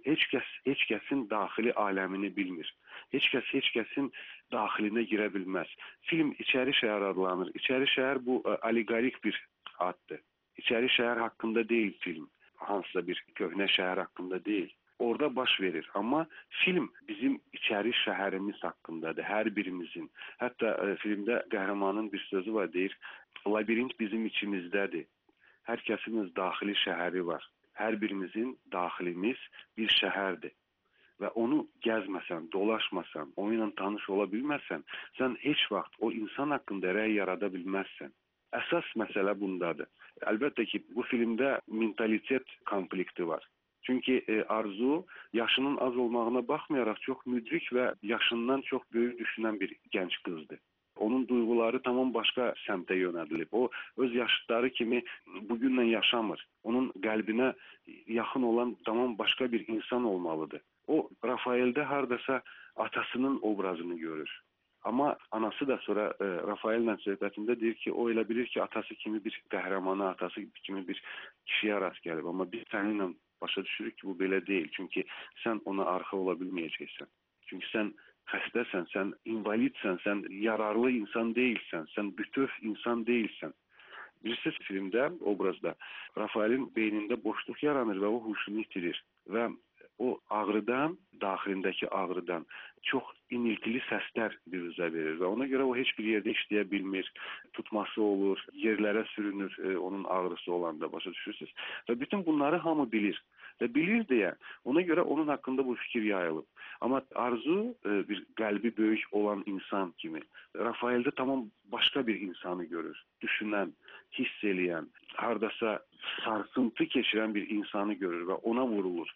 heç kəsin daxili aləmini bilmir. Heç kəsin daxilinə girə bilməz. Film İçəri şəhər adlanır. İçəri şəhər bu allegorik bir addır. İçəri şəhər haqqında deyil film. Hansısa bir köhnə şəhər haqqında deyil. Orada baş verir. Amma film bizim içəri şəhərimiz haqqındadır. Hər birimizin. Hətta filmdə qəhrəmanın bir sözü var, deyir, labirint bizim içimizdədir. Hər kəsin öz daxili şəhəri var. Hər birimizin daxilimiz bir şəhərdir. Və onu gəzməsən, dolaşmasan, onunla tanış ola bilməsən, sən heç vaxt o insan haqqında rəy yarada bilməzsən. Əsas məsələ bundadır. Əlbəttə ki, bu filmdə mentalitet konflikti var. Çünki Arzu yaşının az olmağına baxmayaraq çox müdrik və yaşından çox böyük düşünən bir gənc qızdır. Onun duyğuları tamam başqa səmtə yönədilib. O öz yaşıtları kimi bugünlə yaşamır. Onun qəlbinə yaxın olan tamam başqa bir insan olmalıdır. O Rafael'də hardasa atasının obrazını görür. Amma anası da sonra Rafael'lə söhbətində deyir ki, o elə bilir ki, atası kimi bir qəhrəmana, atası kimi bir kişiyə rast gəlib. Amma biz səninlə başa düşürük ki, bu belə deyil. Çünki sən ona arxa ola bilməyəcəksən. Çünki sən xəstəsən, sən invalidsən, sən yararlı insan deyilsən, sən bütöv insan deyilsən. Bilirsiniz, filmdə, obrazda Rafael'in beynində boşluq yaranır və o huşunu itirir. Və o ağrıdan, daxilindəki ağrıdan çox iniltili səslər biruzə verir və ona görə o heç bir yerdə işləyə bilmir, tutması olur, yerlərə sürünür onun ağrısı olanda, başa düşürsünüz. Və bütün bunları hamı bilir. Və bilir deyə, ona görə onun haqqında bu fikir yayılıb. Amma Arzu bir qəlbi böyük olan insan kimi Rafael'də tamam başqa bir insanı görür. Düşünən, hiss eləyən, hardasa sarsıntı keçirən bir insanı görür və ona vurulur.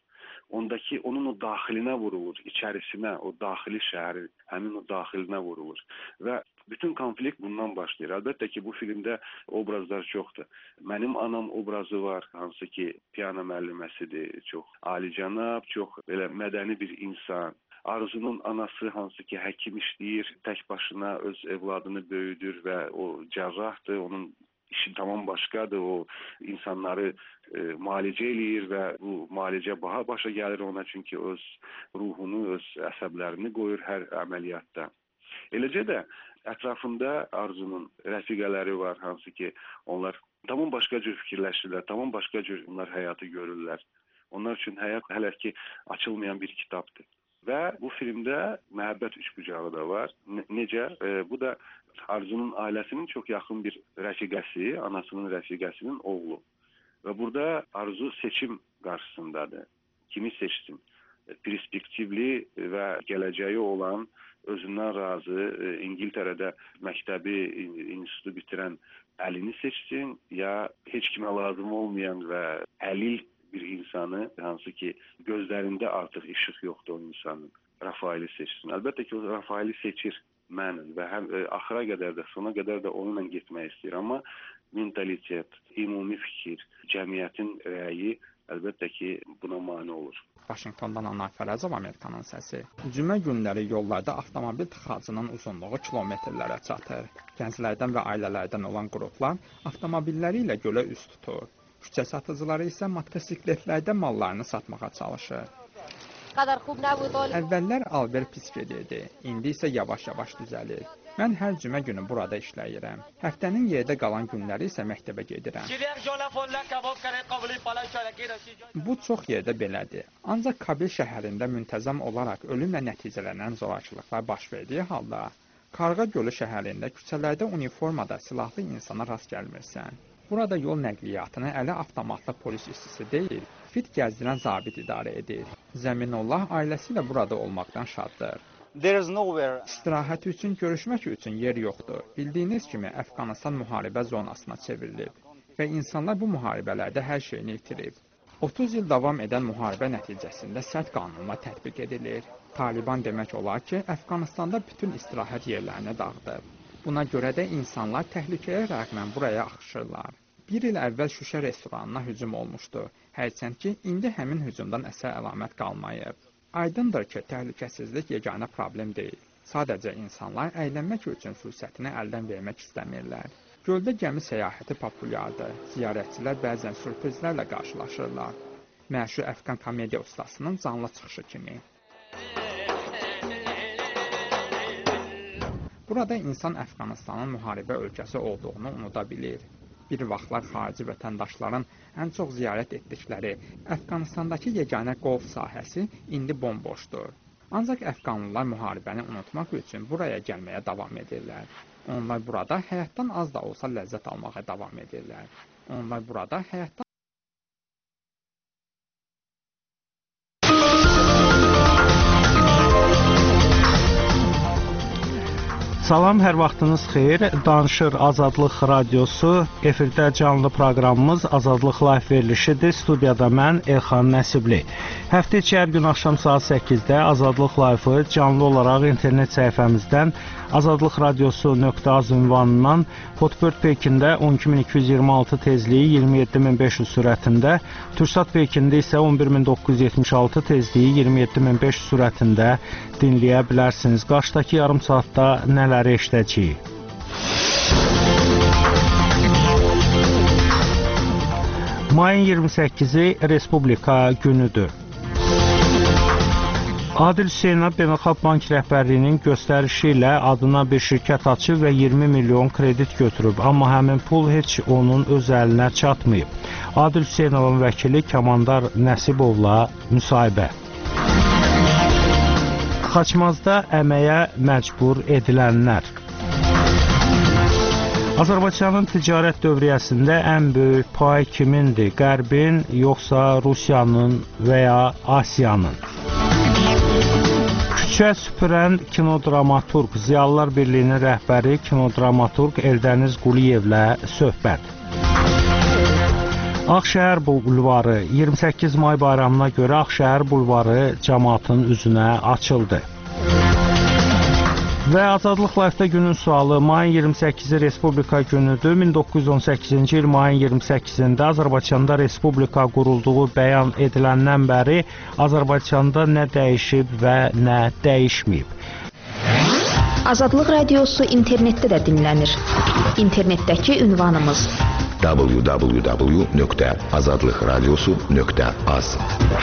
Onun o daxilinə vurulur, içərisinə, o daxili şəhəri, həmin o daxilinə vurulur. Və bütün konflikt bundan başlayır. Əlbəttə ki, bu filmdə obrazlar çoxdur. Mənim anam obrazı var, hansı ki, piano müəlliməsidir, çox alicənab, çox belə mədəni bir insan. Arzunun anası hansı ki, həkim işləyir, tək başına öz evladını böyüdür və o cərrahdır, onun işi tamam başqadır, o insanları müalicə eləyir və bu müalicə baha başa gəlir ona, çünki öz ruhunu, öz əsəblərini qoyur hər əməliyyatda. Eləcə də ətrafında Arzunun rəfiqələri var, hansı ki, onlar tamam başqa cür fikirləşirlər, tamam başqa cür onlar həyatı görürlər. Onlar üçün həyat hələ ki, açılmayan bir kitabdır. Və bu filmdə məhəbbət üçbucağı da var. Necə? Bu da Arzunun ailəsinin çox yaxın bir rəfiqəsi, anasının rəfiqəsinin oğlu. Və burada Arzu seçim qarşısındadır. Kimi seçsin? Perspektivli və gələcəyi olan, özündən razı, İngiltərədə məktəbi, institutu bitirən əlini seçsin, ya heç kimə lazım olmayan və əlil bir insanı, hansı ki, gözlərində artıq işıq yoxdur o insanın, Rafael'i seçsin. Əlbəttə ki, o Rafael'i seçir mənim və həm axıra qədər də, sona qədər də onunla getmək istəyir. Amma mentalitet, ümumi fikir, cəmiyyətin rəyi əlbəttə ki, buna mane olur. Vaşinqtondan Anar Fərəcov, Amerikanın səsi. Cümə günləri yollarda avtomobil tıxacının uzunluğu kilometrlərə çatır. Gənclərdən və ailələrdən olan qruplar avtomobilləri ilə gölə üz tutur. Küçə satıcıları isə motosikletlərdə mallarını satmağa çalışır. Əvvəllər alver pis gedirdi, indi isə yavaş-yavaş düzəlir. Mən hər cümə günü burada işləyirəm. Həftənin yerdə qalan günləri isə məktəbə gedirəm. Bu çox yerdə belədir. Ancaq Kabil şəhərində müntəzəm olaraq ölümlə nəticələnən zorakılıqlar baş verdiyi halda, Qarğa Gölü şəhərində küçələrdə uniformada silahlı insana rast gəlmirsən. Burada yol nəqliyyatını əli avtomatlı polis işçisi deyil, fit gəzdirən zabit idarə edir. Zəminullah ailəsi ilə burada olmaqdan şaddır. İstirahət üçün, görüşmək üçün yer yoxdur. Bildiyiniz kimi, Əfqanıstan müharibə zonasına çevrilib və insanlar bu müharibələrdə hər şeyini itirib. 30 il davam edən müharibə nəticəsində sərt qanunlar tətbiq edilir. Taliban demək olar ki, Əfqanıstanda bütün istirahət yerlərini dağıdıb. Buna görə də insanlar təhlükəyə rəğmən buraya axışırlar. Bir il əvvəl Şuşa restoranına hücum olmuşdu. Hərçənd ki, indi həmin hücumdan əsər əlamət qalmayıb. Aydındır ki, təhlükəsizlik yeganə problem deyil. Sadəcə insanlar əylənmək üçün fürsətini əldən vermək istəmirlər. Göldə gəmi səyahəti populyardır. Ziyarətçilər bəzən sürprizlərlə qarşılaşırlar. Məşhur Əfqan komediya ustasının canlı çıxışı kimi. Burada insan Əfqanistanın müharibə ölkəsi olduğunu unuda bilir. Bir vaxtlar xarici vətəndaşların ən çox ziyarət etdikləri Əfqanistandakı yeganə qolf sahəsi indi bomboşdur. Ancaq əfqanlılar müharibəni unutmaq üçün buraya gəlməyə davam edirlər. Onlar burada həyatdan az da olsa ləzzət almağa davam edirlər. Onlar burada həyatdan Salam, hər vaxtınız xeyir. Danışır Azadlıq Radiosu. Efirdə canlı proqramımız Azadlıq Live verilişidir. Studiyada mən Elxan Nəsibli. Həftə içi hər gün axşam saat 8-də Azadlıq Live-ı canlı olaraq internet səhifəmizdən azadlıqradiosu.az ünvanından Hotbird Pekində 12226 tezliyi 27500 sürətində, Türksat Pekində isə 11976 tezliyi 27500 sürətində dinləyə bilərsiniz. Qarşıdakı yarım saatda nələri eşidəcəyik? Mayın 28-i Respublika günüdür. Adil Hüseynov Beynəlxalq Bank rəhbərliyinin göstərişi ilə adına bir şirkət açıb və 20 milyon kredit götürüb, amma həmin pul heç onun öz əlinə çatmayıb. Adil Hüseynovun vəkili Kamandar Nəsibovla müsahibə. Xaçmazda əməyə məcbur edilənlər. Azərbaycanın ticarət dövriyyəsində ən böyük pay kimindir? Qərbin, yoxsa Rusiyanın və ya Asiyanın? Küçə süpürən kinodramaturq, Ziyalılar Birliyinin rəhbəri kinodramaturq Eldəniz Quliyevlə söhbət. Ağşəhər bulvarı 28 may bayramına görə Ağşəhər bulvarı cəmaatın üzünə açıldı. Və Azadlıq Live-da günün sualı mayın 28-i Respublika günüdür. 1918-ci il mayın 28-də Azərbaycanda Respublika qurulduğu bəyan ediləndən bəri Azərbaycanda nə dəyişib və nə dəyişməyib? Azadlıq Radiosu internetdə də dinlənir. İnternetdəki ünvanımız www.azadlıqradiosu.az.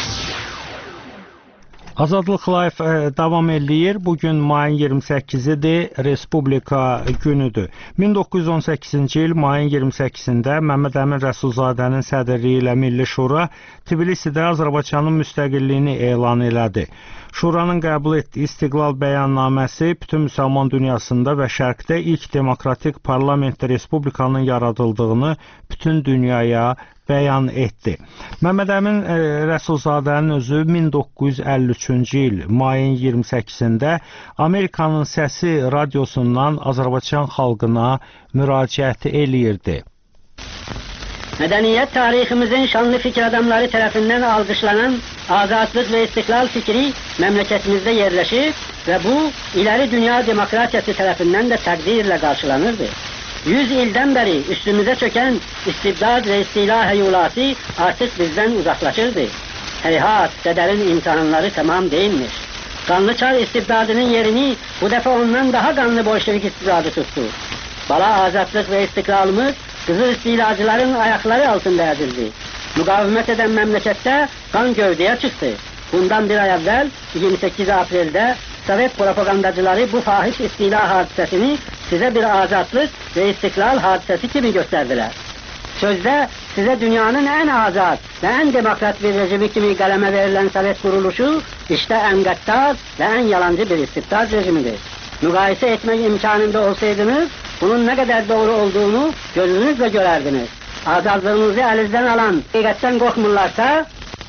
Azadlıq Live davam eləyir. Bugün mayın 28-idir, Respublika günüdür. 1918-ci il mayın 28-də Məmməd Əmin Rəsulzadənin sədrliyi ilə Milli Şura Tbilisidə Azərbaycanın müstəqilliyini elan elədi. Şuranın qəbul etdiyi İstiqlal bəyannaməsi bütün müsəlman dünyasında və şərqdə ilk demokratik parlamentli respublikanın yaradıldığını bütün dünyaya bəyan etdi. Məmməd Əmin Rəsulzadənin özü 1953-cü il mayın 28-də Amerikanın Səsi radiosundan Azərbaycan xalqına müraciəti eləyirdi. Medeniyet tarihimizin şanlı fikir adamları tarafından alkışlanan azadlık ve istiklal fikri memleketimizde yerleşir ve bu ileri dünya demokrasisi tarafından da takdirle karşılanırdı. 100 ilden beri üstümüze çöken istibdad ve istila heyulası artık bizden uzaklaşırdı. Heyhat, kaderin imtihanları tamam değilmiş. Kanlı Çar istibdadının yerini bu defa ondan daha kanlı Bolşevik istibdadı tuttu. Bala azadlık ve istiklalımız Kızıl istilacıların ayakları altında ezildi. Mukavemet eden memlekette kan gövdeye çıktı. Bundan bir ay evvel 28 April'de Sovyet propagandacıları bu fahiş istila hadisesini size bir azatlık ve istiklal hadisesi gibi gösterdiler. Sözde size dünyanın en azat ve en demokrat bir rejimi kimi kaleme verilen Sovyet kuruluşu işte en gaddar ve en yalancı bir istibdad rejimidir. Mukayese etmek imkanında olsaydınız bunun ne kadar doğru olduğunu gözünüzle görerdiniz. Azadlığınızı elinizden alan hakikaten korkmurlarsa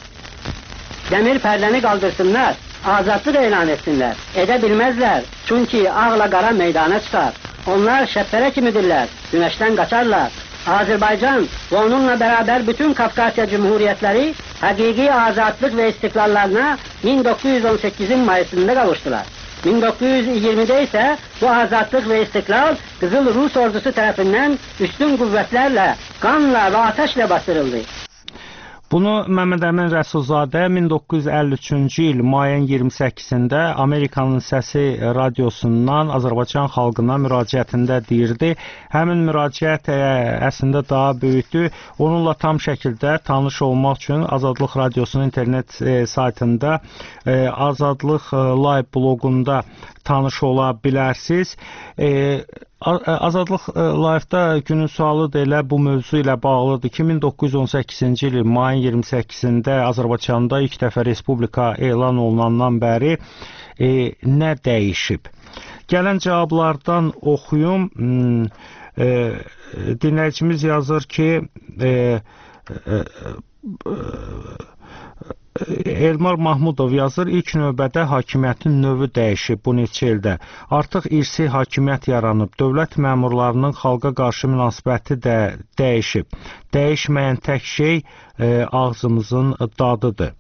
demir perdeni kaldırsınlar, azatlık ilan etsinler. Edebilmezler çünkü ağla kara meydana çıkar. Onlar şeppere kimidirler, güneşten kaçarlar. Azerbaycan ve onunla beraber bütün Kafkasya Cumhuriyetleri hakiki azatlık ve istiklallarına 1918'in Mayıs'ında kavuştular. 1920'de ise bu azatlık ve istiklal Kızıl Rus ordusu tarafından üstün kuvvetlerle, kanla ve ateşle bastırıldı. Bunu Məmməd Əmin Rəsulzadə 1953-cü il mayın 28-də Amerikanın Səsi radiosundan Azərbaycan xalqına müraciətində deyirdi. Həmin müraciət əslində daha böyükdür. Onunla tam şəkildə tanış olmaq üçün Azadlıq Radiosunun internet saytında Azadlıq Live bloqunda tanış ola bilərsiniz. Azadlıq Live-da günün sualı da elə bu mövzu ilə bağlıdır ki, 1918-ci il mayın 28-də Azərbaycanda ilk dəfə Respublika elan olunandan bəri nə dəyişib? Gələn cavablardan oxuyum. Dinləyicimiz yazır ki, Elmar Mahmudov yazır, ilk növbədə hakimiyyətin növü dəyişib bu neçə ildə. Artıq irsi hakimiyyət yaranıb, dövlət məmurlarının xalqa qarşı münasibəti də dəyişib. Dəyişməyən tək şey ağzımızın dadıdır.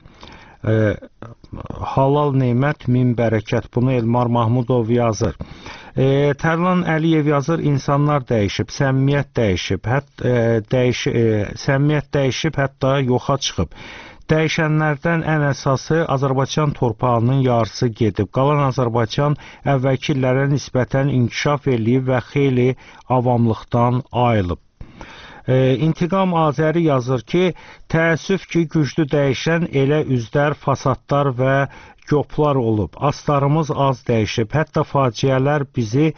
Halal nemət, min bərəkət. Bunu Elmar Mahmudov yazır. Tərlan Əliyev yazır, insanlar dəyişib, səmimiyyət dəyişib, səmimiyyət dəyişib, hətta yoxa çıxıb. Dəyişənlərdən ən əsası Azərbaycan torpağının yarısı gedib. Qalan Azərbaycan əvvəlki illərə nisbətən inkişaf eləyib və xeyli avamlıqdan ayılıb. İntiqam Azəri yazır ki, təəssüf ki, güclü dəyişən elə üzlər, fasadlar və göplar olub. Aslarımız az dəyişib. Hətta faciələr bizi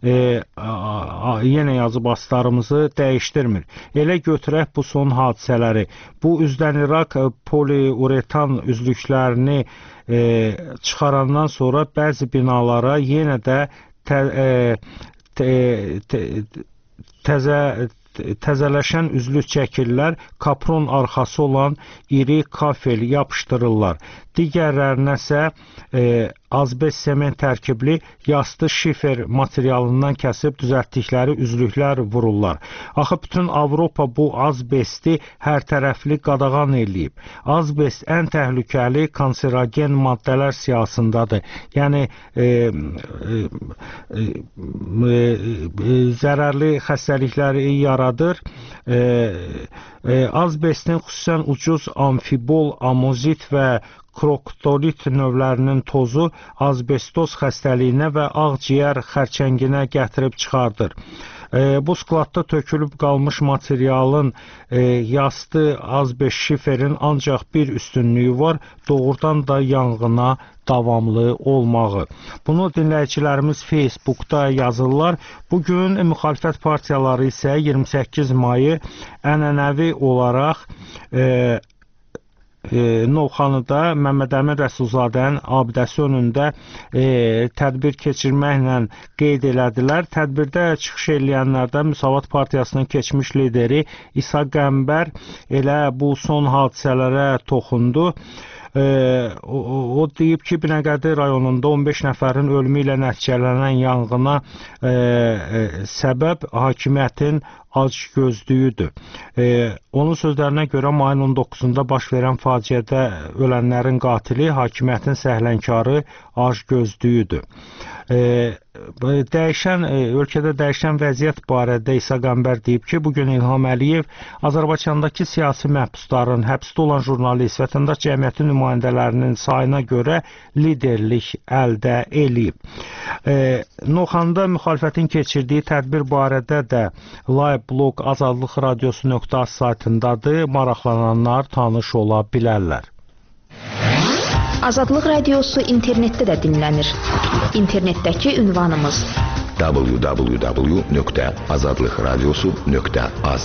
yenə yazıb aslarımızı dəyişdirmir. Elə götürək bu son hadisələri. Bu üzdən İraq poliuretan üzlüklərini çıxarandan sonra bəzi binalara yenə də təzələşən üzlük çəkirlər, kapron arxası olan iri kafel yapışdırırlar. Digərlərinə isə azbest sement tərkibli yastı şifer materialından kəsib düzəltdikləri üzlüklər vururlar. Axı bütün Avropa bu azbesti hər tərəfli qadağan eləyib. Azbest ən təhlükəli kanserogen maddələr siyahısındadır. Yəni zərərli xəstəlikləri yaradır. Azbestin xüsusən ucuz amfibol, amozit və kroktolit növlərinin tozu azbestoz xəstəliyinə və ağciyər xərçənginə gətirib çıxardır. Bu skladda tökülüb qalmış materialın yastı azbest şiferin ancaq bir üstünlüyü var, doğrudan da yanğına davamlı olmağı. Bunu dinləyicilərimiz Facebookda yazırlar. Bugün müxalifət partiyaları isə 28 mayı ənənəvi olaraq Novxanıda Məmməd Əmin Rəsulzadənin abidəsi önündə tədbir keçirməklə qeyd elədilər. Tədbirdə çıxış eləyənlərdən Müsavat Partiyasının keçmiş lideri İsa Qəmbər elə bu son hadisələrə toxundu. O deyib ki, Binəqədi rayonunda 15 nəfərin ölümü ilə nəticələnən yanğına səbəb hakimiyyətin acgözlüyüdür. Onun sözlərinə görə mayın 19-da baş verən faciədə ölənlərin qatili hakimiyyətin səhlənkarı acgözlüyüdür. Ölkədə dəyişən vəziyyət barədə İsa Qəmbər deyib ki, bugün İlham Əliyev Azərbaycandakı siyasi məhbusların, həbsdə olan jurnalist, vətəndaş cəmiyyəti nümayəndələrinin sayına görə liderlik əldə eləyib. Novxanıda müxalifətin keçirdiyi tədbir barədə də Live blog azadlıqradiosu.az saytındadır. Maraqlananlar tanış ola bilərlər. Azadlıq Radiosu internetdə də dinlənir. İnternetdəki ünvanımız www.azadlıqradiosu.az.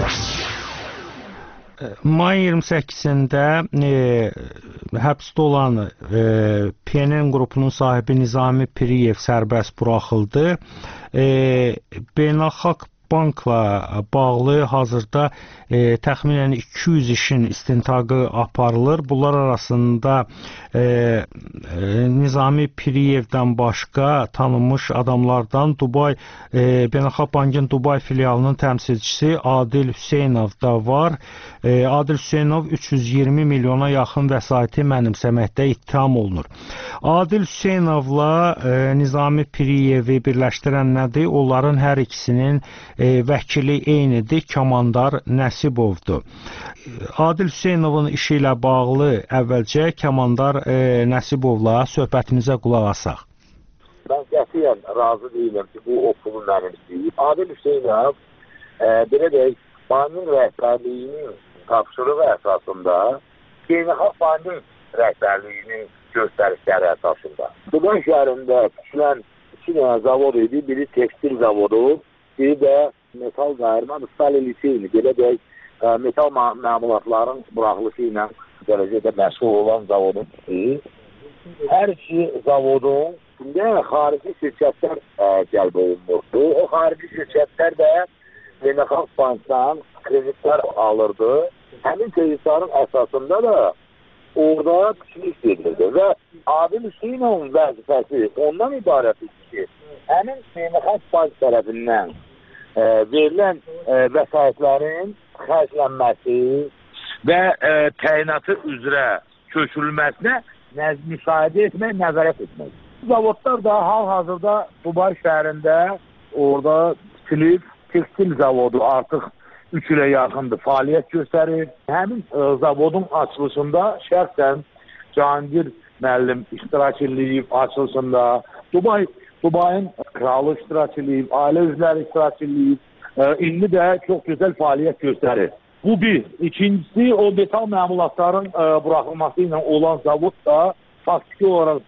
Mayın 28-də həbsdə olan PNN qrupunun sahibi Nizami Piriyev sərbəst buraxıldı. Beynəlxalq bankla bağlı hazırda təxminən 200 işin istintaqı aparılır. Bunlar arasında Nizami Piriyevdən başqa tanınmış adamlardan Beynəlxalq Bankın Dubay filialının təmsilçisi Adil Hüseynov da var. Adil Hüseynov 320 milyona yaxın vəsaiti mənimsəməkdə ittiham olunur. Adil Hüseynovla Nizami Piriyevi birləşdirən nədir? Onların hər ikisinin vəkili eynidir, Kamandar Nəsibovdur. Adil Hüseynovun işi ilə bağlı əvvəlcə Kamandar Nəsibovla söhbətimizə qulaq asaq. Mən qətiyyən razı deyiləm ki, bu o pulu mənimsəyib. Adil Hüseynov, belə deyək, bankın rəhbərliyinin tapşırığı əsasında, Beynəlxalq Bankın rəhbərliyinin göstərişləri əsasında. Dubay şəhərində tikilən 2 dənə zavod idi, biri tekstil zavodu, biri də metal qayırma liseyini, belə deyək, metal məmulatların buraxılışı ilə dərəcədə məşğul olan zavodun. Hər iki zavodun xarici şirkətlər cəlb olunmuşdu. O xarici şirkətlər də Beynəlxalq Bankdan kreditlər alırdı. Həmin kreditlərin əsasında da orada pislik edildi və Adil Hüseynovun vəzifəsi ondan ibarət idi ki, həmin beynəlxalq bank tərəfindən verilən vəsaitlərin xərclənməsi və təyinatı üzrə köçürülməsinə müsahidə etmək, nəzarət etmək. Zavodlar da hal-hazırda Dubai şəhərində orada tikilib, tekstil zavodu artıq 3 ilə yaxındır fəaliyyət göstərir. Həmin zavodun açılışında şəxsən Cahangir müəllim iştirak edib, açılışında Dubai'nin kralı iştirak edib, ailə üzvləri iştirak edib. İndi də çox gözəl fəaliyyət göstərir. Bu bir. İkincisi, o metal məmulatların buraxılması ilə olan zavod da faktiki olaraq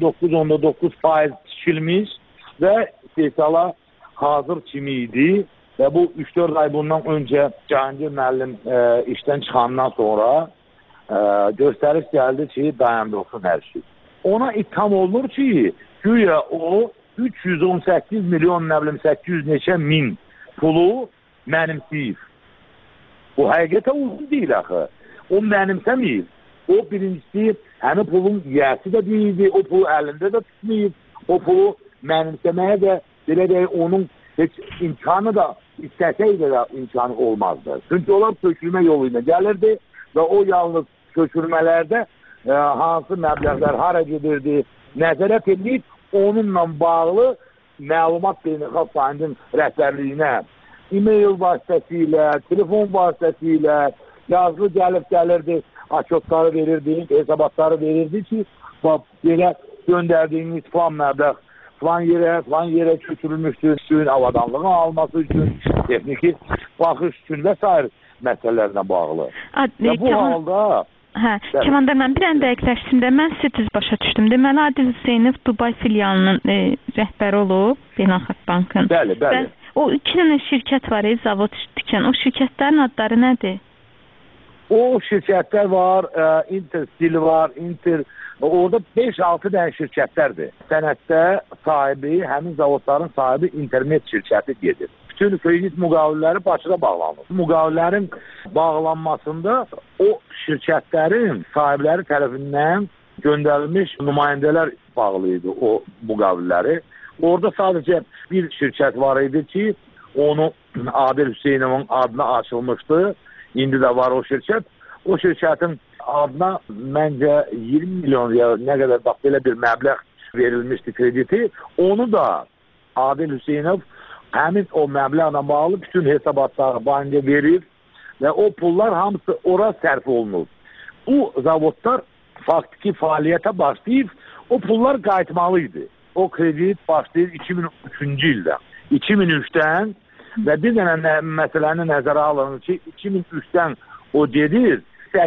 99.9% tikilmiş və istehsala hazır kimi idi. Və bu 3-4 ay bundan öncə Cahangir müəllim işdən çıxandan sonra göstəriş gəldi ki, dayandırılsın hər şey. Ona itham olunur ki, güya o 318 milyon 800 neçə min pulu mənimsəyib. Bu həqiqətən uzun deyil axı. O mənimsəməyib. O birincisi, həmin pulun yiyəsi də deyildi, o pulu əlində də tutmayıb, o pulu mənimsəməyə də belə deyək, onun heç imkanı da, istəsəydi də imkanı olmazdı. Çünki onlar köçürmə yolu ilə gəlirdi və o yalnız köçürmələrdə hansı məbləğlər hara gedirdi, nəzarət edilib, onunla bağlı məlumat beynəlxalq bankın rəhbərliyinə e-mail vasitəsilə, telefon vasitəsilə yazılı gəlirdi, açotları verirdi, hesabatları verirdi ki, belə göndərdiyiniz falan məbləğ falan yerə köçürülmüşdür, suyun avadanlığın alması üçün, texniki baxış üçün və s. məsələlərlə bağlı. Və bu halda... Kəmandar mən bir ən dəqiqləşdim də, mən sizə düz başa düşdüm. Deməli, Adil Hüseynov Dubai filialının rəhbəri olub, Beynəlxalq Bankın. Bəli. O 2 dənə şirkət var, zavod tikən. O şirkətlərin adları nədir? O şirkətlər var, Interstil var, orada 5-6 dənə şirkətlərdir. Sənətdə sahibi, həmin zavodların sahibi internet şirkəti gedir. Bütün kredit müqavilləri Bakıda bağlanır. Müqavillərin bağlanmasında o şirkətlərin sahibləri tərəfindən göndərilmiş nümayəndələr bağlı idi o müqavilləri. Orada sadəcə bir şirkət var idi ki, onu Adil Hüseynovun adına açılmışdı. İndi də var o şirkət. O şirkətin adına məncə 20 milyon ya nə qədər bax belə bir məbləğ verilmişdi krediti. Onu da Adil Hüseynov həmin o məbləğlə bağlı bütün hesabatları banka verir və o pullar hamısı ora sərf olunur. Bu zavodlar faktiki fəaliyyətə başlayıb, o pullar qayıtmalıydı. O kredit başlayır 2003-cü ildə. 2003-dən və bir dənə məsələni nəzərə alınır ki, 2003-dən o gedir,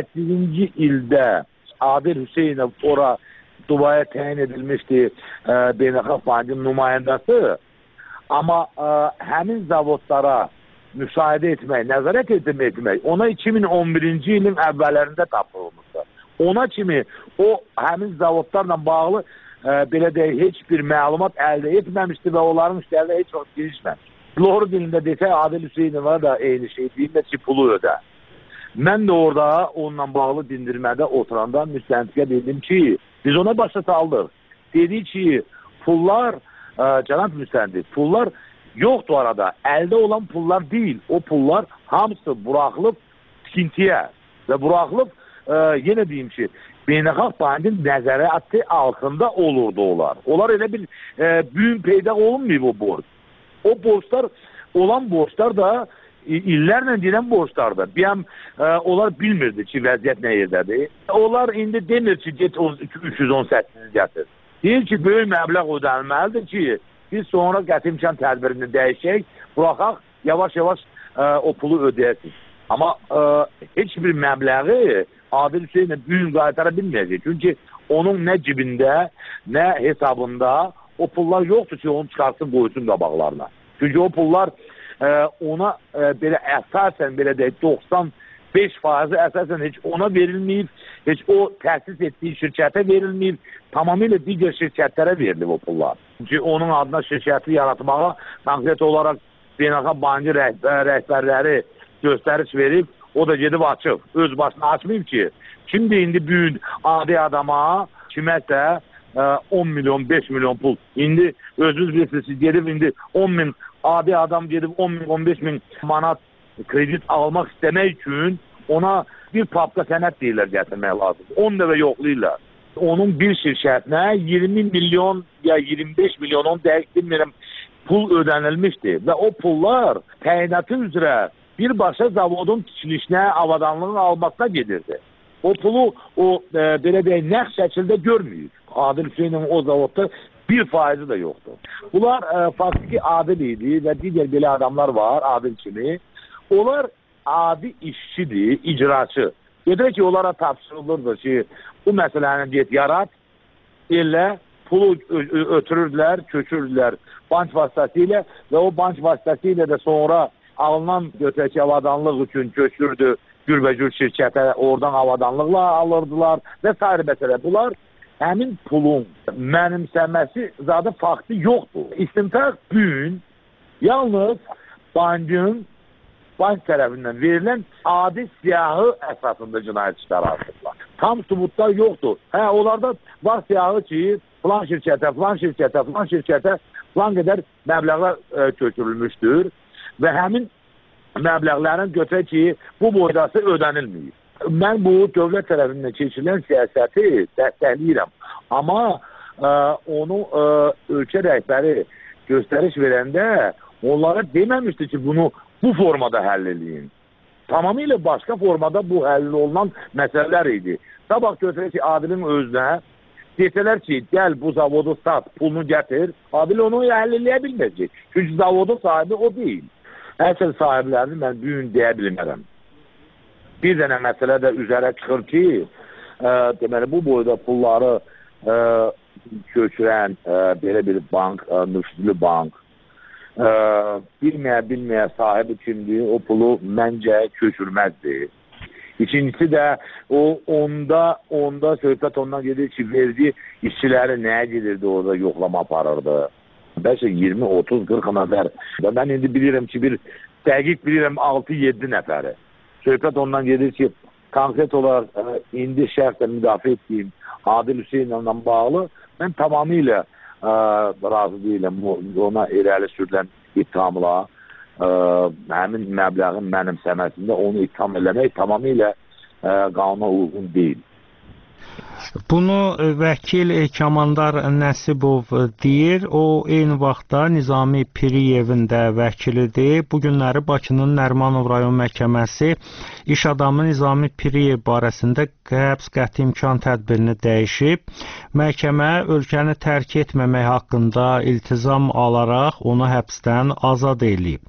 8-ci ildə Adil Hüseynov ora Dubai'ye təyin edilmişdi Beynəlxalq Bankın nümayəndəsi. Amma həmin zavodlara müşahidə etmək, nəzarət etmək, ona 2011-ci ilin əvvəllərində tapılmışdı. Ona kimi o həmin zavodlarla bağlı belə deyək, heç bir məlumat əldə etməmişdi və onların işlərində heç vaxt girişməmişdi. Loğru dilində desək, Adil Hüseynova da eyni şey deyil, ki, pulu ödə. Mən də orada onunla bağlı dindirmədə oturanda müstəntiqə dedim ki, biz ona başa saldıq. Dedi ki, pullar, cənab müstəntiq, pullar yoxdur arada. Əldə olan pullar deyil. O pullar hamısı buraxılıb tikintiyə və buraxılıb, yenə deyim ki, Beynəlxalq Bankın nəzarəti altında olurdu onlar. Onlar elə bir büyün peyda olunmayıb o borc. O borçlar, olan borçlar da illərlə deyilən borçlardır. Onlar bilmirdi ki, vəziyyət nə yerdədir. Onlar indi demir ki, get 318 gətir. Deyir ki, böyük məbləğ ödənilməlidir ki, biz sonra qəti imkan tədbirini dəyişək, buraxaq, yavaş-yavaş o pulu ödəyəsiz. Amma heç bir məbləği Adil Hüseynov büyün qaytara bilməyəcək. Çünki onun nə cibində, nə hesabında o pullar yoxdur ki, onu çıxarsın, qoysun qabaqlarına. Çünki o pullar ona belə əsasən, belə deyək, 95% əsasən heç ona verilməyib, heç o təsis etdiyi şirkətə verilməyib, tamamilə digər şirkətlərə verilib o pullar. Çünki onun adına şirkəti yaratmağa konkret olaraq Beynəlxalq Bankı rəhbərləri göstəriş verib, o da gedib açıb. Öz başına açmayıb ki, Şimdi indi büyük adi adama kiməsə 10 milyon, 5 milyon pul. İndi özünüz bilirsiniz, gedib indi 10 bin adi adam gedib 10 bin, 15 bin manat kredit almaq istəmək üçün ona bir papka sənət deyirlər gətirmək lazım. 10 dəfə yoxlayırlar. Onun bir şirkətinə 20 milyon ya 25 milyon, onu dəqiq bilmirəm, pul ödənilmişdi və o pullar təyinatı üzrə birbaşa zavodun tikilişinə, avadanlığın almasına gedirdi. O pulu belə deyək, nəq şəkildə görməyib. Adil Hüseynov o zavodda 1% da yoxdur. Bunlar faktiki Adil idi və digər belə adamlar var, Adil kimi. Onlar adi işçidir, icraçı. Gedir ki, onlara tapşırılırdı ki, bu məsələni get yarat, elə pulu ötürürdülər, köçürdülər bank vasitəsilə və o bank vasitəsilə də sonra alınan götürək avadanlıq üçün köçürdü gürbəcür şirkətə, oradan avadanlıqla alırdılar və s. məsələ. Bunlar həmin pulun mənimsəməsi zaten faktı yoxdur. İstimtaq gün yalnız bank tərəfindən verilən adi siyahı əsasında cinayət işləri artırlar. Tam sübutlar yoxdur. Onlarda var siyahı ki, filan şirkətə filan qədər məbləğlər köçürülmüşdür və həmin məbləğlərin götürək ki, bu boydası ödənilməyib. Mən bu dövlət tərəfindən keçirilən siyasəti dəstəkləyirəm. Amma onu ölkə rəhbəri göstəriş verəndə onlara deməmişdi ki, bunu bu formada həll edin. Tamamilə başqa formada bu həll olunan məsələlər idi. Sabah götürək ki, Adilin özünə desələr ki, gəl bu zavodu sat, pulunu gətir, Adil onu həll eləyə bilməyəcək. Çünki zavodun sahibi o deyil. Əsl sahiblərini mən bugün deyə bilmərəm. Bir dənə məsələ də üzərə çıxır ki, deməli bu boyda pulları köçürən belə bir bank, nüfuzlu bank, bilməyə sahibi kimdir, o pulu məncə köçürməzdir. İkincisi də onda söhbət ondan gedir ki, verdiyi işçiləri nəyə gedirdi, orada yoxlama aparırdı. Bəlkə 20, 30, 40 nəfər. Mən indi bilirəm ki, dəqiq bilirəm 6-7 nəfəri. Söhbət ondan gedir ki, konkret olaraq indi şəxsən müdafiə etdiyim Adil Hüseynovla bağlı mən tamamilə razı deyiləm ona irəli sürülən ittihamla həmin məbləğin mənimsəməsində onu ittiham eləmək tamamilə qanuna uyğun deyil. Bunu vəkil Kamandar Nəsibov deyir. O eyni vaxtda Nizami Piriyevin də vəkilidir. Bu günləri Bakının Nərimanov rayon məhkəməsi iş adamı Nizami Piriyev barəsində həbs qəti imkan tədbirini dəyişib. Məhkəmə ölkəni tərk etməmək haqqında iltizam alaraq onu həbsdən azad edib.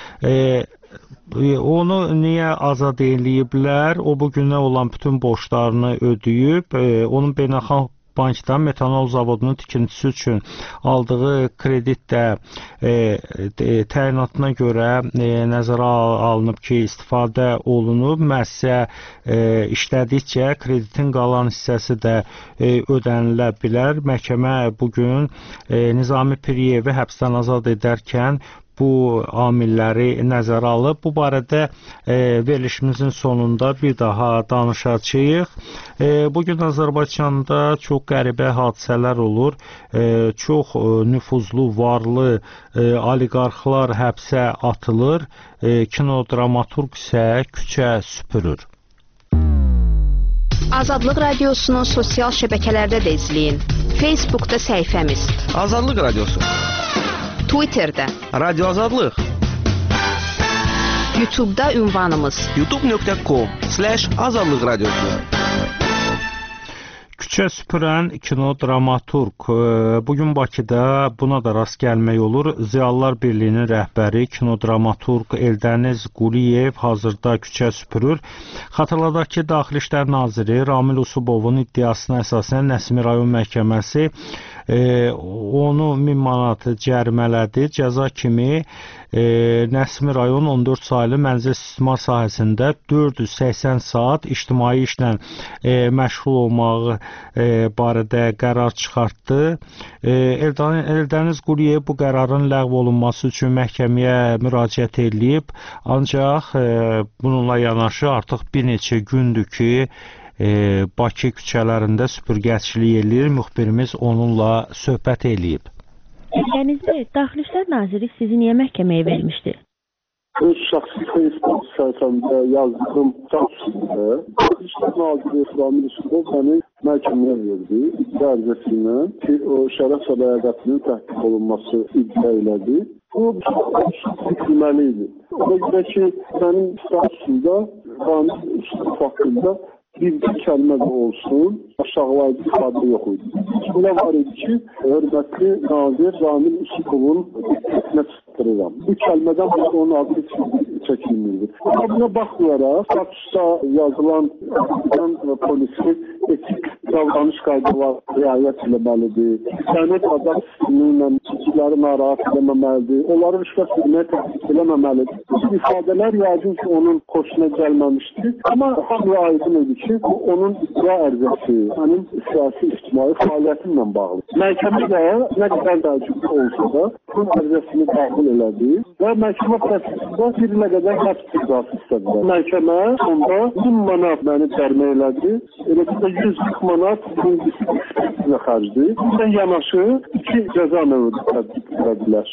Onu niyə azad eləyiblər? O bugünə olan bütün borclarını ödəyib. Onun beynəlxalq bankdan metanol zavodunun tikintisi üçün aldığı kredit də təyinatına görə nəzərə alınıb ki, istifadə olunub. Müəssisə işlədikcə kreditin qalan hissəsi də ödənilə bilər. Məhkəmə bugün Nizami Piriyevi həbsdən azad edərkən bu amilləri nəzərə alıb. Bu barədə verilişimizin sonunda bir daha danışacağıq. Bugün Azərbaycanda çox qəribə hadisələr olur. Çox nüfuzlu, varlı oliqarxlar həbsə atılır. Kinodramaturq isə küçə süpürür. Azadlıq Radiosunu sosial şəbəkələrdə də izləyin. Facebookda səhifəmiz Azadlıq Radiosu, Twitterdə Radio Azadlıq, YouTube'da ünvanımız youtube.com/Azadlıq Radiosu. Küçə süpürən kinodramaturq. Bugün Bakıda buna da rast gəlmək olur. Ziyalılar Birliyinin rəhbəri kinodramaturq Eldəniz Quliyev hazırda küçə süpürür. Xatırladaq ki, Daxili İşlər Naziri Ramil Usubovun iddiasına əsasən Nəsimi rayon məhkəməsi onu 1000 manat cərimələdi. Cəza kimi Nəsimi rayon 14 saylı mənzil istismar sahəsində 480 saat ictimai işlə məşğul olmağı barədə qərar çıxartdı. Eldəniz Quliyev bu qərarın ləğv olunması üçün məhkəməyə müraciət edib, ancaq bununla yanaşı artıq bir neçə gündür ki, Bakı küçələrində süpürgəçilik eləyir. Müxbirimiz onunla söhbət eləyib. Dənizli, Daxili İşlər Naziri sizi niyə məhkəməyə vermişdi? Öz şəxsi Facebook səhifəmdə yazdığım tapsında Daxili İşlər Naziri Ramil Üsubov məni məhkəməyə verdi. İddia ərizəsilə ki, o şərəf sədaqətinin təhqiq olunması iddia elədi. Bu bilməliydi. Ona görə ki, mənim statusumda Ramil Üsubov haqqında bir kəlmə də olsun, aşağılayıcı ifadə yox idi. Buna var idi ki, hörmətli nazir Ramil Üsubovun diqqətinə çatdırıram. Bu kəlmədən onun adı çəkilmirdi. Amma buna baxmayaraq, statusda yazılan polisi etik davranış qaydalarına riayət eləməlidir. Sənət adam sistemi ilə çiçikləri narahat eləməməlidir. Onları rüşvət verməyə təklif eləməməlidir. Bu ifadələr yəqin ki, onun xoşuna gəlməmişdi. Amma hamıya aydın idi ki, bu onun iddia ərizəsi, mənim siyasi ictimai fəaliyyətimlə bağlı. Məhkəmə də nə qədər təəccüblü olsa da bunun ərizəsini qəbul elədi və məhkəmə prosesində bir ilə qədər həbs cəzası istədilər. Məhkəmə sonda 1000 manat məni cərimə elədi, eləcə də 140 manat birincisi ekspertizə xərcdi. Bundan yanaşı 2 cəza növü tətbiq edildilər.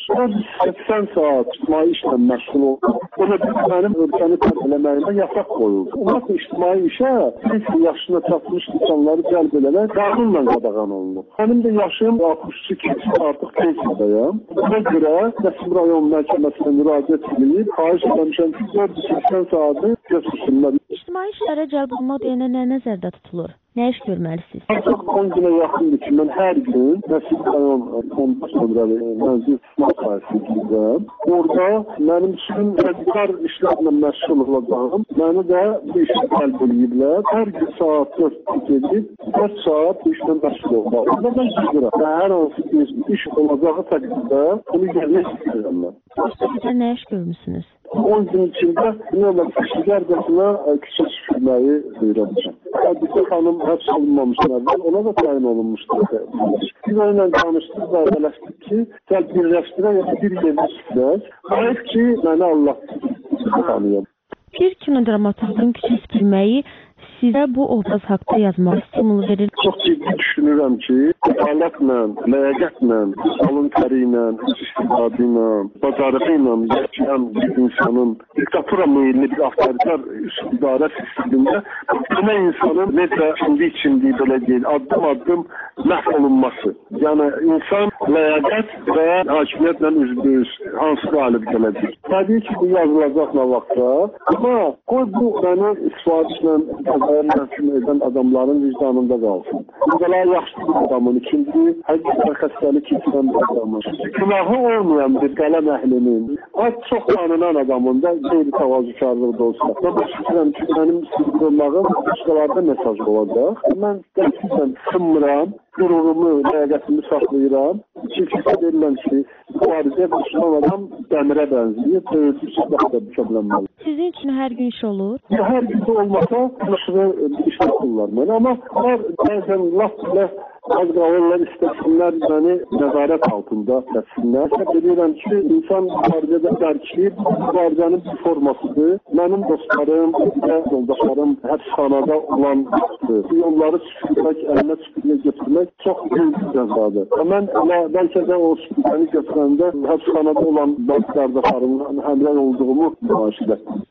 80 saat ictimai işlə məşğul oldu. Buna mənim ölkəni tərk eləməyimə yasaq qoyuldu. Ümumiyyətlə ictimai işə yaşına çatmış insanları cəlb eləmək qanunla qadağan olunur. Mənim də yaşım 62 keçib artıq pensiyadayam. Buna görə Nəsim rayon məhkəməsinə müraciət edilib, xahiş etmişəm ki, 480 saatı götürsünlər. İctimai işlərə cəlb olmaq deyənə nə nəzərdə tutulur? Nə iş görməlisiniz? Artıq 10 günə yaxındır ki, mən hər gün Nəsim rayon onda sonralı mənzil tutmaq sahəsindəyəm. Orada mənim üçün radikal işlərlə məşğul olacağım. Məni də bu işə cəlb ediblər. Hər gün saat 4 gedib, 4 saat bu işlə məşğul olmaq. Orada mən gidirəm. Və hər hansı bir iş olacağı təqdirdə bunu görmək istəyirəm mən. Sizə nə iş görmüsünüz? 10 gün içində növbə kişilərcəsinə küçə süpürməyi öyrənəcəm. Hadisə xanım həbs olunmamışdan əvvəl ona da təyin olunmuşdur. Biz onunla danışdıq və eləşdik ki, gəl birləşdirək ya da bir yerdə süpürək. Hayır ki, məni Allah tanıyam. Bir kinodramaturqun küçə süpürməyi sizə bu obraz haqda yazmaq stimul verir. Çox ciddi düşünürəm ki, ədalətlə, ləyaqətlə, alın təri ilə, istifadə ilə, bacarığı ilə yaşayan bir insanın diktatura meyilli bir avtoritar idarə sistemində bu insanın necə içindiyi belə deyil, addım-addım məhv olunması. Yəni, insan ləyaqət və hakimiyyətlə üzbüz hansı qalib gələcək. Təbii ki, bu yazılacaq nə vaxtda, amma qoy bu məni istifadəçlə məhkum edən adamların vicdanında qalsın. Bunlar yaxşı bir adamın, ikinci həqiqətən xəstəlik keçirən bir adamın, günahı olmayan bir qələm əhlinin, az çox tanınan adamın da qeyri-təvazükarlığı da olsa. Mən başlayıram ki, mənim sildırılmağım başqalarda mesaj olacaq. Mən qətiyyən sınmıram, qururumu, ləyaqətimi saxlayıram. Çünki deyirəm ki, mübarizə başlayan adam dəmirə bənzəyir, böyüdükcə daha da düşəbilənməli. Sizin üçün hər gün iş olur? Hər gün də olmasa, başını iş yapırlar mənə. Amma bəzən laf belə az qalırlar, istəsinlər məni nəzarət altında etsinlər. Bilirəm ki, insan mübarizədə dərkiyib, mübarizənin bir formasıdır. Mənim dostlarım, yoldaşlarım həbsxanada olan yolları süpürmək, əlinə süpürmək götürmək çox büyük cəzadır. Mən bəlkə də o süpürməni götürəndə həbsxanada olan bazı qardaşlarımla həmrəy olduğumu müraciət etdim.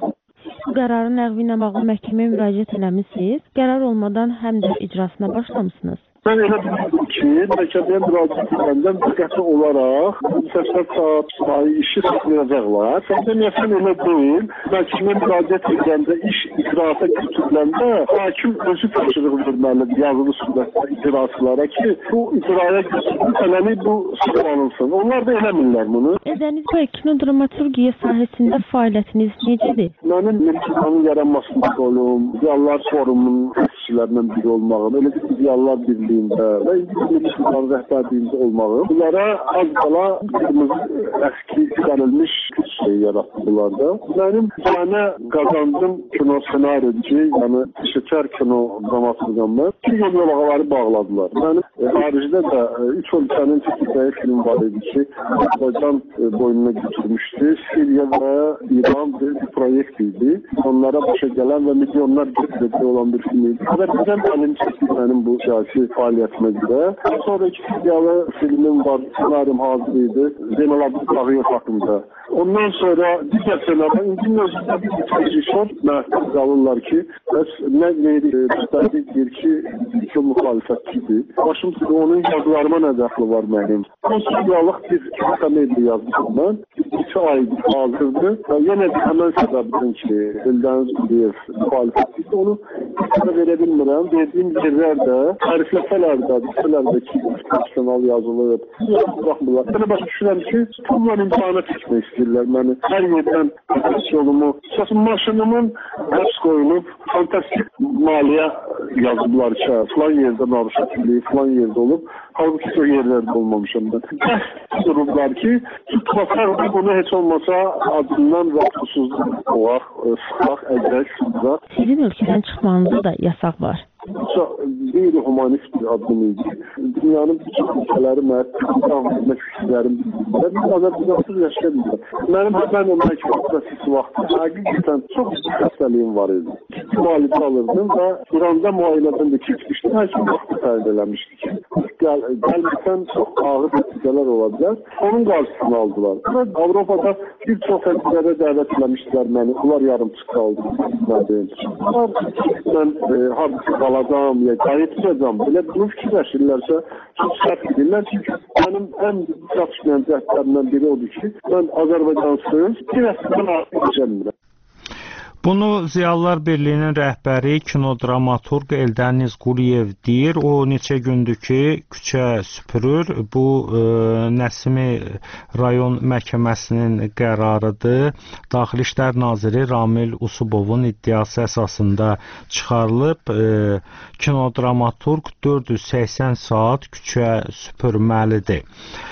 Bu qərarın ləğvi ilə bağlı məhkəməyə müraciət eləmisiniz. Qərar olmadan həm də icrasına başlamısınız. Mən elə bildim ki, məhkəməyə müraciət edəndən diqqətli olaraq 80 saat icraî işi saxlayacaqlar. Səndən elə deyil. Məhkəməyə müraciət edəndə iş icraata götürüləndə hakim özü tapşırıq verməlidir yazılı surətdə icraçılara ki, bu icraya götürülən bu sağlanılsın. Onlar da eləmirlər bunu. Dəniz bəy, kinodramaturgiya sahəsində fəaliyyətiniz necədir? Mənim Mərkəzin yaranmasında rolum, Ziyalılar Forumunun işçilərindən biri olmağım, elə ki, Ziyalılar Birliyi rəhbərliyində və Milli İslam rəhbərliyində olmağı bunlara az qala qırmızı əski verilmiş şey yaratdılar da. Mənim tane qazandım kino senaryodur ki, yəni peşəkar kino dramaturqam mən. İki yolları bağladılar. Mənim xaricdə də 3 ölkənin çəkildiyi film var idi ki, Azərbaycan boynuna götürmüşdü. Suriya və İran bir proyekt idi. Onlara başa gələn və milyonlar götürəcək olan bir film idi. Azərbaycan mənim çəkdi mənim bu siyasi fəaliyyətimə görə. Sonra iki Suriyalı filmim var, senaryom hazır idi. Zeynal Abdülqaviyev haqqında. Ondan sonra digər senaryo, indi özündə bir rejissor məhsul qalırlar ki, bəs nə deyir ki, müxalifətçidir. Başım sıra onun yazılarıma nə dəxli var mənim? Konsuliyalıq bir komediya yazmışım mən. 2 aydır hazırdır. Yenə də həmən səbəbdən ki, Eldəniz Quliyev müxalifətçidir. Onu verə bilmirəm. Verdiyim yerlər də, tərifləsələr də, desələr də ki, profesional yazılır. Baxmırlar. Mənə başa düşürəm ki, bunlar imtihana çəkmək istəyirlər məni. Hər yerdən yolumu, maşınımın həbs qoyulub, fantastik maliyyə yazıblar ki, filan yerdə narışatlığı, filan yerdə olub, halbuki o yerlərdə olmamışam da. Durublar ki, tutmasaq bunu heç olmasa adından rahatsızlıq olaq, sıxaq, əgrək, sıxaq. Sizin ölkədən çıxmanızda da yasaq var. Qeyri-humanist bir addım idi. Dünyanın bütün ülkələri məhdəf etmək fikirlərim bildirlər. Biz Azərbaycansız yaşayabilirlər. Mənim həmən o məhkəmə prosesi vaxtı həqiqətən çox ciddi xəstəliyim var idi. Ciddi müalicə alırdım və İranda müayinədən də keçmişdim. Həkim vaxtı təyin eləmişdi ki, gəlməsən çox ağır nəticələr ola bilər. Onun qarşısını aldılar. Avropada bir çox tədbirlərə dəvət eləmişdilər məni. Onlar yarımçıq qaldı. Mən hardasa qalacağım, ya qayıtacağım. Belə bunu fikirləşirlərsə çox sərt edirlər. Çünki mənim ən çatışmayan cəhdlərimdən biri odur ki, mən Azərbaycansız bir əsrdən artıq yaşamıram. Bunu Ziyalılar Birliyinin rəhbəri kinodramaturq Eldəniz Quliyev deyir. O neçə gündür ki, küçə süpürür. Bu Nəsimi rayon məhkəməsinin qərarıdır. Daxili İşlər naziri Ramil Usubovun iddiası əsasında çıxarılıb. Kinodramaturq 480 saat küçə süpürməlidir.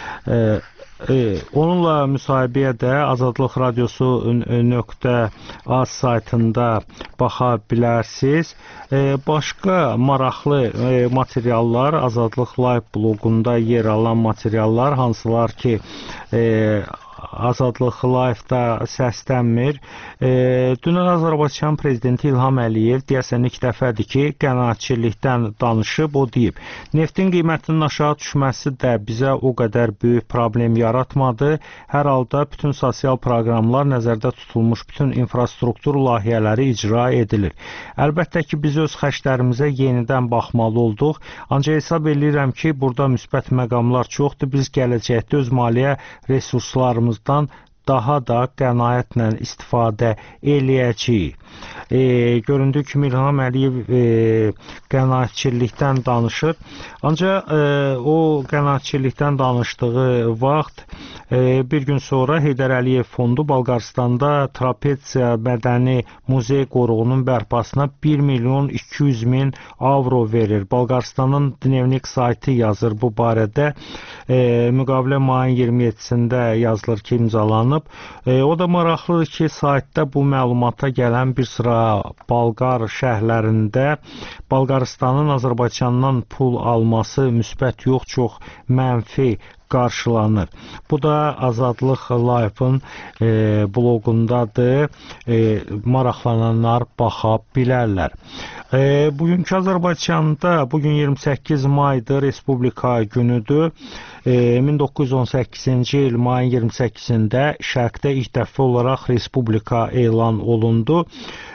Onunla müsahibəyə də Azadlıq Radiosu .az saytında baxa bilərsiniz. Başqa maraqlı materiallar Azadlıq Live bloqunda yer alan materiallar, hansılar ki Azadlıq Live-da səslənmir. Dünən Azərbaycan prezidenti İlham Əliyev deyəsən ilk dəfədir ki, qənaətçilikdən danışıb. O deyib, neftin qiymətinin aşağı düşməsi də bizə o qədər böyük problem yaratmadı. Hər halda bütün sosial proqramlar, nəzərdə tutulmuş bütün infrastruktur layihələri icra edilir. Əlbəttə ki, biz öz xərclərimizə yenidən baxmalı olduq. Ancaq hesab edirəm ki, burada müsbət məqamlar çoxdur. Biz gələcəkdə öz maliyyə resurslarımızdan daha da qənaətlə istifadə eləyəcəyik. Göründüyü kimi İlham Əliyev qənaətçilikdən danışır. Ancaq o qənaətçilikdən danışdığı vaxt bir gün sonra Heydər Əliyev Fondu Bolqarıstanda Trapetsiya mədəni muzey qoruğunun bərpasına 1.200.000 avro verir. Bolqarıstanın Dnevnik saytı yazır bu barədə. Müqavilə mayın 27-sində yazılır ki, imzalanıb. O da maraqlıdır ki, saytda bu məlumata gələn bir sıra Bolqar şəhərlərində Bolqarıstanın Azərbaycandan pul alması müsbət yox, çox mənfi qarşılanır. Bu da Azadlıq Live-ın bloqundadır. Maraqlananlar baxa bilərlər. Bugünkü Azərbaycanda, bugün 28 maydır, Respublika günüdür. 1918-ci il mayın 28-də Şərqdə ilk dəfə olaraq Respublika elan olundu.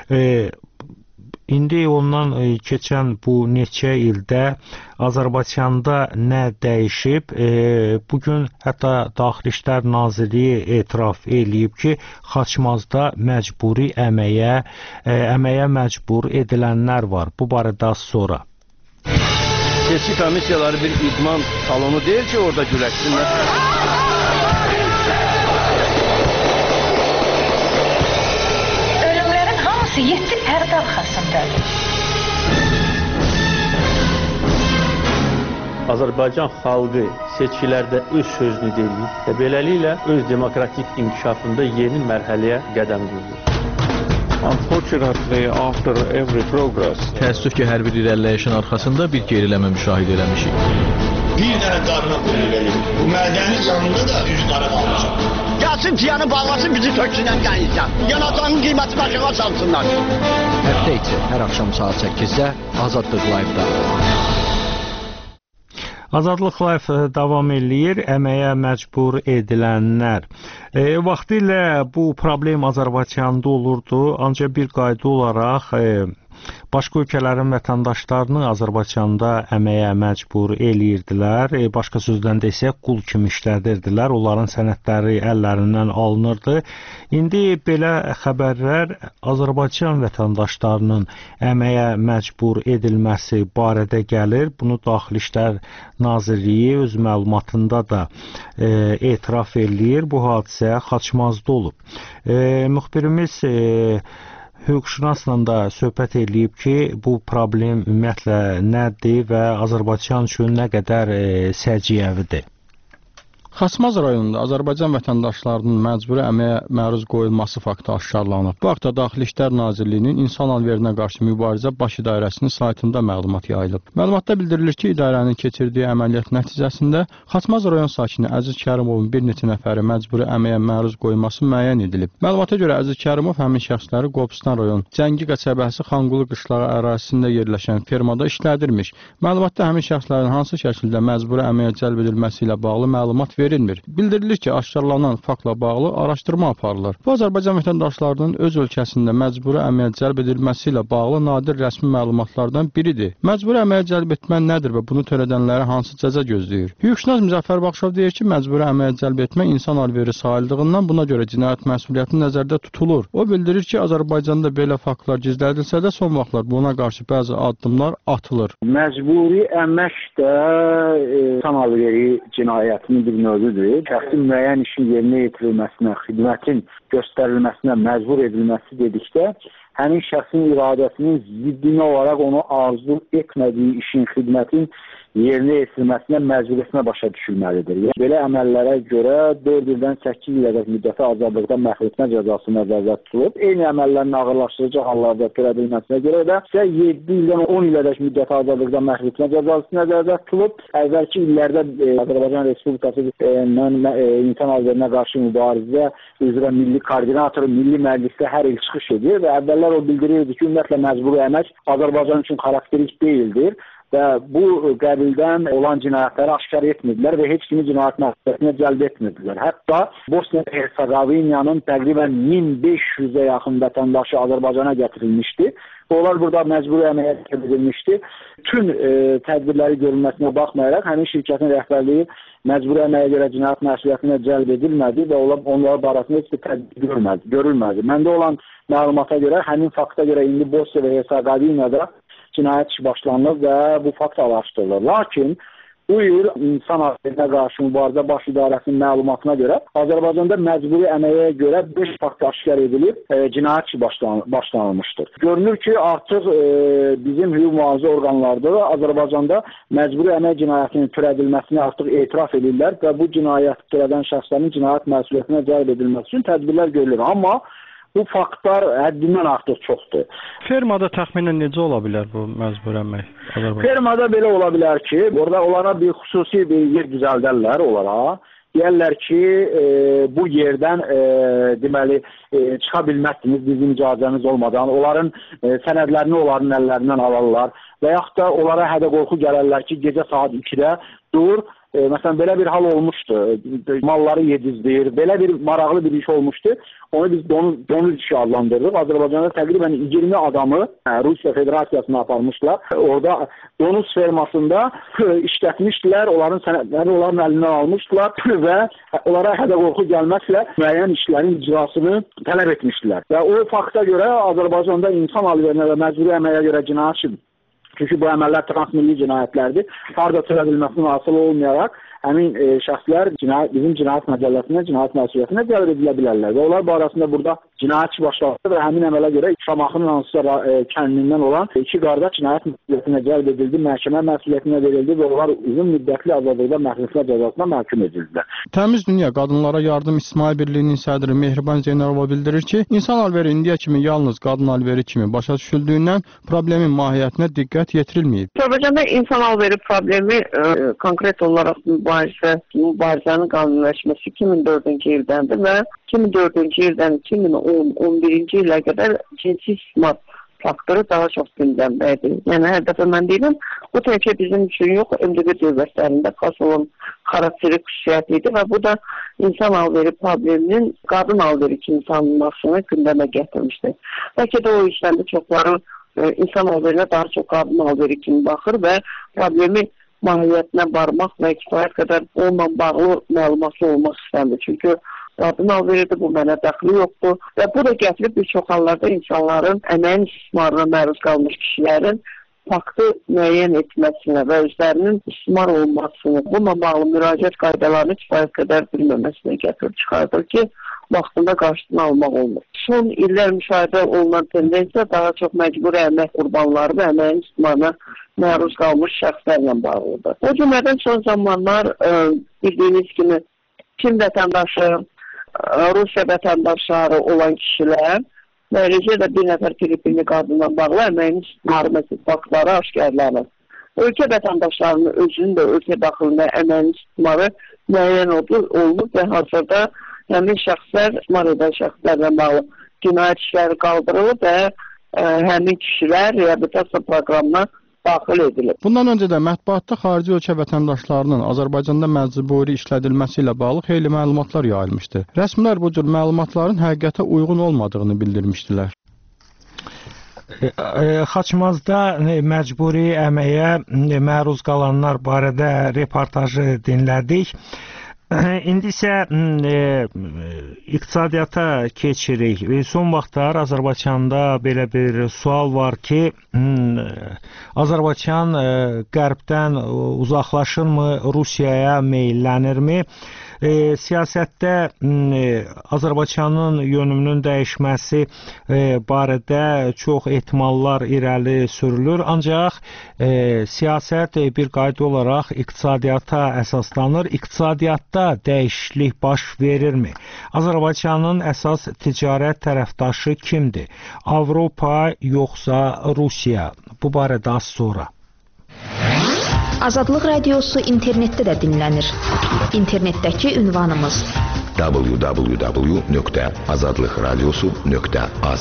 İndi ondan keçən bu neçə ildə Azərbaycanda nə dəyişib? Bugün hətta Daxili İşlər Nazirliyi etiraf eləyib ki, Xaçmazda məcburi əməyə məcbur edilənlər var. Bu barədə az sonra. Seçki komissiyaları bir idman salonu deyil ki, orada güləşsinlər. Ölümlərin hamısı 7 pərdə arxasındadır. Azərbaycan xalqı seçkilərdə öz sözünü deyir və beləliklə öz demokratik inkişafında yeni mərhələyə qədəm qoyur. Unfortunately, after every progress, təəssüf ki, hər bir irəliləyişin arxasında bir geriləmə müşahidə eləmişik. Bir dənə qarına pul verir. Bu mədəni canında da üzləri qalacaq. Gəlsin piyanı bağlasın, bizi töksünən qaynayacaq. Yanacağın qiymətini aşağı salsınlar. Həftə içi hər axşam saat 8-də Azadlıq Live-da. Azadlıq Live davam eləyir. Əməyə məcbur edilənlər. Vaxtilə bu problem Azərbaycanda olurdu, ancaq bir qayda olaraq başqa ölkələrin vətəndaşlarını Azərbaycanda əməyə məcbur eləyirdilər. Başqa sözlə desək, qul kimi işlədirdilər. Onların sənədləri əllərindən alınırdı. İndi belə xəbərlər Azərbaycan vətəndaşlarının əməyə məcbur edilməsi barədə gəlir. Bunu Daxili İşlər Nazirliyi öz məlumatında da etiraf eləyir. Bu hadisə Xaçmazda olub. Müxbirimiz hüquqşünasla da söhbət eləyib ki, bu problem ümumiyyətlə nədir və Azərbaycan üçün nə qədər səciyyəvidir? Xaçmaz rayonunda Azərbaycan vətəndaşlarının məcburi əməyə məruz qoyulması faktı aşkarlanıb. Bu haqda Daxili İşlər Nazirliyinin İnsan Alverinə qarşı mübarizə Baş İdarəsinin saytında məlumat yayılıb. Məlumatda bildirilir ki, idarənin keçirdiyi əməliyyat nəticəsində Xaçmaz rayon sakini Əziz Kərimovun bir neçə nəfəri məcburi əməyə məruz qoyulması müəyyən edilib. Məlumata görə Əziz Kərimov həmin şəxsləri Qobustan rayon Cəngi qəsəbəsi Xanqulu qışlağı ərazisində yerləşən fermada işlədirmiş. Məlumatda həmin şəxslərin hansı şəkildə məcburi əməyə cəlb edilməsi ilə bağlı məlumat verilmir. Bildirilir ki, aşkarlanan faktla bağlı araşdırma aparılır. Bu, Azərbaycan vətəndaşlarının öz ölkəsində məcburi əməyə cəlb edilməsi ilə bağlı nadir rəsmi məlumatlardan biridir. Məcburi əməyə cəlb etmə nədir və bunu törədənlərə hansı cəza gözləyir? Hüquqşünas Müzəffər Baxşov deyir ki, məcburi əməyə cəlb etmə insan alveri sayıldığından buna görə cinayət məsuliyyəti nəzərdə tutulur. O bildirir ki, Azərbaycanda belə faktlar gizlədilsə də son vaxtlar buna qarşı bəzi addımlar atılır. Məcburi əmək də insan alveri cinayətinin bir növüdür. Şəxsin müəyyən işin yerinə yetirilməsinə, xidmətin göstərilməsinə məcbur edilməsi dedikdə, həmin şəxsin iradəsinin ziddinə olaraq onu arzu etmədiyi işin, xidmətin yerinə yetirilməsinə məcburiyyətinə başa düşülməlidir. Yəni, belə əməllərə görə 4 ildən 8 ilədək müddəti azadlıqdan məhrum etmə cəzası nəzərdə tutulub. Eyni əməllərin ağırlaşdırıcı hallarda törədilməsinə görə də 7 ildən 10 ilədək müddəti azadlıqdan məhrum etmə cəzası nəzərdə tutulub. Əvvəlki illərdə Azərbaycan Respublikası insan alverinə qarşı mübarizə üzrə milli koordinatoru, milli məclisdə hər il çıxış edir və əvvəllər o bildirirdi ki, ümumiyyətlə məcburi əmək Azərbaycan üçün xarakterik deyildir. Və bu qəbildən olan cinayətləri aşkar etmirdilər və heç kimi cinayət məsuliyyətinə cəlb etmirdilər. Hətta Bosniya və Hersegovinyanın təqribən 1500-ə yaxın vətəndaşı Azərbaycana gətirilmişdi. Onlar burada məcburi əməyə cəlb edilmişdi. Bütün tədbirləri görülməsinə baxmayaraq, həmin şirkətin rəhbərliyi məcburi əməyə görə cinayət məsuliyyətinə cəlb edilmədi və onlar barəsində heç bir tədbir görülmədi. Məndə olan məlumata görə, həmin fakta görə indi Bosniya və Hersegovinada cinayət işi başlanılır və bu fakt araşdırılır. Lakin bu il insan alverinə qarşı mübarizə Baş İdarəsinin məlumatına görə Azərbaycanda məcburi əməyə görə 5 fakt aşkar edilib, cinayət işi başlanılmışdır. Görünür ki, artıq bizim hüquq mühafizə orqanları da Azərbaycanda məcburi əmək cinayətinin törədilməsini artıq etiraf edirlər və bu cinayət törədən şəxslərin cinayət məsuliyyətinə cəlb edilməsi üçün tədbirlər görülür. Amma bu faktlar həddindən artıq çoxdur. Fermada təxminən necə ola bilər bu məcburi əmək? Fermada belə ola bilər ki, orada onlara bir xüsusi bir yer düzəldərlər onlara. Deyərlər ki, bu yerdən deməli çıxa bilməzsiniz bizim icazəmiz olmadan. Onların sənədlərini onların əllərindən alarlar və yaxud da onlara hədə-qorxu gələrlər ki, gecə saat 2-də dur. Məsələn, belə bir hal olmuşdu, malları yedizdir, belə bir maraqlı bir iş olmuşdu. Onu biz donuz işi adlandırırıq. Azərbaycanda təqribən 20 adamı Rusiya Federasiyasına aparmışlar. Orada donuz fermasında işlətmişdilər, onların sənədləri onların əlindən almışdılar və onlara hədə-qorxu gəlməklə müəyyən işlərin icrasını tələb etmişdilər. Və o fakta görə Azərbaycanda insan alverinə və məcburi əməyə görə cinayət işi Çünki bu əməllər transmilli cinayətlərdir. Harda törədilməsindən asılı olmayaraq həmin şəxslər bizim cinayət məcəlləsinə, cinayət məsuliyyətinə cəlb edilə bilərlər və onlar barəsində burada cinayət işi başlandı və həmin əmələ görə Şamaxının hansısa kəndindən olan 2 qardaş cinayət məsuliyyətinə cəlb edildi, məhkəmə məsuliyyətinə verildi və onlar uzun müddətli azadlıqda məhkumluq cəzasına məhkum edildilər. Təmiz Dünya Qadınlara Yardım İctimai Birliyinin sədri Mehriban Zeynalova bildirir ki, insan alveri indiyə kimi yalnız qadın alveri kimi başa düşüldüyündən problemin mahiyyətinə diqqət yetirilməyib. Azərbaycanda insan alveri problemi konkret olaraq mübarizənin qanunləşməsi 2004-cü ildəndir və 2004-cü ildən 2011-ci ilə qədər cinsi istismar faktoru daha çox gündəmdədir. Yəni hər dəfə mən deyirəm, bu təkcə bizim üçün yox, MDB dövlətlərində xas olan xarakteri xüsusiyyəti idi və bu da insan alveri probleminin qadın alveri kimi tanınmasını gündəmə gətirmişdir. Bəlkə də o işlərdə çoxları insan alverinə daha çox qadın alveri kimi baxır və problemi mahiyyətinə varmaq və kifayət qədər onunla bağlı məlumatlı olmaq istəmir. Çünki qadın alveridir, bu mənə dəxli yoxdur və bu da gətirib bir çox hallarda insanların əməyin istismarına məruz qalmış kişilərin faktı müəyyən etməsinə və özlərinin istismar olmasını, bununla bağlı müraciət qaydalarını kifayət qədər bilməməsinə gətirib çıxardır ki, vaxtında qarşısını almaq olmur. Son illər müşahidə olunan tendensiya daha çox məcburi əmək qurbanları və əməyin istismarına məruz qalmış şəxslərlə bağlıdır. O cümlədən son zamanlar bildiyiniz kimi Çin vətəndaşı, Rusiya vətəndaşları olan kişilər və eləcə də bir nəfər Filipinli qadınla bağlı əməyin istismarı faktları aşkarlanır. Ölkə vətəndaşlarının özünün də ölkə daxilində əməyin istismarı müəyyən olunub və hazırda həmin şəxslər, istismar edən şəxslərlə bağlı cinayət işləri qaldırılıb və həmin kişilər reabilitasiya proqramına daxil edilib. Bundan öncə də mətbuatda xarici ölkə vətəndaşlarının Azərbaycanda məcburi işlədilməsi ilə bağlı xeyli məlumatlar yayılmışdı. Rəsmilər bu cür məlumatların həqiqətə uyğun olmadığını bildirmişdilər. Xaçmazda məcburi əməyə məruz qalanlar barədə reportajı dinlədik. İndi isə iqtisadiyyata keçirik. Son vaxtlar Azərbaycanda belə bir sual var ki, Azərbaycan qərbdən uzaqlaşırmı, Rusiyaya meyllənirmi? Siyasətdə Azərbaycanın yönümünün dəyişməsi barədə çox ehtimallar irəli sürülür. Ancaq siyasət bir qayda olaraq iqtisadiyyata əsaslanır. İqtisadiyyatda dəyişiklik baş verirmi? Azərbaycanın əsas ticarət tərəfdaşı kimdir? Avropa yoxsa Rusiya? Bu barədə az sonra. Azadlıq Radiosu internetdə də dinlənir. İnternetdəki ünvanımız www.azadlıqradiosu.az.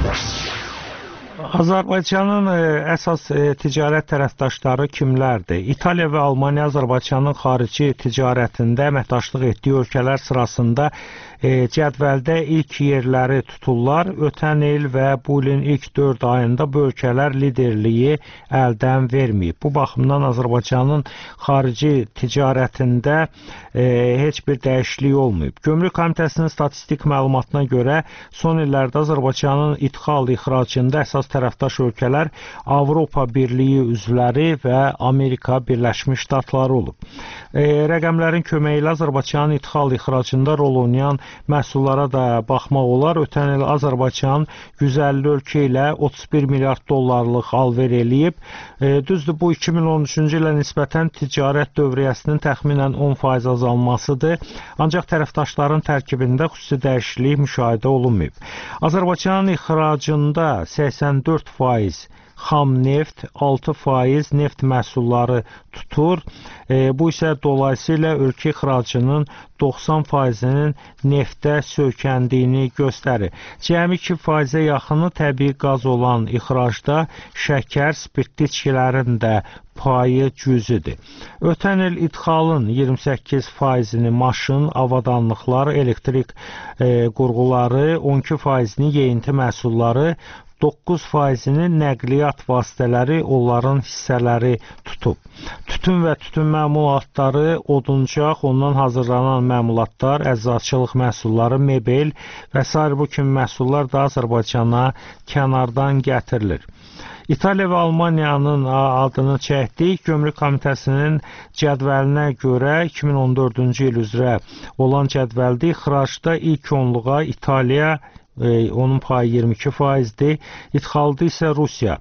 Azərbaycanın əsas ticarət tərəfdaşları kimlərdir? İtaliya və Almaniya Azərbaycanın xarici ticarətində əməkdaşlıq etdiyi ölkələr sırasında cədvəldə ilk yerləri tuturlar. Ötən il və bu ilin ilk 4 ayında bu ölkələr liderliyi əldən verməyib. Bu baxımdan Azərbaycanın xarici ticarətində heç bir dəyişiklik olmayıb. Gömrük Komitəsinin statistik məlumatına görə son illərdə Azərbaycanın ixracında əsas tərəfdaş ölkələr Avropa Birliyi üzvləri və Amerika Birləşmiş Ştatları olub. Rəqəmlərin köməyi ilə Azərbaycanın ixracında rol oynayan məhsullara da baxmaq olar. Ötən il Azərbaycan 150 ölkə ilə 31 milyard dollarlıq alver eləyib. Düzdür, bu 2013-cü ilə nisbətən ticarət dövriyyəsinin təxminən 10% azalmasıdır. Ancaq tərəfdaşların tərkibində xüsusi dəyişiklik müşahidə olunmayıb. Azərbaycanın ixracında 84% xam neft, 6% neft məhsulları tutur. Bu isə dolayısıyla ölkə ixracının 90%-nin neftə söykəndiyini göstərir. Cəmi 2%-ə yaxını təbii qaz olan ixracda şəkər, spirtli içkilərin də payı cüzidir. Ötən il idxalın 28%-ni maşın, avadanlıqlar, elektrik qurğuları, 12%-ni yeyinti məhsulları, 9%-ni nəqliyyat vasitələri, onların hissələri tutub. Tütün və tütün məmulatları, oduncaq, ondan hazırlanan məmulatlar, əczaçılıq məhsulları, mebel və s. bu kimi məhsullar da Azərbaycana kənardan gətirilir. İtaliya və Almaniyanın adını çəkdik. Gömrük Komitəsinin cədvəlinə görə 2014-cü il üzrə olan cədvəldə ixracda ilk onluğa İtaliya, onun payı 22%-dir. İdxalda isə Rusiya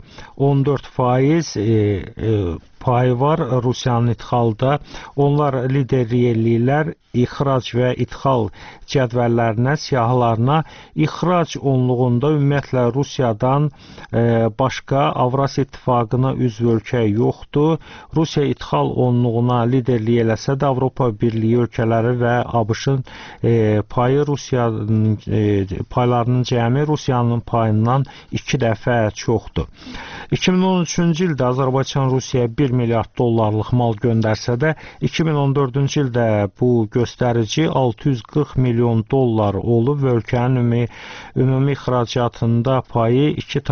14% payı var Rusiyanın idxalda. Onlar liderlik eləyirlər. İxrac və idxal cədvəllərinə, siyahılarına ixrac onluğunda ümumiyyətlə Rusiyadan başqa Avrasiya İttifaqına üzv ölkə yoxdur. Rusiya idxal onluğuna liderlik eləsə də Avropa Birliyi ölkələri və ABŞ-ın payı paylarının cəmi Rusiyanın payından 2 dəfə çoxdur. 2013-cü ildə Azərbaycan Rusiyaya 1 milyard dollarlıq mal göndərsə də 2014-cü ildə bu göstərici 640 milyon dollar olub və ölkənin ümumi ixracatında payı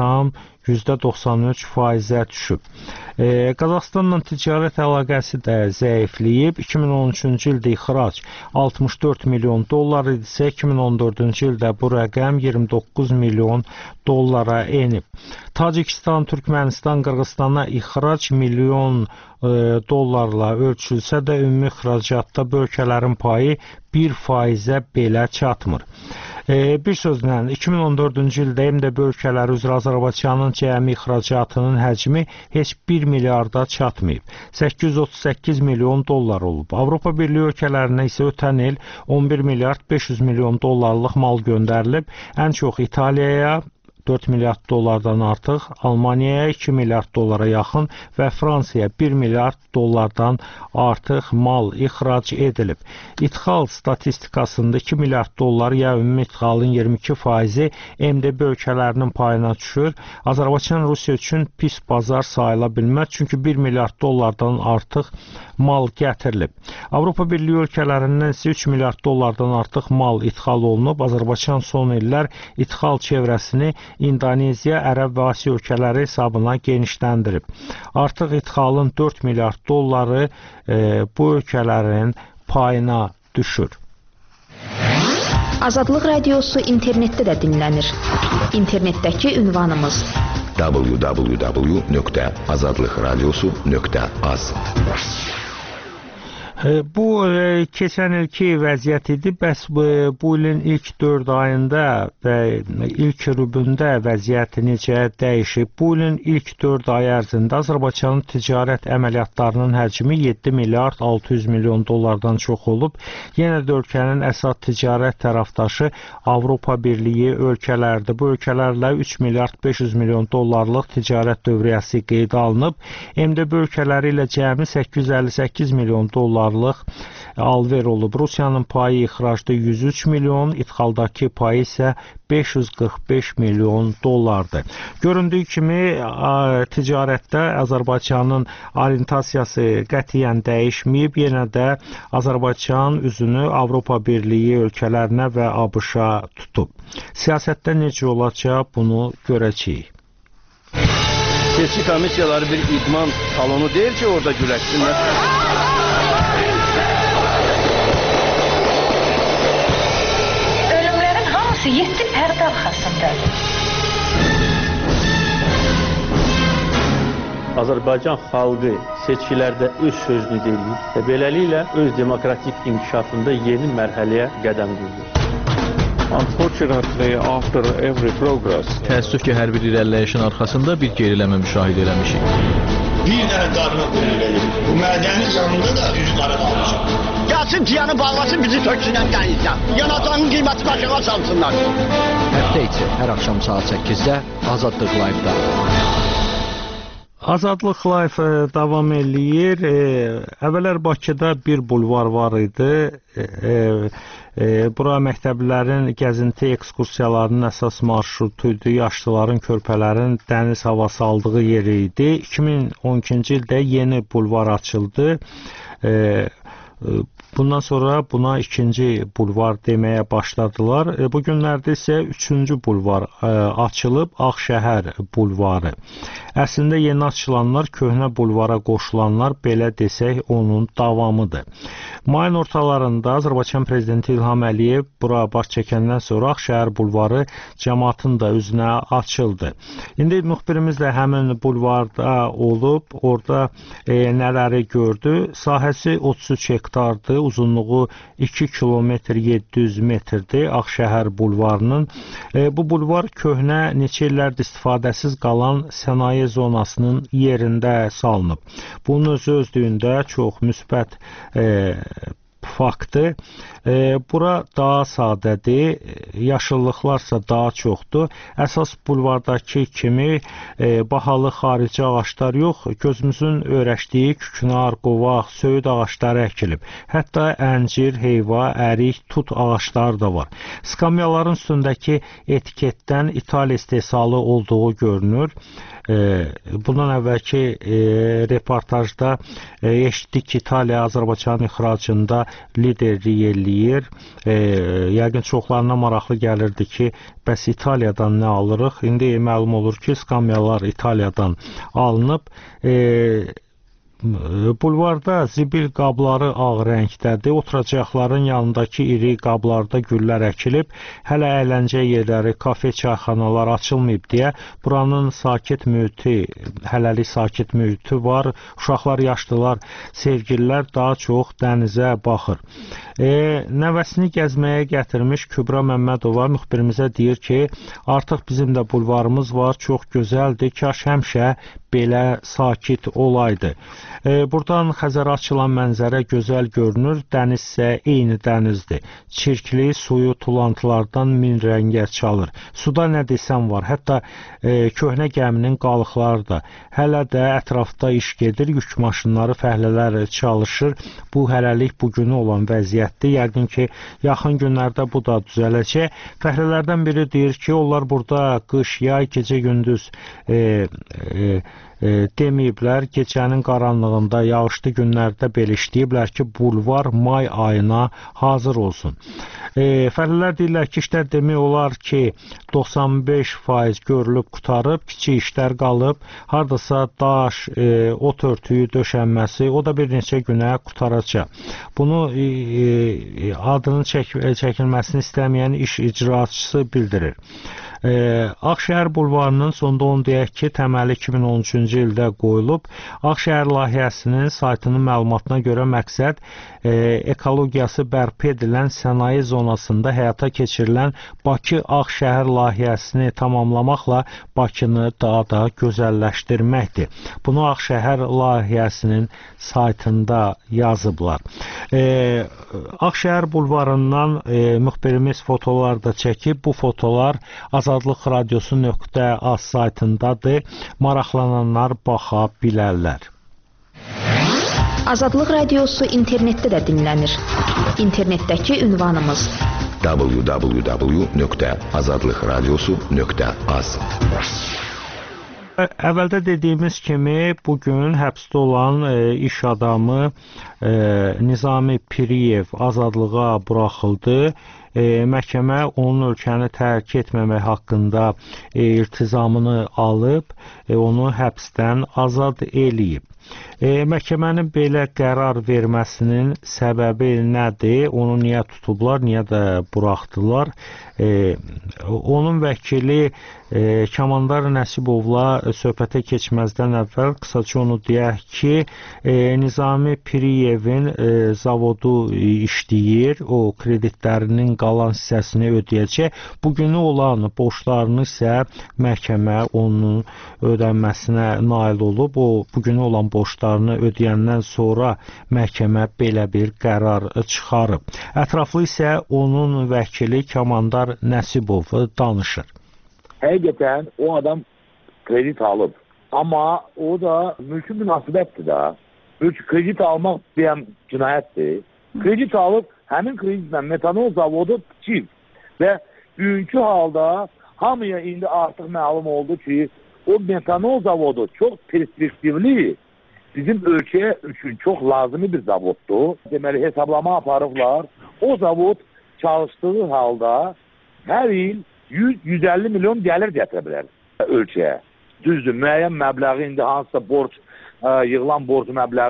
2,93%-ə düşüb. Qazaxıstanla ticarət əlaqəsi də zəifləyib. 2013-cü ildə ixrac 64 milyon dollar idisə, 2014-cü ildə bu rəqəm 29 milyon dollara enib. Tacikistan, Türkmənistan, Qırğızstana ixrac milyon dollarla ölçülsə də ümumi ixracatda bu ölkələrin payı 1%-ə belə çatmır. Bir sözlə 2014-cü ildə MDB ölkələri üzrə Azərbaycanın cəmi ixracatının həcmi heç 1 milyarda çatmayıb. 838 milyon dollar olub. Avropa Birliyi ölkələrinə isə ötən il 11 milyard 500 milyon dollarlıq mal göndərilib. Ən çox İtaliyaya 4 milyard dollardan artıq, Almaniyaya 2 milyard dollara yaxın və Fransaya 1 milyard dollardan artıq mal ixrac edilib. İdxal statistikasında 2 milyard dollar ya ümumi idxalın 22%-i MDB ölkələrinin payına düşür. Azərbaycan Rusiya üçün pis bazar sayıla bilməz, çünki 1 milyard dollardan artıq mal gətirilib. Avropa Birliyi ölkələrindən isə 3 milyard dollardan artıq mal idxal olunub. Azərbaycan son illər idxal çevrəsini İndoneziya, Ərəb və Asiya ölkələri hesabına genişləndirib. Artıq idxalın 4 milyard dolları bu ölkələrin payına düşür. Azadlıq Radiosu internetdə də dinlənir. İnternetdəki ünvanımız www.azadlıqradiosu.az. Bu keçən ilki vəziyyət idi. Bəs bu ilin ilk 4 ayında və ilk rübündə vəziyyət necə dəyişib? Bu ilin ilk 4 ay ərzində Azərbaycanın ticarət əməliyyatlarının həcmi 7 milyard 600 milyon dollardan çox olub. Yenə də ölkənin əsas ticarət tərəfdaşı Avropa Birliyi ölkələrdir. Bu ölkələrlə 3 milyard 500 milyon dollarlıq ticarət dövriyyəsi qeydə alınıb. MDB ölkələri ilə cəmi 858 milyon dollar alver olub. Rusiyanın payı ixracda 103 milyon, idxaldakı payı isə 545 milyon dollardır. Göründüyü kimi ticarətdə Azərbaycanın orientasiyası qətiyyən dəyişməyib. Yenə də Azərbaycan üzünü Avropa Birliyi ölkələrinə və ABŞ-a tutub. Siyasətdə necə olacaq, bunu görəcəyik. Seçki komissiyaları bir idman salonu deyil ki, orada güləşsinlər. Ölümlərin hamısı 7 pərdə arxasındadır. Azərbaycan xalqı seçkilərdə öz sözünü deyir və beləliklə öz demokratik inkişafında yeni mərhələyə qədəm qoyur. Unfortunately, after every progress, təəssüf ki, hər bir irəliləyişin arxasında bir geriləmə müşahidə eləmişik. Bir dənə qarına qoyulur. Bu mədəni canında da üzü qara qalmışıq. Gəlsin tiyanı bağlasın, bizi töksünən qənizdən. Yanatanın qiyməti başına salsınlar. Həftə içi hər axşam saat 8-də Azadlıq Live-da. Azadlıq Live davam eləyir. Əvvəllər Bakıda bir bulvar var idi. Bura məktəblilərin gəzinti ekskursiyalarının əsas marşrutu idi. Yaşlıların, körpələrin dəniz havası aldığı yeri idi. 2012-ci ildə yeni bulvar açıldı. Bundan sonra buna ikinci bulvar deməyə başladılar. Bu günlərdə isə üçüncü bulvar açılıb, Ağşəhər bulvarı. Əslində yeni açılanlar köhnə bulvara qoşulanlar, belə desək, onun davamıdır. Mayın ortalarında Azərbaycan prezidenti İlham Əliyev bura baş çəkəndən sonra Ağşəhər bulvarı cəmaatın da üzünə açıldı. İndi müxbirimiz də həmin bulvarda olub, orada nələri gördü? Sahəsi 33 hektardır, uzunluğu 2 kilometr 700 metrdir Ağşəhər bulvarının. Bu bulvar köhnə neçə illərdir istifadəsiz qalan sənaye zonasının yerində salınıb. Bunun özlüyündə çox müsbət faktdır. Bura daha sadədir, yaşıllıqlarsa daha çoxdur. Əsas bulvardakı kimi bahalı xarici ağaçlar yox, gözümüzün öyrəşdiyi küknar, qovaq, söyüd ağaçları əkilib. Hətta əncir, heyva, ərik, tut ağaçları da var. Skamyaların üstündəki etiketdən ithal istehsalı olduğu görünür. Bundan əvvəlki reportajda eşitdik ki, İtaliya Azərbaycan ixracında liderlik eləyir. Yəqin çoxlarına maraqlı gəlirdi ki, bəs İtaliyadan nə alırıq? İndi məlum olur ki, skamyalar İtaliyadan alınıb. Bulvarda zibil qabları ağ rəngdədir. Oturacaqların yanındakı iri qablarda güllər əkilib. Hələ əyləncə yerləri, kafe, çayxanalar açılmayıb deyə buranın sakit mühiti, hələlik sakit mühiti var. Uşaqlar, yaşlılar, sevgililər daha çox dənizə baxır. Nəvəsini gəzməyə gətirmiş Kübra Məmmədova müxbirimizə deyir ki, artıq bizim də bulvarımız var, çox gözəldir, kaş həmişə belə sakit olaydı. Buradan Xəzərə açılan mənzərə gözəl görünür, dəniz isə eyni dənizdir. Çirkli suyu tulantılardan min rəngə çalır. Suda nə desən var, hətta köhnə gəminin qalıqları da. Hələ də ətrafda iş gedir, yük maşınları, fəhlələr çalışır. Bu hələlik bugünü olan vəziyyətdir. Yəqin ki, yaxın günlərdə bu da düzələcək. Fəhlələrdən biri deyir ki, onlar burada qış, yay, gecə-gündüz deməyiblər, gecənin qaranlığında, yağışlı günlərdə belə işləyiblər ki, bulvar may ayına hazır olsun. Fəhlələr deyirlər ki, işlər demək olar ki, 95% görülüb qutarıb, kiçik işlər qalıb, hardasa daş, ot örtüyü döşənməsi, o da bir neçə günə qutaracaq. Bunu adının çəkilməsini istəməyən iş icraçısı bildirir. Ağşəhər bulvarının sonda onu deyək ki, təməli 2013-cü ildə qoyulub. Ağşəhər layihəsinin saytının məlumatına görə məqsəd ekologiyası bərpa edilən sənaye zonasında həyata keçirilən Bakı-Ağşəhər layihəsini tamamlamaqla Bakını daha da gözəlləşdirməkdir. Bunu Ağşəhər layihəsinin saytında yazıblar. Ağşəhər bulvarından müxbirimiz fotolar da çəkib. Bu fotolar Azadlıq Radiosu.az saytındadır. Maraqlananlar baxa bilərlər. Azadlıq Radiosu internetdə də dinlənir. İnternetdəki ünvanımız www.azadlıqradiosu.az. Əvvəldə dediyimiz kimi, bugün həbsdə olan iş adamı Nizami Piriyev azadlığa buraxıldı. Məhkəmə onun ölkəni tərk etməmək haqqında iltizamını alıb, onu həbsdən azad eləyib. Məhkəmənin belə qərar verməsinin səbəbi nədir? Onu niyə tutublar, niyə də buraxdılar? Onun vəkili Kamandar Nəsibovla söhbətə keçməzdən əvvəl qısaca onu deyək ki, Nizami Piriyevin zavodu işləyir, o kreditlərinin qalan hissəsini ödəyəcək. Bugünü olan borclarını isə məhkəmə onun ödənməsinə nail olub. O bugünü olan borclarını ödəyəndən sonra məhkəmə belə bir qərar çıxarıb. Ətraflı isə onun vəkili Kamandar Nəsibov danışır. Həqiqətən o adam kredit alıb. Amma o da mülkü münasibətdir da. Kredit almaq deyəm cinayətdir. Kredit alıb həmin kreditlə metanol zavodu tikib. Və bugünkü halda hamıya indi artıq məlum oldu ki, o metanol zavodu çox perspektivli, bizim ölkəyə üçün çox lazımi bir zavoddur. Deməli, hesablama aparıblar. O zavod çalışdığı halda hər il 100-150 milyon gəlir gətirə bilər ölkəyə. Düzdür, müəyyən məbləği indi hansısa borc, yığılan borc məbləği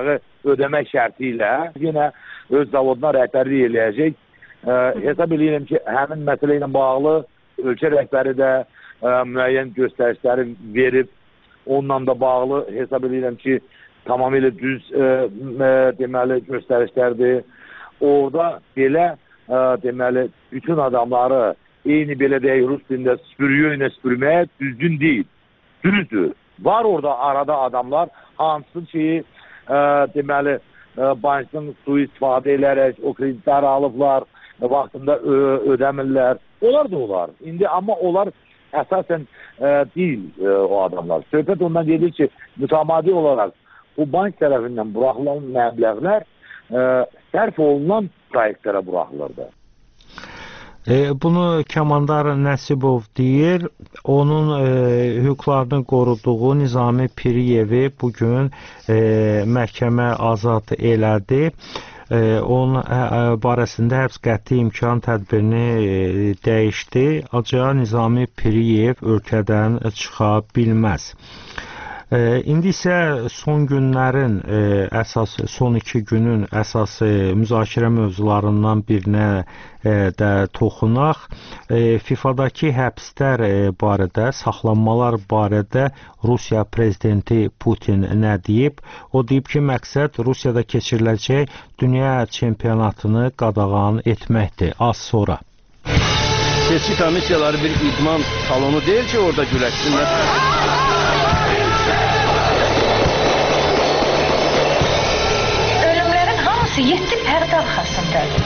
ödəmək şərti ilə yenə öz zavoduna rəhbərlik eləyəcək. Hesab edirəm ki, həmin məsələ ilə bağlı ölkə rəhbəri də müəyyən göstərişləri verib, onunla da bağlı hesab edirəm ki, tamamilə düz deməli göstərişlərdir. Orada belə deməli bütün adamları eyni belə deyək Rus dilində süpürüylə süpürmək düzgün deyil. Düzdür. Var orada arada adamlar hansı ki deməli bankdan sui-istifadə edərək o kreditləri alıblar, vaxtında ödəmirlər. Onlar da olar. İndi amma onlar əsasən deyil o adamlar. Söhbət ondan gedir ki, mütəmadi olaraq bu bank tərəfindən buraxılan məbləğlər sərf olunan proyektlərə buraxılırdı. Bunu Kəmandar Nəsibov deyir. Onun hüquqlarını qoruduğu Nizami Piriyevi bugün məhkəmə azad elədi. Onun barəsində həbs qəti imkan tədbirini dəyişdi. Ancaq Nizami Piriyev ölkədən çıxa bilməz. İndi isə son günlərin son 2 günün əsas müzakirə mövzularından birinə də toxunaq. FIFA-dakı həbslər barədə, saxlanmalar barədə Rusiya prezidenti Putin nə deyib? O deyib ki, məqsəd Rusiyada keçiriləcək dünya çempionatını qadağan etməkdir. Az sonra. Seçki komissiyaları bir idman salonu deyil ki, orada güləşsinlər. Ölümlərin hamısı 7 pərdə arxasındadır.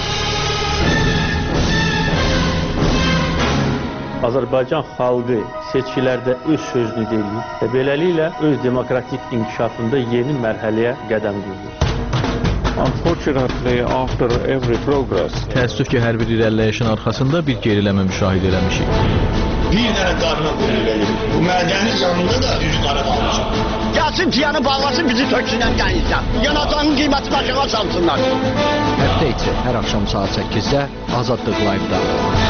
Azərbaycan xalqı seçkilərdə öz sözünü deyir və beləliklə öz demokratik inkişafında yeni mərhələyə qədəm qoyur. Unfortunately, after every progress, təəssüf ki, hər bir irəliləyişin arxasında bir geriləmə müşahidə eləmişik. Bir dənə qarına qoyulur. Bu mədənin yanında da üç qara qalmışam. Gəlsin tiyanı bağlasın, bizi töksünən gəlirsən. Yanacağın qiymətini aşağı salsınlar. Həftə içi hər axşam saat 8-də Azadlıq Live-da.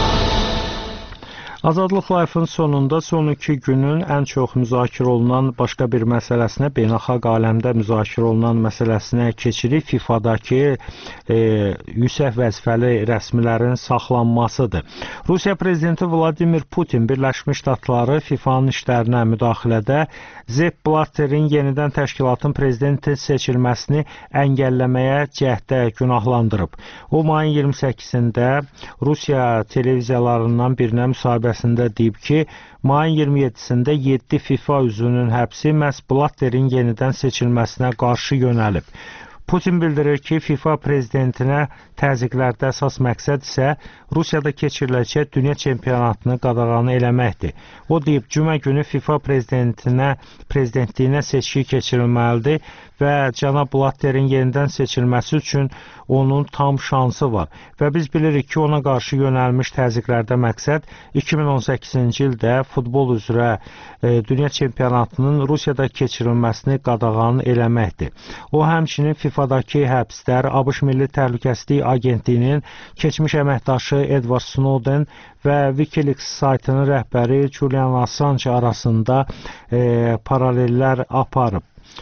Azadlıq Live-ın sonunda son 2 günün ən çox müzakirə olunan başqa bir məsələsinə, beynəlxalq aləmdə müzakirə olunan məsələsinə keçirik. FIFA-dakı yüksək vəzifəli rəsmilərin saxlanmasıdır. Rusiya prezidenti Vladimir Putin Birləşmiş Ştatları FIFA-nın işlərinə müdaxilədə Sepp Blatterin yenidən təşkilatın prezidenti seçilməsini əngəlləməyə cəhdə günahlandırıb. O, mayın 28-də Rusiya televiziyalarından birinə müsahibəsində deyib ki, mayın 27-sində 7 FIFA üzvünün həbsi məhz Blatterin yenidən seçilməsinə qarşı yönəlib. Putin bildirir ki, FIFA prezidentinə təzyiqlərdə əsas məqsəd isə Rusiyada keçiriləcək dünya çempionatını qadağan eləməkdir. O deyib, cümə günü FIFA prezidentliyinə seçki keçirilməlidir və cənab Blatterin yenidən seçilməsi üçün onun tam şansı var. Və biz bilirik ki, ona qarşı yönəlmiş təzyiqlərdə məqsəd 2018-ci ildə futbol üzrə dünya çempionatının Rusiyada keçirilməsini qadağan eləməkdir. O, həmçinin FIFA-dakı həbslər, ABŞ Milli Təhlükəsizlik Agentliyinin keçmiş əməkdaşı Edward Snowden və Wikileaks saytının rəhbəri Julian Assange arasında paralellər aparıb.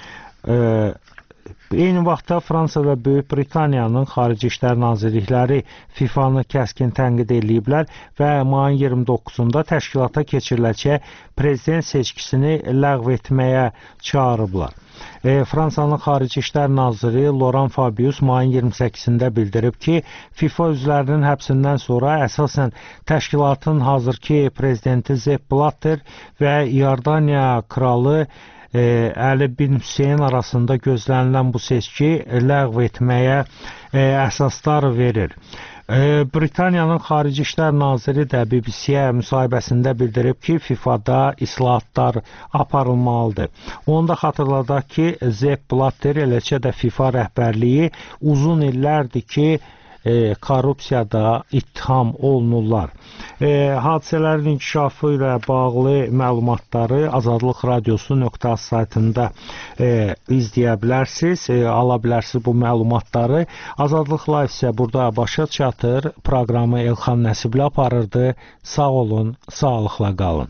Eyni vaxtda Fransa və Böyük Britaniyanın Xarici İşlər Nazirlikləri FIFA-nı kəskin tənqid ediblər və mayın 29-da təşkilata keçiriləcək prezident seçkisini ləğv etməyə çağırıblar. Fransanın Xarici İşlər Naziri Laurent Fabius mayın 28-də bildirib ki, FIFA üzvlərinin həbsindən sonra əsasən təşkilatın hazırki prezidenti Sepp Blatter və İordaniya kralı Əli bin Hüseyn arasında gözlənilən bu seçki ləğv etməyə əsaslar verir. Britaniyanın Xarici İşlər Naziri də BBC-yə müsahibəsində bildirib ki, FIFA-da islahatlar aparılmalıdır. Onu da xatırladaq ki, Sepp Blatter, eləcə də FIFA rəhbərliyi uzun illərdir ki, korrupsiyada ittiham olunurlar. Hadisələrin inkişafı ilə bağlı məlumatları Azadlıq Radiosu.az saytında izləyə bilərsiniz, ala bilərsiniz bu məlumatları. Azadlıq Live isə burada başa çatır. Proqramı Elxan Nəsibli aparırdı. Sağ olun, sağlıqla qalın.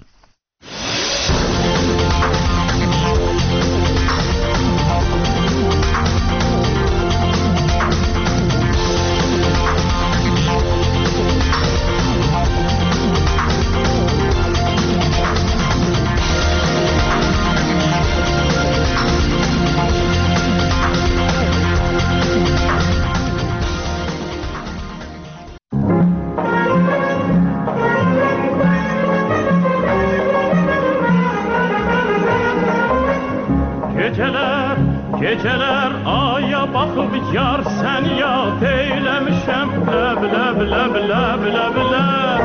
yad eyləmişəm, ləb, ləb, ləb, ləb, ləb, ləb.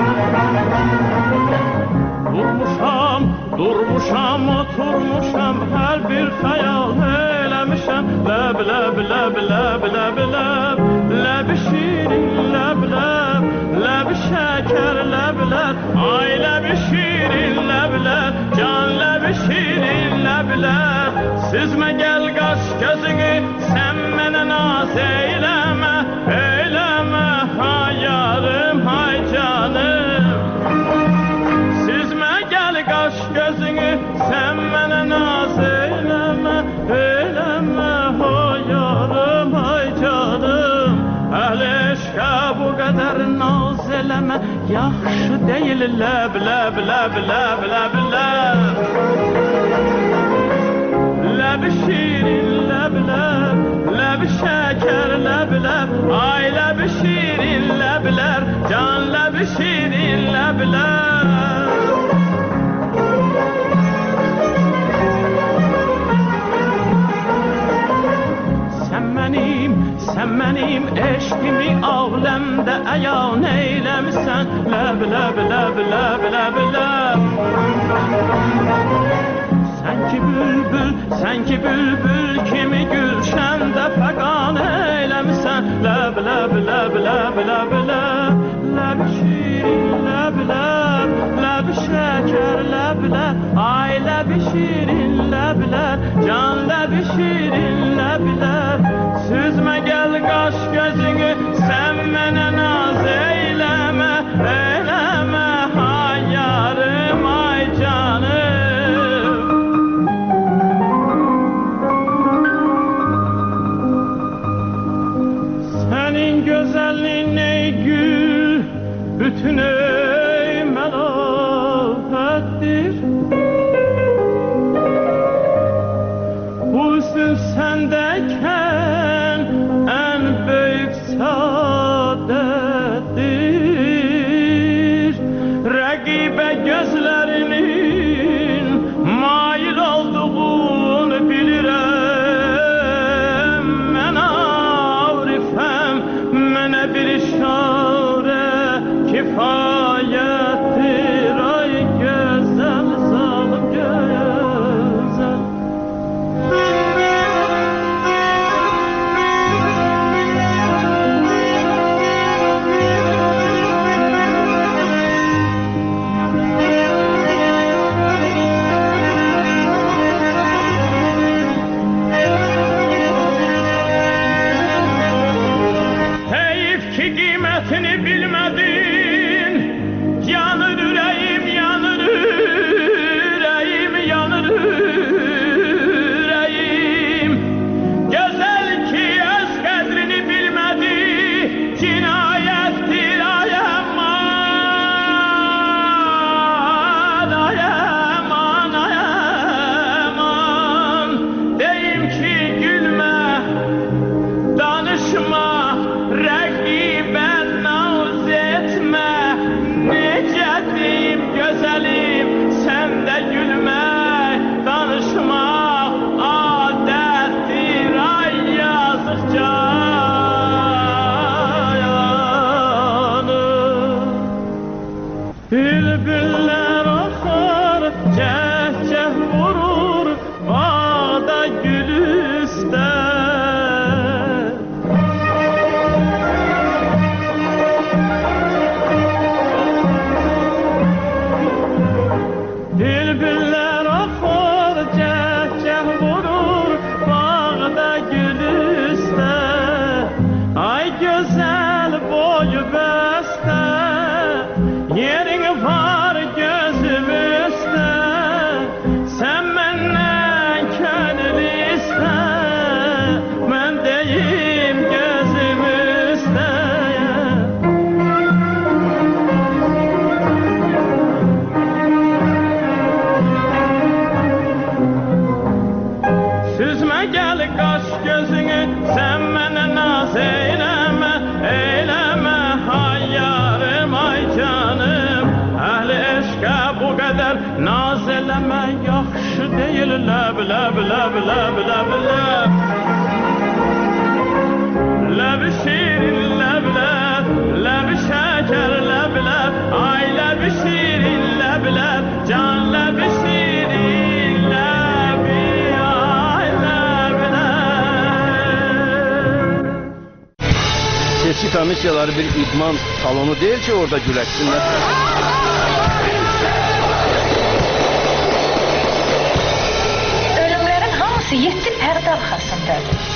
Durmuşam, oturmuşam, hər bir xəyal eləmişəm, ləb, ləb, ləb, ləb, ləb, ləb. Ləbi şirin, ləb, ləb, ləbi şəkər, ləb, ləb. Ay, ləbi şirin, ləb, ləb, can ləbi şirin, ləb, ləb. Süzmə gəl qaş gözünü, sən mənə naz eyləmə, eyləmə, hay yarım, hay canım. Süzmə gəl qaş gözünü, sən mənə naz eyləmə, eyləmə, hay yarım, hay canım. Əhli eşqə bu qədər naz eləmə, yaxşı deyil, ləb, ləb, ləb, ləb, ləb, ləb. Ləbi şirin, ləb, ləb, ləbi şəkər, ləb, ləb. Ay, ləbi şirin, ləb, ləb, can ləbi şirin, ləb, ləb. Sən mənim eşqimi ağləmdə əyan eyləmişsən, ləb, ləb, ləb, ləb, ləb, ləb. Sən ki bülbül kimi gülşəndə fəqan eyləmişsən, ləb, ləb, ləb, ləb, ləb, ləb. Ləb şirin, ləb, ləb, ləb şəkər, ləb, ləb. Ay, ləb şirin, ləb, ləb, can ləb şirin, ləb, ləb. Süzmə gəl qaş gözünü, sən mənə naz eyləmə, eyləmə, hay yarım, ay canım. Sənin gözəlliyin ey gül, bütün ey məlafətdir. Bu üzün səndəkən ən böyük saadətdir. Rəqibə gözlərinin mail olduğunu bilirəm. Mən arifəm, mənə bir işarə kifayətdir. Ay gözəl zalım gözəl. Bilmədin, yanır ürəyim, yanır ürəyim, yanır ürəyim. Gözəl ki öz qədrini bilmədi, cinayətdir, ay aman, ay aman, ay aman. Deyim ki gülmə, danışma, rəqibə gözəlim, sən də gülmək, danışmaq adətdir, ay yazıq canım. Bülbüllər axar, cəh-cəh vurur, bağda gül üstə. Bülbüllər axar, cəh-cəh vurur, bağda gül üstə. Ay gözəl boyu bəstə, yerin var gözüm üstə. Sən məndən könül istə, mən deyim gözüm üstə. Süzmə gəl qaş gözünü, sən mənə naz eyləmə, eyləmə, hay yarım, ay canım. Əhli eşqə bu qədər naz eləmə, yaxşı deyil, ləb, ləb, ləb, ləb, ləb, ləb. şirin ləb-ləb, ləb-i şəkər ləb-ləb, ay ləb-i şirin ləb-ləb, can ləb-i şirin ləb-i, ay ləb-ləb. Seçki komissiyaları bir idman salonu değil ki orada güləşsinlər. Ölümlərin hamısı 7 pərdə arxasındadır.